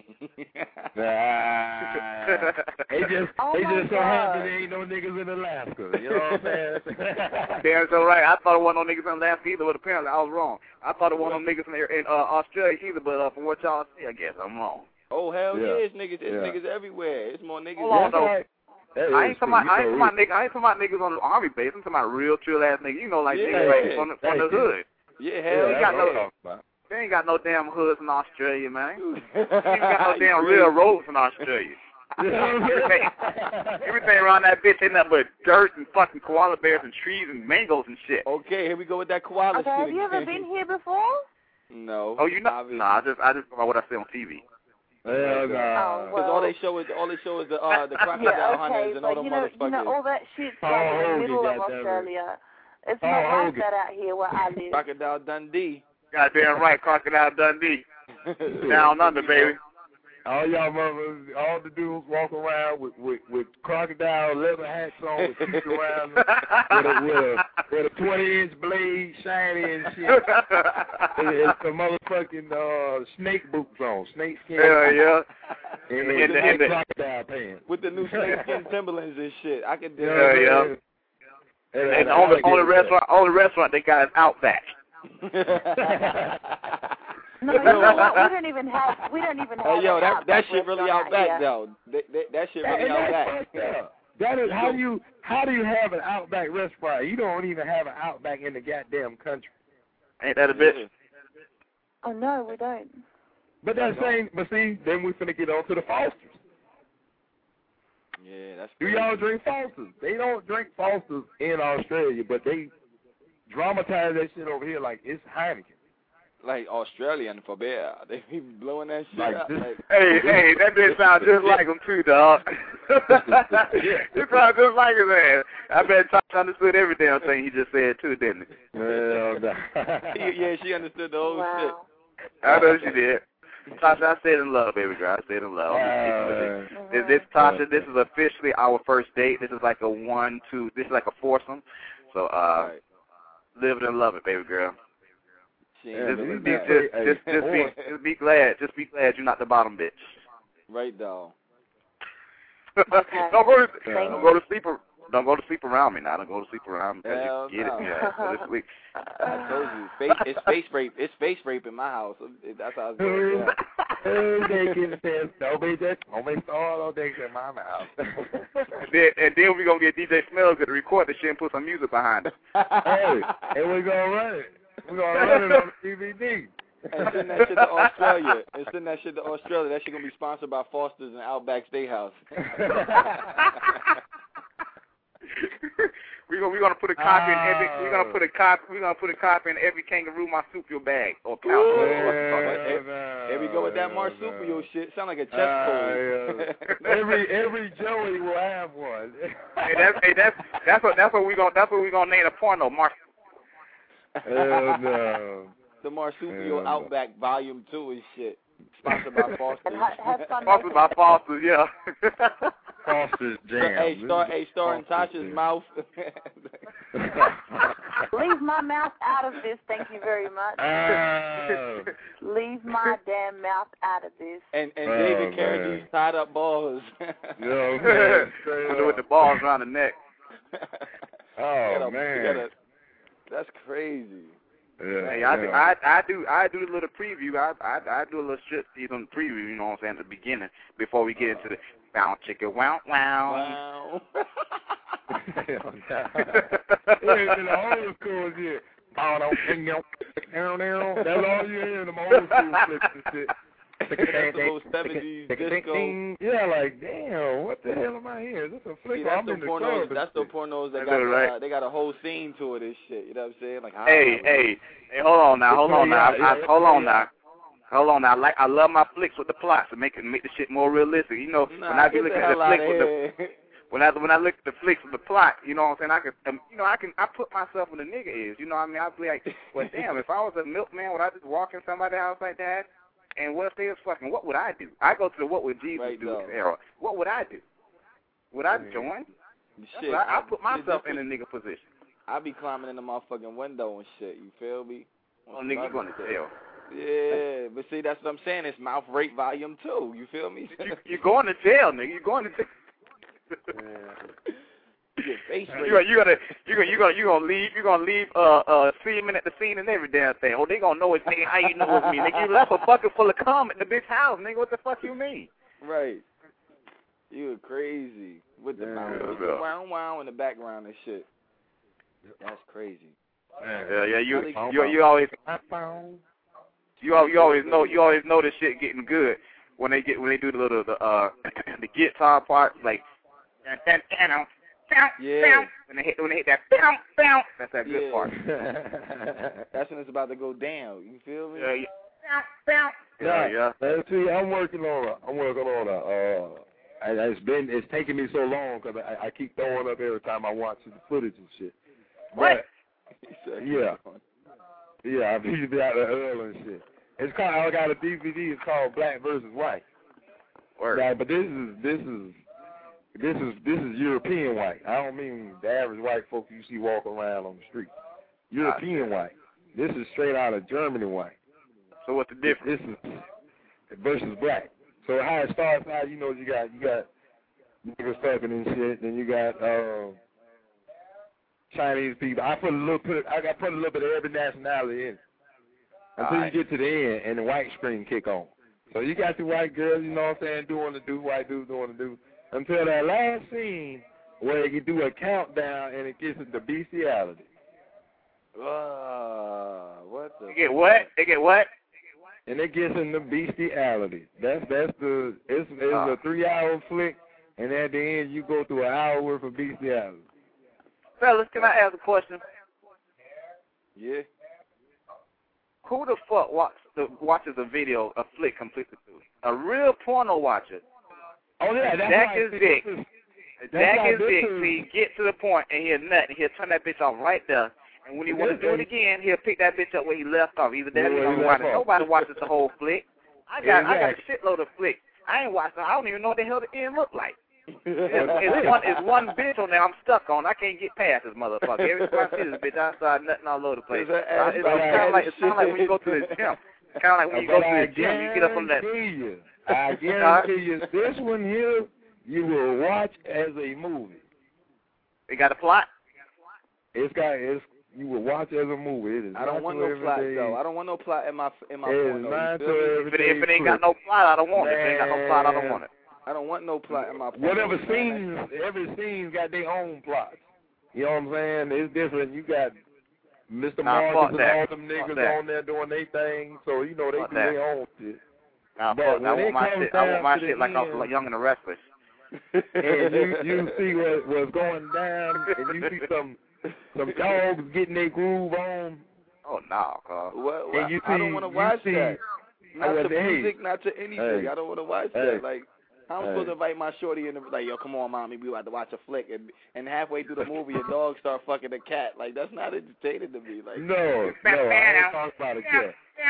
Nah. They just, Oh they my just so God. happy there ain't no niggas in Alaska. You know what I'm saying? Damn, so right. I thought it wasn't no niggas in Alaska either, but apparently I was wrong. I thought it wasn't no niggas in, in uh, Australia either, but uh, from what y'all see, I guess I'm wrong. Oh hell Yeah. yeah, it's niggas, it's Yeah. niggas everywhere. It's more niggas. Hold on, That's though. right. That I is ain't talking about, true. I ain't You talking know, about niggas, I ain't talking about niggas on the army base. I'm talking about real chill ass niggas. You know, like Yeah. niggas right from the, from the Thank you. hood. Yeah, They hell ain't that's got what I'm no, talking about. they ain't got no damn hoods in Australia, man. You They ain't got no damn crazy. real roads in Australia. everything, everything around that bitch ain't nothing but dirt and fucking koala bears and trees and mangoes and shit. Okay, here we go with that koala Okay, shit have you ever again. been here before? No. Oh, you know? Nah, I just I just about what I see on T V. Hell nah. Oh, Because all they show is all they show is the uh the crocodile yeah, okay, hunters and all but them you know, motherfuckers. you know, all that shit's Paul like in the Hogan, middle of goddamn it. Australia. It's Paul not like Hogan. that out here where I live. Crocodile Dundee. Goddamn right, Crocodile Dundee. Down under, baby. All y'all motherfuckers, all the dudes walk around with, with, with crocodile leather hats on, with teeth around them, with a, with a, with a twenty inch blade, shiny and shit. and, and some motherfucking uh, snake boots on, snake skin. Hell yeah. And, And and, the- and, and the- crocodile pants. With the new snakeskin Timberlands and shit. I could do Yeah, Hell yeah. man. And, And the only, only alligator restaurant, only restaurant they got is Outback. No, you know what? We don't even have. We don't even have. Hey yo, an that that Outback shit really restaurant out back here. though. That, that, that shit And really out that's back. fucked up. That is how do you how do you have an Outback restaurant? You don't even have an Outback in the goddamn country. Ain't that a bitch? Oh no, we don't. But that same, but see, then we finna get on to the Fosters. Yeah, that's. Do crazy. y'all drink Fosters? They don't drink Fosters in Australia, but they dramatize that shit over here like it's Heineken. Like Australian for beer. They be blowing that shit Like up. this- Like, Hey, hey, that bitch sound just like him too, dog. It sounds just like his ass. I bet Tosh understood every damn thing he just said too, didn't he? Well, no. yeah, she understood the whole Wow. I know she did. Tasha, I stayed in love, baby girl. I stayed in love. Uh, This, this Tasha, this is officially our first date. This is like a one, two. This is like a foursome. So, uh, right. live it and love it, baby girl. She Yeah, ain't Just, doing be, that. just, Hey, just, just, be, hey. just be glad. Just be glad you're not the bottom bitch. Right though. Okay. don't go to Thank don't you. go to sleep. ar- Don't go to sleep around me now. Don't go to sleep around me. 'Cause Hell you get no. it. Yeah. Go to sleep. I told you, face, it's face rape. It's face rape in my house. It- That's how it's going down. Hey, they can say, don't be that, don't be throwing all things in my mouth. And then, and then we're going to get D J Smells to record the shit and put some music behind it. Hey, and we're going to run it. We're going to run it on the D V D. And send that shit to Australia. And send that shit to Australia. That shit gonna be sponsored by Foster's and Outback Steakhouse. We're gonna we're gonna put a copy in every we're gonna put a copy we're gonna put a copy in every kangaroo marsupial bag or pouch. Ooh. Whatever the Here, here we go with that marsupial shit. Sound like a chest Uh, cold. yeah. Every every Joey will have one. Hey, that's hey, that's that's what that's what we gonna that's what we gonna name a porno mar. Hell no. The marsupial Yeah. Outback Volume Two and shit. Sponsored by Foster's. And ha- have fun. Sponsored by Foster's, yeah. Foster's Jam. Hey, star, hey, star in Foster's Tasha's Jam. mouth. Leave my mouth out of this. Thank you very much. Oh. Leave my damn mouth out of this. and and Oh, David man. Carradine tied up balls. Yo, man, straight With the- with up. the balls around the neck. Oh, You gotta- man. you gotta- that's crazy. Yeah, Hey, I do, yeah. I, I do, I do a little preview. I, I, I do a little shit on the preview. You know what I'm saying? At the beginning, before we get into the bounce chicka wow wow. Wow. Hell no. Yeah, in the old school shit. Oh, no, down, down. That's all you hear in the old school flips and shit. That's the most seventies disco. Yeah, like, damn, what the hell am I here? Is this a flick? See, that's I'm the in the pornos. club. That's the pornos that That's got it, right. uh, they got a whole scene to it and shit. You know what I'm saying? Like, Hey, hey, hey, hold on now, hold on now, I, I, hold on now. Hold on now, I like I love my flicks with the plots to make it make the shit more realistic. You know, Nah, when I be get looking the at the hell flick outta with the here. when I when I look at the flicks with the plot, you know what I'm saying? I can um, you know I can I put myself where the nigga is. You know what I mean? I'd be like, well, damn, if I was a milkman, would I just walk in somebody's house like that? And what if they was fucking? What would I do? I go to the what would Jesus Right, do though. era. What would I do? Would I join? Shit, I, I put the myself in difference- a nigga position. I be climbing in the motherfucking window and shit. You feel me? Oh, nigga, you going to jail. Yeah, but see, that's what I'm saying. It's Mouth Rape Volume Two. You feel me? You, you're going to jail, nigga. You're going to jail. You get face You gonna, raped. you gonna, you gonna, you gonna, you gonna leave, you gonna leave, uh, uh, semen at the scene and every damn thing. Oh, they gonna know it's nigga. How you know it's me, nigga? You left a bucket full of cum at the bitch house, nigga. What the fuck you mean? Right. You crazy with the Yeah, Yeah, wow, wow in the background and shit. That's crazy. Yeah, yeah. You, you, you always, you, al- you always know, you always know the shit getting good when they get when they do the little the uh the guitar part, like. Yeah. When they hit when they hit that, that's that good Yeah. part. That's when it's about to go down. You feel me? Yeah, yeah. Yeah, yeah. Let's see, I'm working on a, I'm working on a, uh, and it's been, it's taking me so long because I, I keep throwing up every time I watch the footage and shit. What? But, yeah. Yeah, I beat it out of Earl and shit. It's called, I got a D V D, it's called Black versus White. Word. Yeah, but this is, this is, this is, this is European white. I don't mean the average white folk you see walking around on the street. European white. This is straight out of Germany white. So what's the difference? This is versus black. So how it starts out, you know, you got you got niggas fucking and shit, then you got uh, Chinese people. I put a little put I got put a little bit of every nationality in it until right. you get to the end and the white screen kick on. So you got the white girls, you know what I'm saying, doing the do, white dudes doing the do, until that last scene where you do a countdown and it gets into bestiality. Uh, what the? They get what? They get what? And it gets into bestiality. That's that's the it's it's uh. a three hour flick, and at the end you go through an hour worth of bestiality. Fellas, can I ask a question? Yeah. Who the fuck watch the, watches a video, a flick completely through? A real porno watcher. Oh yeah, that's Jack right. his dick. Jack right. his dick till he get to the point and he'll nut and he'll turn that bitch off right there. And when he want to do it again, he'll pick that bitch up where he left off. Either that or watch it. Nobody watches the whole flick. I got exactly. I got a shitload of flicks. I ain't watching. I don't even know what the hell the end look like. it's, it's one it's one bitch on there I'm stuck on. I can't get past this motherfucker. Every time I see this bitch, I start nutting all over the place. It's, it's, it's kind of like it's kind of like when you go to the gym. It's kind of like when you go to the gym, you get up from that. You, I guarantee you, this one here, you will watch as a movie. It got a plot. It's got it's. You will watch as a movie. It is I don't want no plot though. I don't want no plot in my in my porno. If it, if it ain't got no plot, I don't want it. If it ain't got no plot, I don't want it. I don't want no plot in my porno. Whatever scenes, every scene's got their own plots. You know what I'm saying? It's different. You got Mister Nah, Marcus and that. all them niggas on there doing their thing, so you know they fuck do that. their own shit. Nah, but fuck, when I want it my comes shit. I want my down shit like the I was end, like Young and the Restless. and you you see what what's going down, and you see some some dogs getting their groove on. Oh no, cuz. What, what, And you see, I don't want to watch see, that. Not well, to hey, music, not to anything. hey, I don't want to watch hey, that. Like, I'm hey. supposed to invite my shorty in the like, yo, come on, mommy, we about to watch a flick, and and halfway through the movie, a dog start fucking a cat. Like, that's not entertaining to me. Like, no, no, I ain't talking about a cat.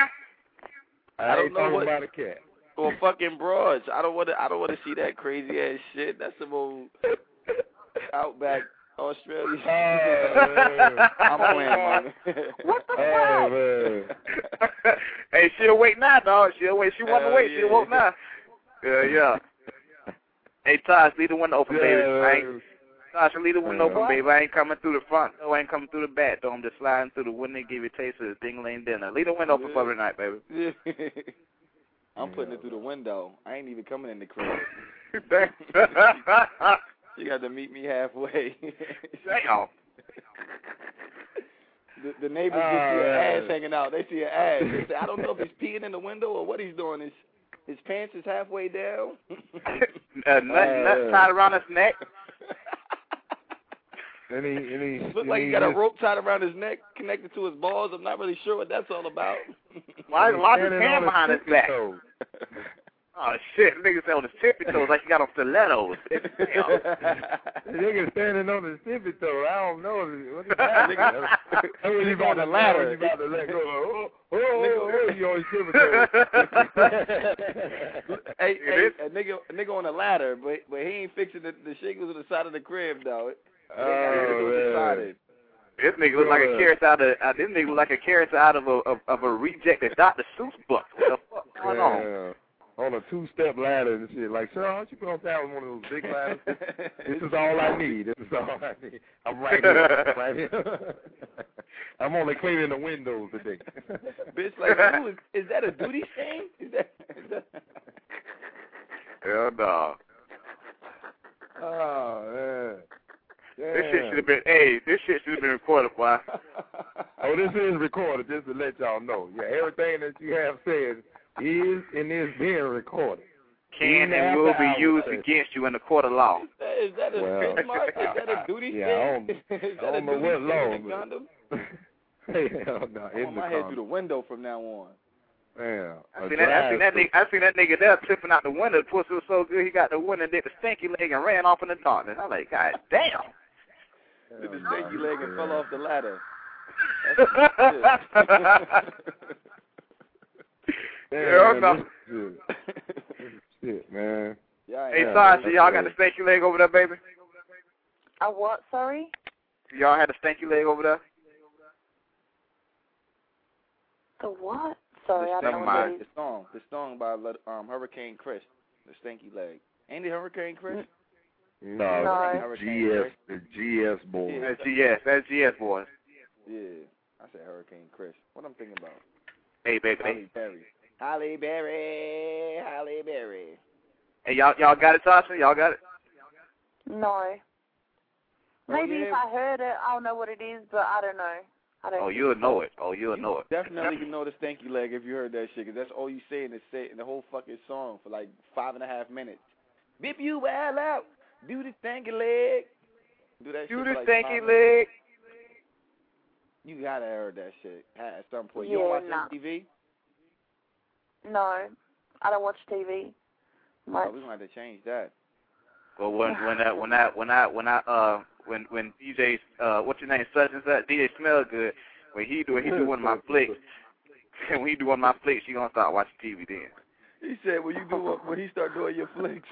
I, I don't ain't know talking what. about a cat. Or fucking broads. I don't want to. I don't want to see that crazy ass shit. That's some old outback Australia. Oh, I'm playing, man. What the oh, fuck? Hey, she'll wait now, dog. She'll wait. She wasn't wait. yeah. She'll wait now. Yeah, yeah. Hey, Tosh, leave the window open, yeah, baby. I ain't, man. Tosh, leave the window open, What? baby. I ain't coming through the front. No, I ain't coming through the back door. I'm just sliding through the window and give you a taste of this ding-a-ling dinner. Leave the window open for the night, baby. Yeah. I'm putting it through the window. I ain't even coming in the crib. You got to meet me halfway. Damn. The, the neighbors Oh, just see an man. ass hanging out. They see an ass. They say, I don't know if he's peeing in the window or what he's doing. His his pants is halfway down. uh, nut, nut Uh, tied around his neck. And he, and he, Looks and like he he got a just- rope tied around his neck connected to his balls. I'm not really sure what that's all about. Why, why his standing hand on behind his tippy back? toes. Oh, shit. Nigga say on his tippy toes like he got on stilettos. The nigga standing on his tippy toe. I don't know. What is that? Nigga, That's when you about on the to ladder. You about to let go. Oh, oh, oh, oh, you on his tippy toe. hey, hey, a nigga, a nigga on a ladder, but but he ain't fixing the, the shingles on the side of the crib, though. They got Oh, it man. decided. This nigga look like a character out of uh, this nigga look like a character out of a of, of a rejected Doctor Seuss book. What the fuck going on? Yeah. On a two-step ladder and shit. Like, sir, why don't you go down with one of those big ladders? This is all I need. This is all I need. I'm right here. I'm right here. I'm only cleaning the windows today. Bitch, like, ooh, is, is that a duty stain? Is that? Is that... Hell no. Oh, man. shit should have been. Hey, this shit should have been recorded, boy. Oh, this is recorded, just to let y'all know. Yeah, everything that you have said is and is being recorded. Can and will be used against you in the court of law. Is that a Well, trademark? Is that a duty yeah, I don't, thing? Is I that don't a know duty what thing law. in Uganda? Hell no, I want my head through the window from now on. Yeah. I seen that. I seen that nigga. I seen that nigga there tipping out the window. The pussy was so good, he got the window, did the stinky leg, and ran off in the darkness. I'm like, God damn. Did the stinky leg and fell off the ladder. Yeah, no. Shit, man. Yeah, hey, yeah, Sasha, y'all got the stinky leg over there, baby? A what? Sorry. Y'all had the stinky leg over there? The what? Sorry, I the, don't know. What the song, the song by um Hurricane Chris, the stinky leg. Ain't it Hurricane Chris? No, no. G S, the G S boys. Yeah, that's G S, that's G S boys. Yeah, I said Hurricane Chris. What I'm thinking about? Hey, baby. Halle Berry. Halle Berry. Halle Berry. Hey, y'all, y'all got it, Tasha? Y'all got it? No. Maybe oh, yeah. if I heard it, I'll know what it is, but I don't know. I don't oh, you'll know it. Oh, you'll you know it. Definitely you know the stinky leg if you heard that shit, because that's all you say in the, say in the whole fucking song for like five and a half minutes. Bip you well out. Do the stinky leg. Do that Do shit the for like stinky five leg. You gotta hear that shit at some point. Yeah, You don't watch nah. M T V? No, I don't watch T V much. Oh, we're gonna have to change that. Well, when when I when I when I when I uh when when D J uh what's your name such and such D J Smell Good, when he do he do one of my flicks, and when he do one of my flicks, you gonna start watching T V then. He said when you do when he start doing your flicks.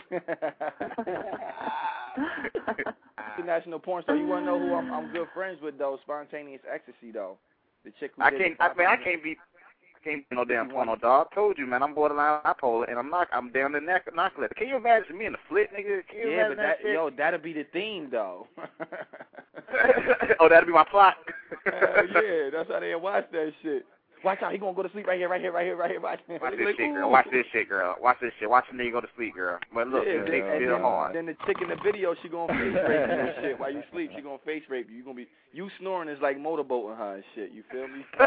International porn star. You wanna know who I'm I'm good friends with though? Spontaneous Ecstasy though. The chick who I did can't the I mean I can't be I can't be no damn porno dog. I told you, man, I'm borderline bipolar and I'm not I'm down the neck narcoleptic. Can you imagine me in the flick, nigga? Can you yeah, imagine but that, that yo, that'll be the theme though. Oh, that'll be my plot. Hell yeah, that's how they watch that shit. Watch out, he gonna go to sleep right here, right here, right here, right here. Watch, Watch this like, shit, girl. ooh. Watch this shit, girl. Watch this shit. Watch the nigga go to sleep, girl. But look, yeah, it takes and real then, hard. then the chick in the video, she gonna face rape you and shit. While you sleep, she gonna face rape you. You gonna be you snoring is like motorboating her and shit. You feel me? Uh,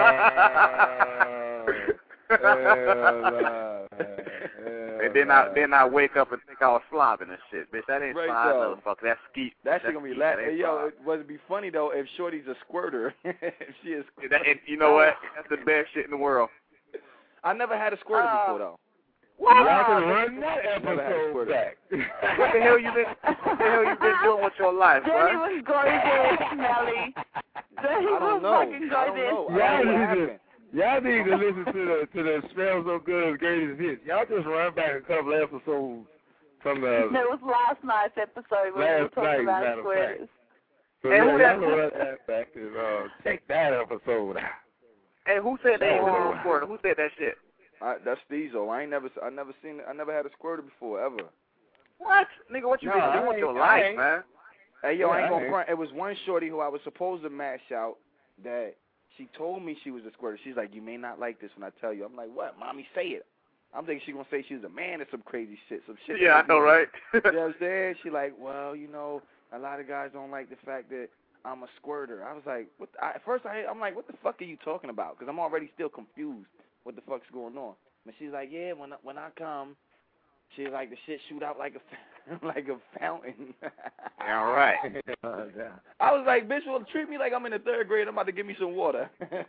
hell, and then I then I wake up and think I was slobbing and shit, bitch. That ain't Right, slob, though. motherfucker. That's skeet. That shit That's gonna be skeet. laughing. That ain't Hey, yo, slob. it would be funny though if Shorty's a squirter. If she is. That, and you know what? That's the best shit in the world. I never had a squirter Uh, before though. What? Y'all can run that Never had a episode squirter. back. What the hell you been? What the hell you been doing with your life, Jenny bro? was go there, Smelly. Jenny I don't was know. fucking go I don't there. know. I Y'all don't know what need to, happened. y'all need to listen to the to the Smell So Good Greatest Hits. Y'all just run back a couple episodes from the That was last night's episode when we were last talking night, about matter of squares. fact. So Hey, yeah, who y'all that- can run that back and uh, check that episode out. Hey, who said they ain't Oh. a squirter? Who said that shit? I, that's Steezo. I ain't never, I never seen, I never had a squirter before ever. What? Nigga, what you No, been I doing with ain't- your I life, ain't. man? Hey, yo, I ain't Yeah, I gonna ain't. front. It was one shorty who I was supposed to mash out that she told me she was a squirter. She's like, you may not like this when I tell you. I'm like, what? Mommy, say it. I'm thinking she gonna say she was a man or some crazy shit. Some shit. Yeah, I know, right? You know what I'm saying? She like, well, you know, a lot of guys don't like the fact that I'm a squirter. I was like, what? The, I, at first, I, I'm like, what the fuck are you talking about? Because I'm already still confused. What the fuck's going on? But she's like, yeah, when I, when I come, she's like, the shit shoot out like a like a fountain. Yeah, right. I was like, bitch, well, treat me like I'm in the third grade. I'm about to give me some water.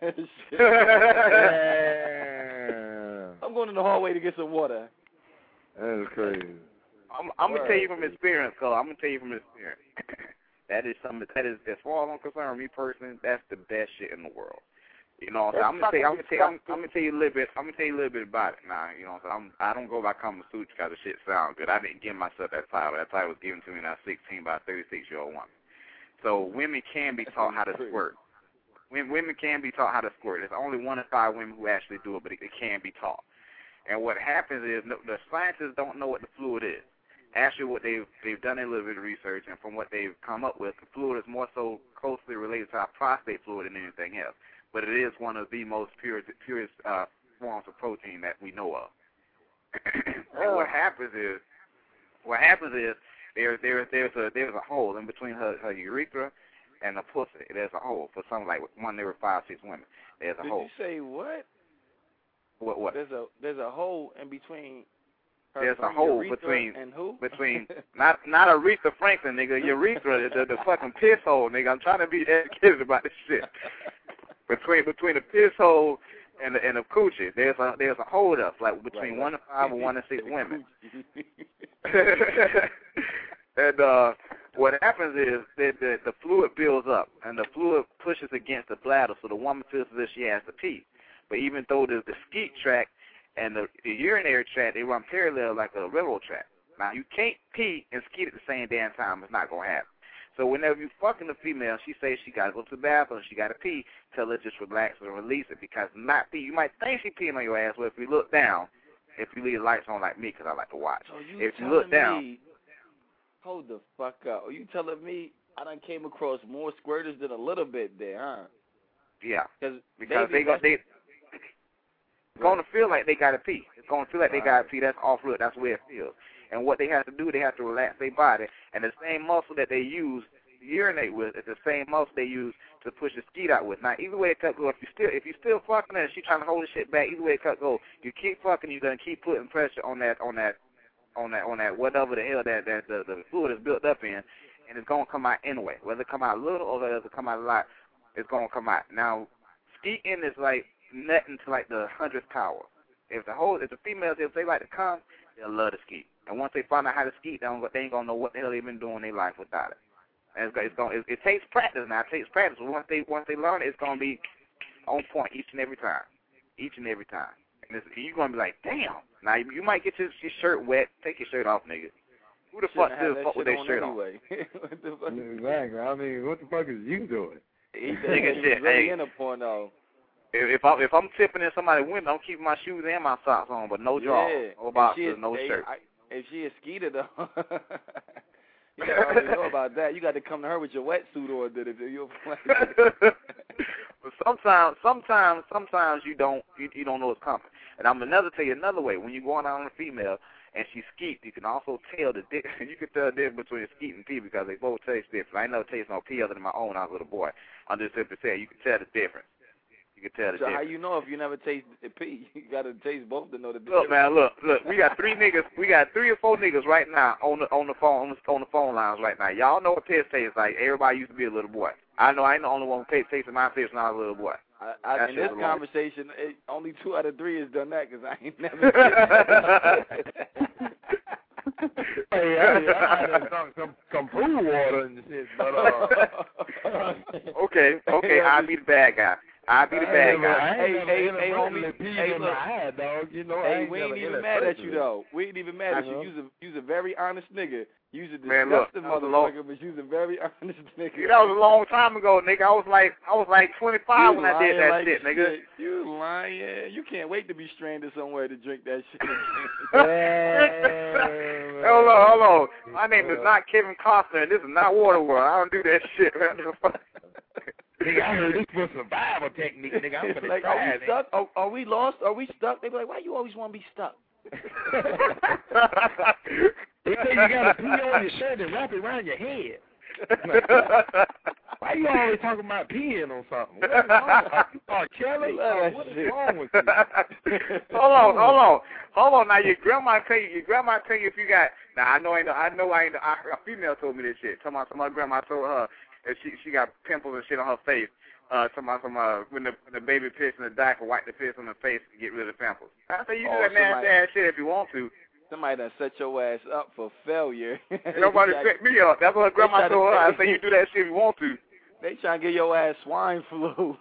I'm going in the hallway to get some water. That's crazy. I'm, I'm gonna tell you from experience, cause I'm gonna tell you from experience. That is something. That is, as far as I'm concerned, me personally, that's the best shit in the world. You know, what I'm, I'm gonna tell you, I'm gonna tell you, I'm, I'm gonna tell you a little bit. I'm gonna tell you a little bit about it now. You know, so I'm, I don't go by Kama Sutra because the shit sound good. I didn't give myself that title. That title was given to me when I was sixteen by a thirty-six year old woman. So women can be taught how to squirt. When women can be taught how to squirt. There's only one in five women who actually do it, but it, it can be taught. And what happens is the, the scientists don't know what the fluid is. Actually, what they've they've done a little bit of research, and from what they've come up with, the fluid is more so closely related to our prostate fluid than anything else. But it is one of the most purest, purest uh, forms of protein that we know of. And what happens is, what happens is, There, there, there's a there's a hole in between her, her urethra and the pussy. There's a hole for something like one every five, six women. There's a Did hole. you say what? What? What? There's a there's a hole in between. Her There's a from hole urethra between and who? between not not Aretha Franklin, nigga. Urethra, the, the fucking piss hole, nigga. I'm trying to be educated about this shit. Between between the piss hole and the and the coochie, there's a there's a hole up like between right, one right. to five or one to six women. And uh, what happens is that the, the fluid builds up, and the fluid pushes against the bladder, so the woman feels as if she has to pee. But even though the, the skeet tract and the, the urinary tract, they run parallel like a railroad track. Now, you can't pee and skeet at the same damn time. It's not going to happen. So whenever you fucking a female, she says she got to go to the bathroom, she got to pee, tell her just relax and release it, because not pee. You might think she peeing on your ass, but if you look down, if you leave the lights on like me, because I like to watch, So you if you look down. Me, hold the fuck up. Are you telling me I done came across more squirters than a little bit there, huh? Yeah, Cause because they, they go, they it's going to feel like they got to pee. It's going to feel like they got to pee. That's off fluid. That's the way it feels. And what they have to do, they have to relax their body. And the same muscle that they use to urinate with is the same muscle they use to push the skeet out with. Now, either way it cut go, if you still if you still fucking her and she trying to hold the shit back, either way it cut go, you keep fucking, you're gonna keep putting pressure on that on that on that on that whatever the hell that that the, the fluid is built up in, and it's gonna come out anyway. Whether it come out a little or whether it come out a lot, it's gonna come out. Now, skeeting is like nothing to like the hundredth power. If the whole if the females if they like to come, they'll love to skeet. And once they find out how to skeet, they, don't, they ain't gonna know what the hell they've been doing in their life without it. And it's, it's gonna it, it takes practice now. It takes practice. Once they once they learn it, it's gonna be on point each and every time, each and every time. And it's, you're gonna be like, damn. Now you, you might get your, your shirt wet. Take your shirt off, nigga. Who the fuck still fuck with their shirt anyway. on? What the fuck? Exactly. I mean, what the fuck is you doing? He said he was really in a porno. If, if I if I'm tipping in somebody's window, I'm keeping my shoes and my socks on, but no drawers, Yeah. no boxers, If she, no hey, shirt. I, if she a skeeter though, you already know about that. You got to come to her with your wetsuit on. Did it? You But sometimes, sometimes, sometimes you don't you, you don't know it's coming. And I'm another tell you another way. When you're going out on a female and she skeet, you can also tell the di- you can tell the difference between skeet and pee because they both taste different. I never taste no pee other than my own when I was a little boy. I'm just simply saying you can tell the difference. You can tell the so difference. how you know if you never taste the pee? You got to taste both to know the Look, difference. man, look, look. We got three niggas. We got three or four niggas right now on the on the phone on the, on the phone lines right now. Y'all know what piss tastes like. Everybody used to be a little boy. I know I ain't the only one who tasted my piss when I was a little boy. I, I, That in shit this was long. conversation, it, only two out of three has done that because I ain't never. Hey, I, I had some, some some pool water and shit, but uh. okay, okay, I'll be the bad guy. I'll be the bad guy. Hey, hey, hey, homie. Hey, in look. my eye, dog. You know, I Hey, ain't we ain't never even hit mad that at you person. though. We ain't even mad at I you. know. You's a you's a very honest nigga. You's a Man, look, disgusting that was a long- motherfucker, but you's a very honest nigga. That was a long time ago, nigga. I was like, I was like twenty-five You when I did lying that like shit, nigga. You lying. You can't wait to be stranded somewhere to drink that shit. Hold on, hold on. My name is not Kevin Costner, and this is not Waterworld. I don't do that shit. Nigga, I heard this was survival technique, nigga. I'm gonna like, try are we it. stuck? Are, are we lost? Are we stuck? They be like, why you always want to be stuck? They say you gotta pee on your shirt and wrap it around your head. Why you always talking about peeing on something? What is wrong? Oh, Kelly, oh, what is wrong with you? hold on, hold on, hold on. Now your grandma tell you, your grandma tell you if you got. Now I know, I know, I know, I ain't. I, a female told me this shit. Tell my, tell my grandma told her that she she got pimples and shit on her face. Uh, some some uh when the when the baby pissed in the diaper, wipe the piss on the face to get rid of the pimples. I say you do Oh, that nasty somebody- ass shit if you want to. Somebody done set your ass up for failure. Nobody They set me up. That's what her they grandma try to- told her. I say you do that shit if you want to. They trying to get your ass swine flu.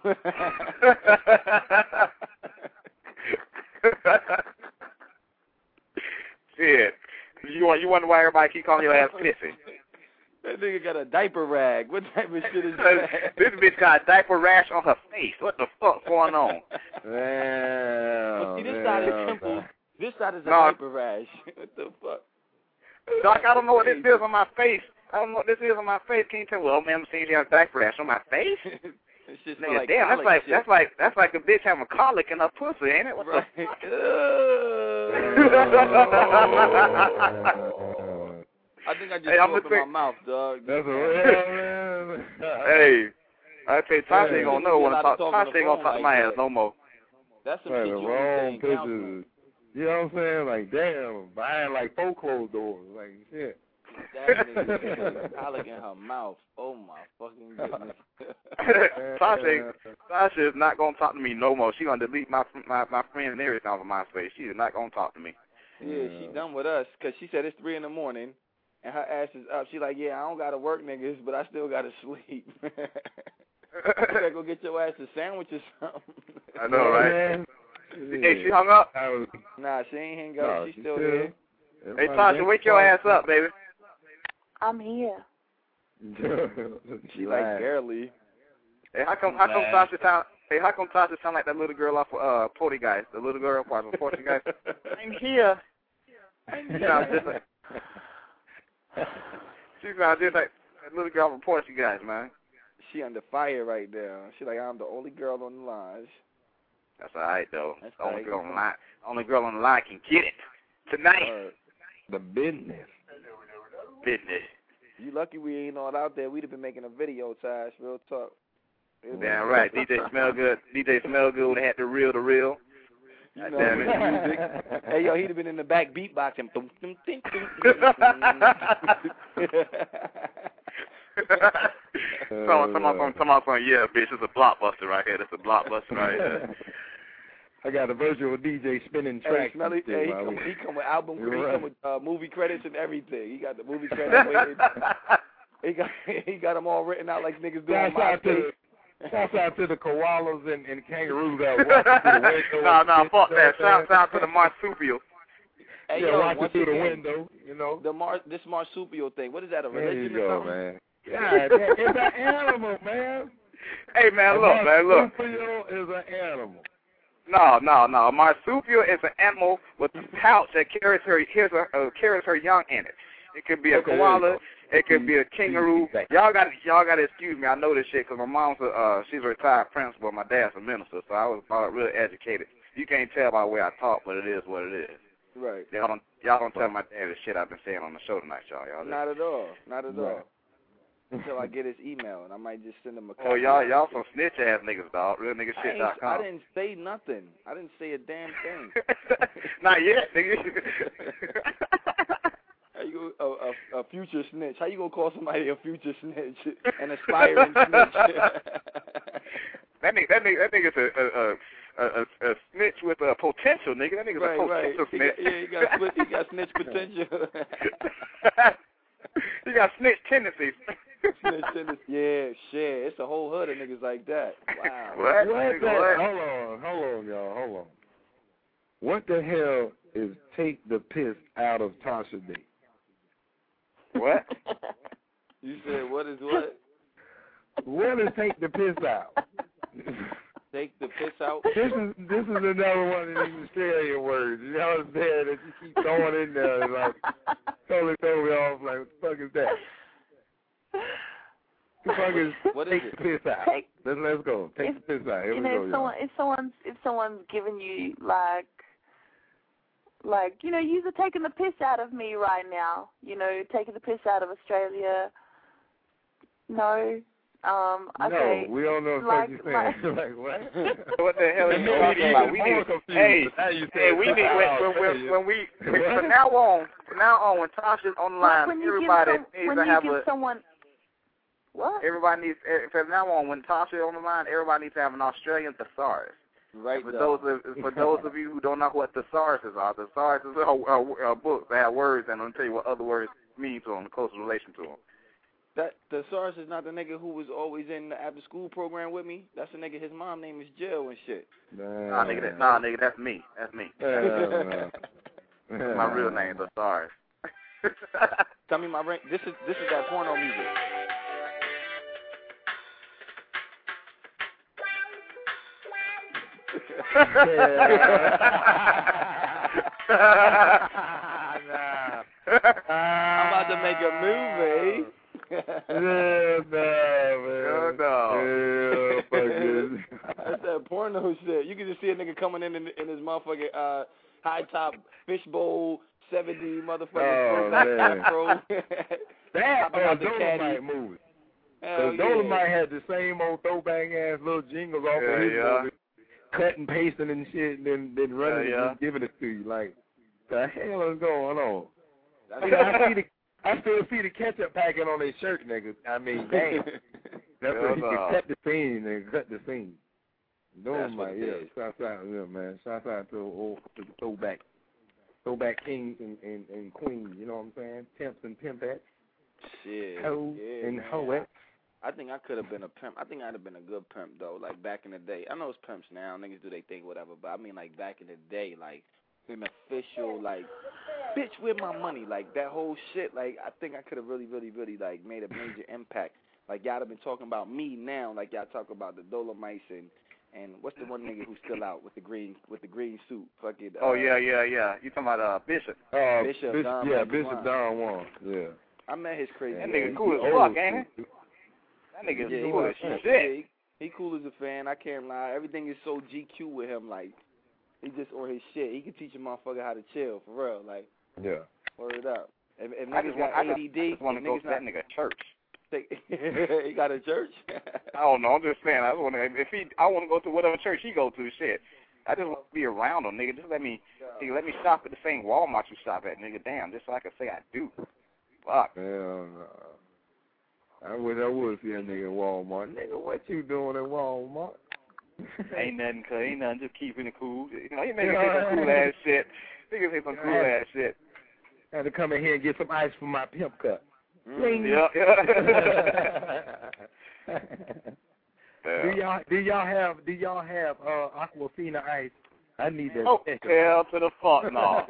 Shit. You want you wonder why everybody keep calling your ass pissy? That nigga got a diaper rag. What type of shit is that? This bitch got a diaper rash on her face. What the fuck going on? Well, see, this side is simple. This side is a No. diaper rash. What the fuck? Doc, I don't know what this is on my face. I don't know what this is on my face. Can you tell me? Well, man, I'm seeing you have a diaper rash on my face. It's just smell Nigga, like damn, that's colic like shit. that's like that's like a bitch having a colic in her pussy, ain't it? What Right. the fuck? I think I just Hey, I'm threw up gonna in my mouth, dog. That's a real man. Hey, I say Tasha Hey. ain't gonna know when I talk. Talking on the Tasha ain't gonna phone talk to like my that. ass no more. That's some Like shit the you wrong only say in counseling. pictures. You know what I'm saying? Like, damn, behind like four closed doors. Like, shit. That nigga colic in her mouth. Oh my fucking goodness. Tasha, Tasha is not gonna talk to me no more. She gonna delete my my my friend and everything off of MySpace. She is not gonna talk to me. Yeah, she done with us because she said it's three in the morning and her ass is up. She like, yeah, I don't gotta work, niggas, but I still gotta sleep. You better go get your ass a sandwich or something. I know, right? Hey, she hung up? Nah, she ain't hang up. No, She's she still still- here. Hey, Tasha, wake your ass up, baby. I'm here. She like barely. Hey, how come how come Tasha sound? Hey, how come Tasha sound like that little girl off of uh Forty Guys? The little girl off of Forty Guys. I'm here. She sounds just like she sounds just like that little girl from Forty Guys, man. She under fire right there. She like, I'm the only girl on the line. That's all right though. That's the only right. girl on the line, only girl on the line can get it tonight. Uh, The business. Business. You lucky we ain't all out there. We'd have been making a video, Tash. Real talk. Damn right. D J Smell Good. D J Smell Good would have had the real, the real. You God know damn the it. music. Hey, yo, he'd have been in the back beatboxing. Dum, dum, dum, dum, Someone, someone, someone, someone, someone, yeah, bitch, it's a blockbuster right here. It's a blockbuster right here. I got a virtual D J spinning Hey, tracks. Smelly, and shit, hey, he, man. come, he come with album, You're he right. come with uh, movie credits and everything. He got the movie credits. waiting. he got he got them all written out like niggas do on Shouts out MySpace. to shouts out to the koalas and, and kangaroos that watch through the window. No, no, fuck that. Shout out to the marsupial. Hey, yeah, yo, watch once it through the again, window, you know. The mar this marsupial thing. What is that? A There religion you or go, something? man. God, that- it's an animal, man. Hey, man, A look, man, look. marsupial is an animal. No, no, no. A marsupial is an animal with a pouch that carries her, carries her, uh, carries her young in it. It could be a Okay, there koala. you go. It could be a kangaroo. Y'all got, y'all got to excuse me. I know this shit because my mom's a, uh, she's a retired principal. My dad's a minister, so I was uh, really educated. You can't tell by the way I talk, but it is what it is. Right. Y'all don't, y'all don't tell my dad the shit I've been saying on the show tonight, y'all. Y'all. Not at all. Not at all. Right. Until I get his email, and I might just send him a copy. Oh, y'all, y'all some snitch ass niggas, dog. Real nigga I, shit ain't, dot com. I didn't say nothing. I didn't say a damn thing. Not yet, nigga. How you go, a, a, a future snitch? How you gonna call somebody a future snitch? An aspiring snitch? That nigga, that nigga, that nigga's a a, a, a, a snitch with a potential, nigga. That nigga's right, a right. potential He snitch. got, yeah, he got, split, he got snitch potential. He got snitch tendencies. Snitch tendencies. Yeah, shit. It's a whole hood of niggas like that. Wow. What? What Nigga, the, what? hold on, hold on, y'all, hold on. What the hell is take the piss out of Tasha Day? What? You said what is what? What is take the piss out? Take the piss out? This is this is another one of these Australian words. You know what I'm saying? That you keep throwing in there and like totally throw me off. Like what the fuck is that? The fuck is What is take it? the piss out? Take- let's let's go. Take If- the piss out. Here you we know, go, if y'all. someone, if someone's, if someone's giving you like, like, you know, you're taking the piss out of me right now. You know, taking the piss out of Australia. No, um, okay. No, we don't know what like, you're like, saying. Like what? What the hell are you talking about? We need, hey, hey, we need when, when, when, when we from now on, from now on, when Tasha's on the line, when you everybody give some, needs when to you have give a. someone, what? Everybody needs eh, from now on when Tasha's on the line, everybody needs to have an Australian thesaurus. Right. For though. those of for those of you who don't know what thesauruses are, thesauruses are a, a book that have words, and I'll tell you what other words mean to them, the close relation to them. That the source is not the nigga who was always in the after school program with me. That's the nigga. His mom name is Jill and shit. Nah, nigga, that, nah, nigga, that's me. That's me. Uh, That's my real name, thesaurus. Tell me my rank. This is this is that porno music. I'm about to make a movie. Yeah, no, man. No, no. That's that porno shit. You can just see a nigga coming in in, in his motherfucking uh, high top fishbowl seventy motherfuckers. Oh, man. Bro. That Hopping or out the Dolomite caddy. movie. Hell Because yeah. Dolomite had the same old throwback ass little jingles off Yeah, of his yeah. movie, cutting, pasting, and shit, and then then running Yeah, and yeah. just giving it to you. Like, the hell is going on? That's I, mean, I see the I still see the ketchup packet on his shirt, nigga. I mean, damn. That's what he Yeah, can nah. cut the scene, nigga. Cut the scene. That's what Dolomite, it yeah. is. Shouts out, yeah, man. Shouts out to old to the throwback, throwback kings and, and, and queens. You know what I'm saying? Pimps and pimpettes, Shit. hoes yeah, and man. hoettes. I think I could have been a pimp. I think I'd have been a good pimp though. Like back in the day, I know it's pimps now. Niggas do they thing, whatever. But I mean, like back in the day, like an official, like, bitch, where my money? Like that whole shit. Like I think I could have really, really, really like made a major impact. Like y'all have been talking about me now. Like y'all talk about the Dolomites and and what's the one nigga who's still out with the green with the green suit? Fucking. Uh, Oh yeah, yeah, yeah. You talking about uh Bishop? Uh, Bishop, Bishop, Don yeah, Juan. Bishop Don Juan, yeah. I met his crazy. That ass. nigga cool as He fuck, old ain't school. he? That nigga's Yeah, he cool was. as Yeah, shit. he, he cool as a fan. I can't lie. Everything is so G Q with him. Like he just on his shit. He can teach a motherfucker how to chill for real. Like Yeah. word up. If, if I niggas just got want, I A D D, just, I just want to if go niggas to that not nigga church. take, he got a church. I don't know. I'm just saying. I just want to. If he, I want to go to whatever church he go to. Shit. I just want to be around him, nigga. Just let me, nigga, let me shop at the same Walmart you shop at, nigga. Damn, just so I can say I do. Fuck. Hell no. I wish I would see a nigga at Walmart. Nigga, what you doing at Walmart? Ain't nothing, cuz. Ain't nothing. Just keeping it cool. You know, he niggas say some cool ass shit. Niggas say some cool ass shit. Had to come in here and get some ice for my pimp cup. Mm, yeah, yeah. Do y'all do y'all have do y'all have uh Aquafina ice? I need that. Oh, special. hell to the fuck no.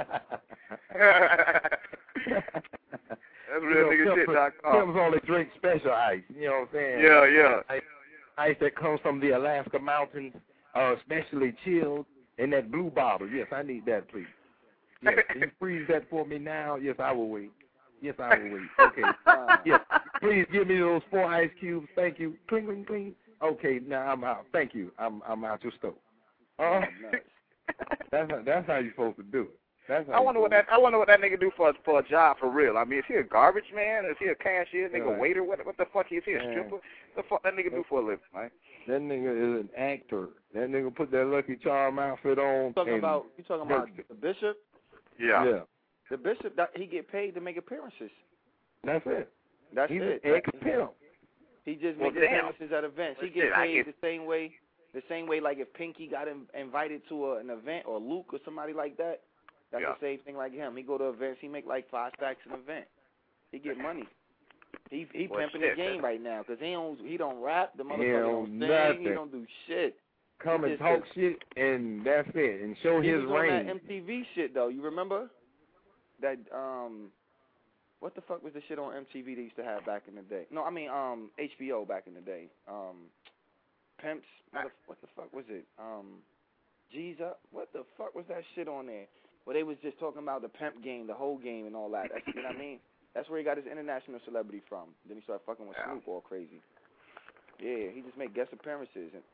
That's real nigga shit, Doc. Pimps only drink special ice. You know what I'm saying? Yeah, yeah. Ice, ice that comes from the Alaska mountains, uh, specially chilled in that blue bottle. Yes, I need that, please. Yes, can you freeze that for me now? Yes, I will wait. Yes, I will wait. Okay. Uh, yes, please give me those four ice cubes. Thank you. Cling, cling, cling. Okay, now I'm out. Thank you. I'm I'm out your stove. Uh, that's how, that's how you're supposed to do it. That's how I wonder what that I wonder what that nigga do for for a job for real. I mean, is he a garbage man? Is he a cashier? Nigga, Right. waiter? What what the fuck is he? A Man. stripper? The fuck that nigga do for a living, right? That nigga is an actor. That nigga put that Lucky Charm outfit on. You talking and about you talking about worked it. the bishop? Yeah. Yeah, The bishop that he get paid to make appearances. that's it. That's He's it. an ex-pimp. He just Well, makes damn. appearances at events. He Well, get shit, I paid get- the same way, the same way like if Pinky got in, invited to a, an event or Luke or somebody like that. That's Yeah. the same thing like him. He go to events. He make like five stacks an event. He get money. He he Well, pimping shit, the game man. right now because he don't he don't rap. The He motherfucker don't don't sing. He nothing. don't do shit. Come He and just talk says- shit, and that's it. And show He his was on that range. M T V shit though. You remember that? Um, what the fuck was the shit on M T V they used to have back in the day? No, I mean um H B O back in the day. Um, Pimps. What the, what the fuck was it? Um, G's Up. What the fuck was that shit on there? Where they was just talking about the pimp game, the whole game, and all that. That's, you know what I mean? That's where he got his international celebrity from. Then he started fucking with Snoop all crazy. Yeah, he just made guest appearances. And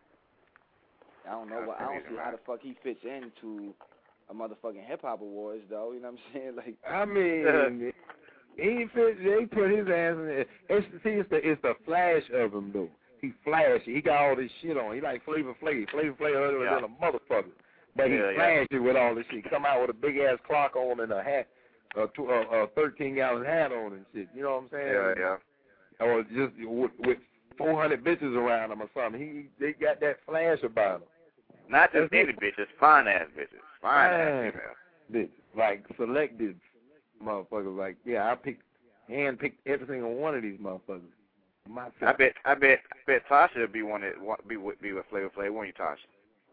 I don't know what. I don't see how the fuck he fits into a motherfucking hip hop awards though. You know what I'm saying? Like, I mean, he fit, they put his ass in it. It's, see, it's the it's the flash of him though. He flashy. He got all this shit on. He like Flavor Flav. Flavor Flav other Yeah. than a motherfucker. But he Yeah, yeah. flashy with all this shit. Come out with a big ass clock on and a hat, a, tw- a, a thirteen gallon hat on and shit. You know what I'm saying? Yeah, yeah. Or just with, with four hundred bitches around him or something. He they got that flash about him. Not just That's any bitches, fine ass bitches, fine ass Fine. females. Bitch, like selected motherfuckers. Like yeah, I picked hand picked every single one of these motherfuckers. Myself. I bet, I bet, I bet Tasha would be one that want be with be with Flavor Flav. Won't you, Tasha?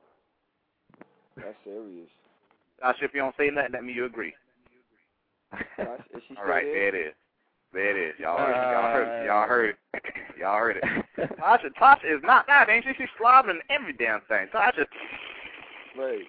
that's serious. Tasha, if you don't say nothing, that means you agree. That's, is she All still right, there? there it is. There it is. Y'all heard it. Y'all heard it. Y'all heard it. Y'all heard it. Tasha, Tasha is not that, ain't she? She's slobbing every damn thing. Tasha. Right.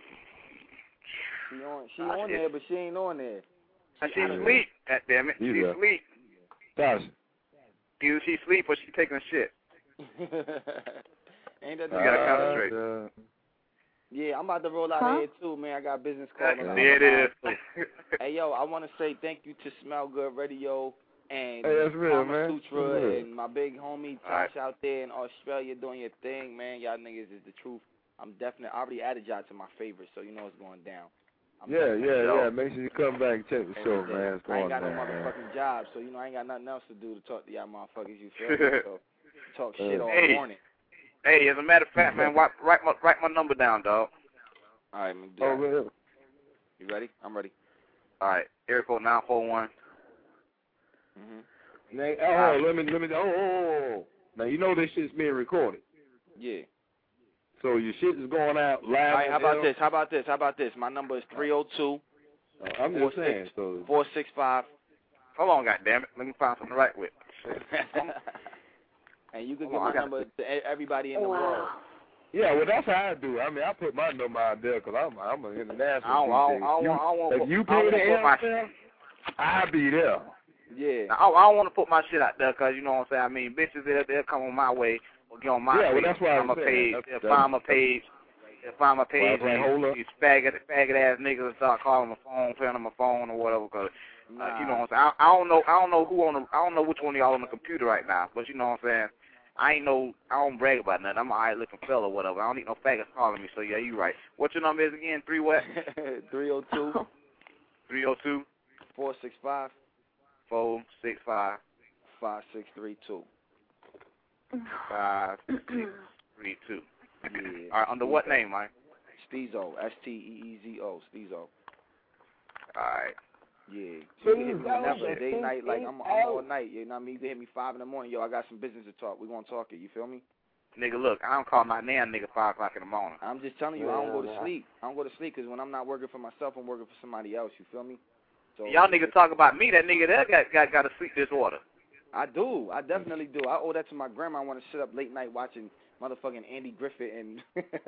She on she Tasha on is- there, but she ain't on there. She, she out of sleep. God damn it. You She there. sleep. Tasha. Either she sleep or she taking a shit. Ain't that You gotta the concentrate. Uh, Yeah, I'm about to roll out huh? of here too, man. I got business calling. There it is. Hey, yo, I want to say thank you to Smell Good Radio and Hey, that's real, Mama man. Sutra That's real. and my big homie Tosh out there in Australia doing your thing, man. Y'all niggas is the truth. I'm definitely, I already added y'all to my favorites, so you know it's going down. I'm Yeah, yeah, yo. yeah. Make sure you come back and check the show, Yeah, man. It's I ain't going got no down, man. motherfucking job, so you know I ain't got nothing else to do to talk to y'all motherfuckers. You feel me? So talk shit all Hey. morning. Hey, as a matter of fact, man, write, write my write my number down, dog. All right, man. Do Oh, that. really? You ready? I'm ready. All right, area code nine four one. Mhm. Now, oh, let me, let me, oh, oh, oh, oh. Now, you know this shit's being recorded. Yeah. So your shit is going out live. All right, how on about air? this? How about this? How about this? My number is three oh two, Uh, I'm just saying, so. four six five. Hold on, goddammit. Let me find something to write with. And you can Hold give on, my I gotta number to e- everybody in the Wow. world. Yeah, well, that's how I do. I mean, I put my number out there because I'm, I'm an international I don't, I D J. don't, I don't, You- want- I don't want if put, you I pay don't the want to put my airfare, I'll be there. Yeah. Now, I, I don't want to put my shit out there because, you know what I'm saying, I mean, bitches, they'll, they'll come on my way or get on my Yeah, well, page. that's why I'm find my saying. page. That's- They'll that's- find my page. They'll find my page Well, and hold up. these faggot, faggot-ass niggas will start calling my phone, playing on my phone or whatever because, Nah. uh, you know what I'm saying, I, I don't know, I don't know who on the, I don't know which one of y'all on the computer right now, but you know what I'm saying, I ain't no, I don't brag about nothing. I'm an alright looking fella or whatever. I don't need no faggots calling me, so yeah, you right. What your number is again? Three what? three oh two, three oh two, four six five, four six five, five six three two. five six three two. Yeah. All right, under what name, Mike? Steezo, S T E E Z O, Steezo. All right. Yeah. You can hit me whenever, day, night, like I'm, I'm all night. You know what I mean? You can hit me five in the morning. Yo, I got some business to talk. We're going to talk it. You feel me? Nigga, look, I don't call my damn nigga five o'clock in the morning. I'm just telling you, I don't go to sleep. I don't go to sleep because when I'm not working for myself, I'm working for somebody else. You feel me? So Y'all niggas talk about me. That nigga there got got, got a sleep disorder. I do. I definitely do. I owe that to my grandma. I want to sit up late night watching motherfucking Andy Griffith and.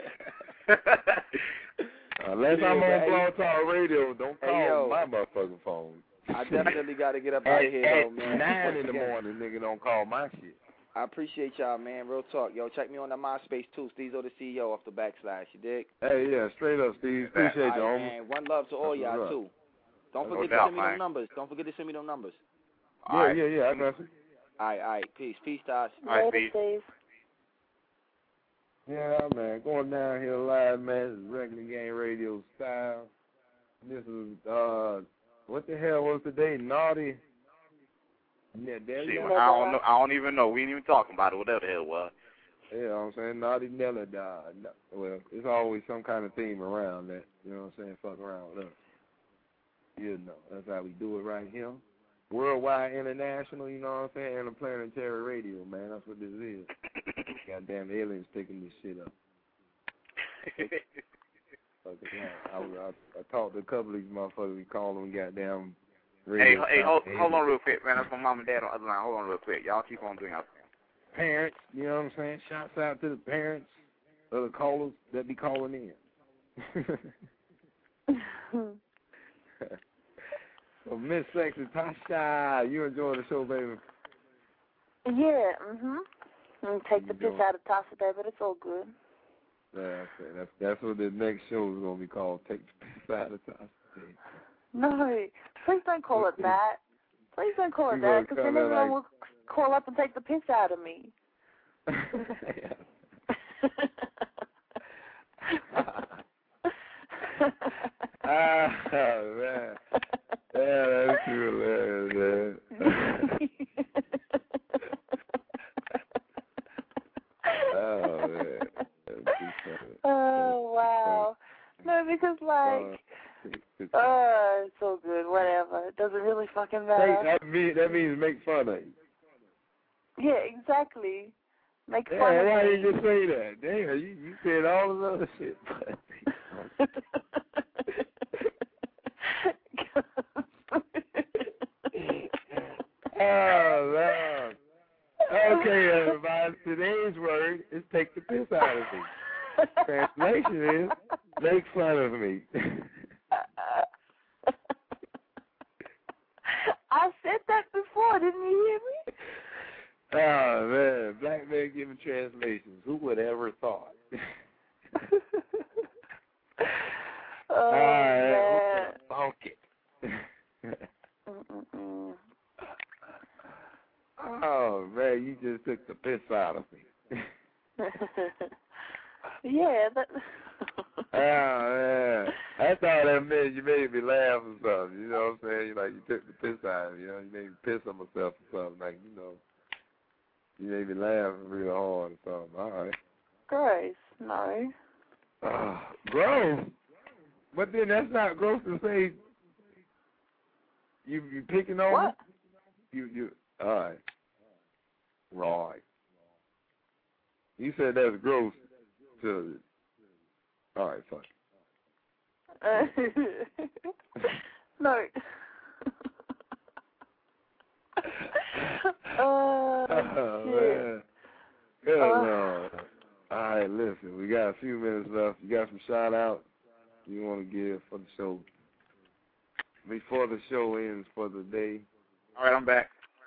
Unless Yeah, I'm but on hey- Blog Talk Radio, don't Hey, call yo. my motherfucking phone. I definitely got to get up At, out of here, at though, man. nine in Once the again, morning, nigga, don't call my shit. I appreciate y'all, man. Real talk. Yo, check me on the MySpace, too. Steezo the C E O off the backslash. You dig? Hey, yeah, straight up, Steve. Appreciate you, All right, homie. man. One love to all That's y'all, what's up. too. Don't No forget to doubt, send me man. them numbers. Don't forget to send me them numbers. Yeah, All right. yeah, yeah, I got you. All right, all right. Peace. Peace, Tosh. All right, Later, peace. Steve. Yeah, man, going down here live, man. This is regular game radio style. This is, uh, what the hell was today? Naughty. Yeah, there Shit, you I go. don't know. I don't even know. We ain't even talking about it. Whatever the hell it was. Yeah, you know what I'm saying? Naughty Nella died. No- Well, there's always some kind of theme around that. You know what I'm saying? Fuck around with us. You know, that's how we do it right here. Worldwide, international, you know what I'm saying? Interplanetary radio, man. That's what this is. Goddamn aliens taking this shit up. Fucking hell. I, I, I talked to a couple of these motherfuckers. We call them goddamn Hey, radio. hey, hold, style hold on real quick, man. That's my mom and dad on the other line. Hold on real quick. Y'all keep on doing y'all thing. Parents, you know what I'm saying? Shouts out to the parents of the callers that be calling in. So, Miss Sexy Tasha, you enjoy the show, baby? Yeah, mhm. And take the You piss doing? out of Tasha Day, but it's all good. Yeah, that's, that's that's what the next show is gonna be called. Take the piss out of Tasha. No, please don't call it that. Please don't call it You that, gonna because call then it everyone like- will call up and take the piss out of me. Ah, man. Yeah, that's too hilarious, man. Oh, man. That's too funny. Oh, wow. No, because, like, uh, it's all good, whatever. It doesn't really fucking matter. Hey, that, mean, that means make fun of you. Yeah, exactly. Make Yeah, fun of why me. did you just say that? Damn, you, you said all this other shit. Oh, man. Okay, everybody. Today's word is take the piss out of me. Translation is make fun of me. I said that before, didn't you hear me? Oh, man. Black man giving translations. Who would ever thought? Oh, All right, man. bonk it. Mm-mm-mm. Oh man, you just took the piss out of me. Yeah, that. Oh man, that's all that meant. You made me laugh or something. You know what I'm saying? Like you took the piss out of me. You know, you made me piss on myself or something. Like you know, you made me laugh real hard or something. All right. Gross. No. Uh, gross. But then that's not gross to say. You you picking on What? me? You you all right. Right. You said that's gross to all right, fuck. Uh, no. Oh, Oh, shit. man. Good Uh, Lord. All right, listen, we got a few minutes left. You got some shout outs you want to give for the show before the show ends for the day? All right, I'm back.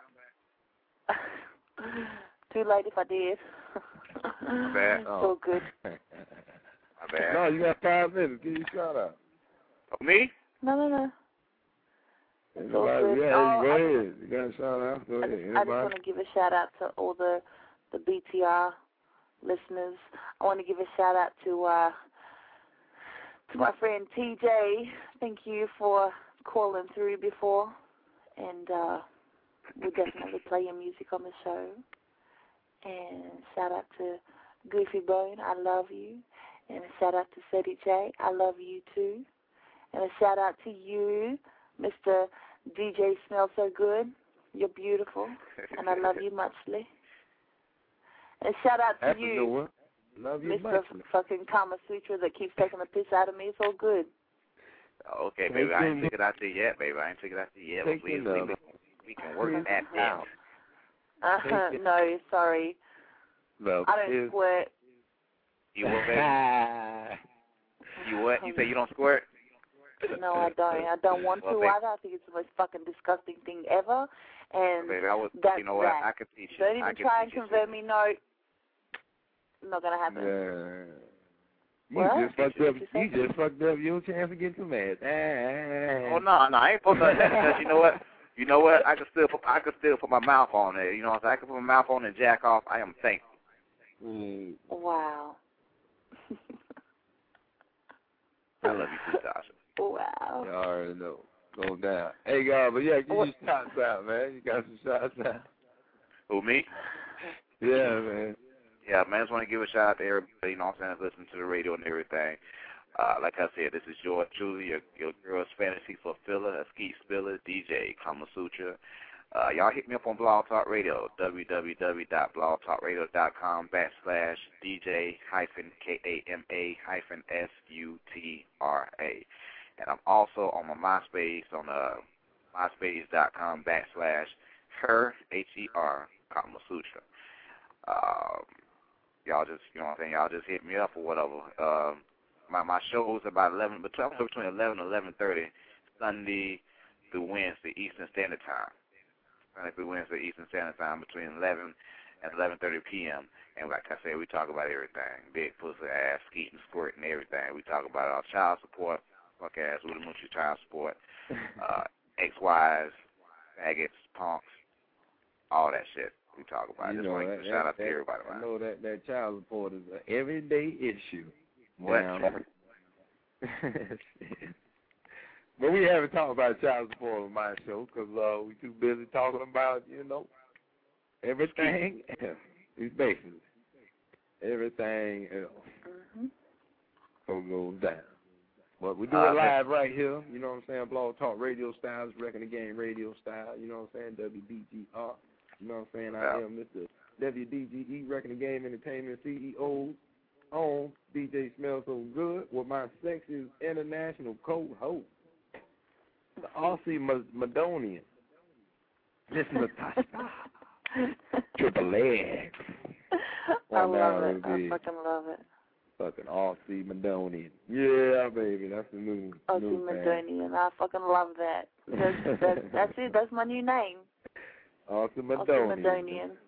Too late if I did. My bad. So good. My bad. No, you got five minutes. Give your shout out. Oh, me? No, no, no. It's all Anybody, good. yeah, Oh, go I ahead. You got a shout out? Go I ahead. just, I just Anybody? want to give a shout out to all the the B T R listeners. I want to give a shout out to uh, to my friend T J. Thank you for calling through before, and uh, we'll definitely play your music on the show. And shout out to Goofy Bone, I love you. And a shout out to Ceddy J, I love you too. And a shout out to you, Mister D J Smells So Good. You're beautiful, and I love you muchly. And shout out to Happy you, New Year. Love you Mister muchly. fucking Kama Sutra that keeps taking the piss out of me. It's all good. Okay, baby, I ain't took it out there yet, baby. I ain't took it out there yet. But Take please, it we, out. can- we can work that out. Uh-huh, no, sorry. Love I don't is- sweat. You what, baby? You what? You say you don't squirt? No, I don't. I don't want Well, to baby. either. I think it's the most fucking disgusting thing ever. And Baby, I was, that's you know what? that. I could teach you. Don't I even could try and teach you. convert me. No, not gonna happen. Yeah. You What? just fucked up. What you You say? just fucked up your chance to get some ass. Oh no, no, I ain't supposed to. Because you know what? You know what? I can still, put, I can still put my mouth on it. You know what I'm saying? I can put my mouth on and jack off. I am thankful. Mm. Wow. I love you too, Tasha. Wow. You already know. Go down. Hey, God, but yeah, give What? you shots out, man. You got some shots out. Who, me? Yeah, man. Yeah, man, I just want to give a shout out to everybody, you know what I'm saying, listening to the radio and everything. Uh, like I said, this is yours truly, your, your girl's fantasy fulfiller, a ski spiller, D J Kama Sutra. Uh, y'all hit me up on Blog Talk Radio, www.blogtalkradio.com backslash DJ hyphen K-A-M-A hyphen S-U-T-R-A. And I'm also on my MySpace on uh, myspace.com backslash her, H E R, Kama Sutra. Um, y'all just, you know what I'm saying, y'all just hit me up or whatever. Um, my my shows about eleven, between between eleven and eleven thirty, Sunday through Wednesday Eastern Standard Time. Sunday through Wednesday Eastern Standard Time between eleven and eleven thirty p.m. And like I said, we talk about everything: big pussy, ass, skeeting, squirting, everything. We talk about our child support, fuck ass, with the Moochie child support, uh, ex-wives, faggots, punks, all that shit. We talk about. You Just know, want to that, give a shout out that, to everybody, I man. know that, that child support is an everyday issue. What? Now, but we haven't talked about child support on my show because uh, we too busy talking about, you know, everything else. It's basically everything else Mm-hmm. so goes down. But we do Uh, it live right here, you know what I'm saying, Blog Talk Radio style, Wrecking the Game radio style, you know what I'm saying, W D G R, you know what I'm saying, I Yeah. am Mister W D G E, Wrecking the Game Entertainment C E O, on D J Smells So Good, with my sexy international co-host, the Aussie Madonian, Miss Natasha, Triple X. I Well, love now it. it'll I be fucking love it. Fucking Aussie Madonian. Yeah, baby, that's the new, Aussie new thing. Madonian. I fucking love that. That's, that's, that's it. That's my new name. Aussie Aussie Madonian. Madonian.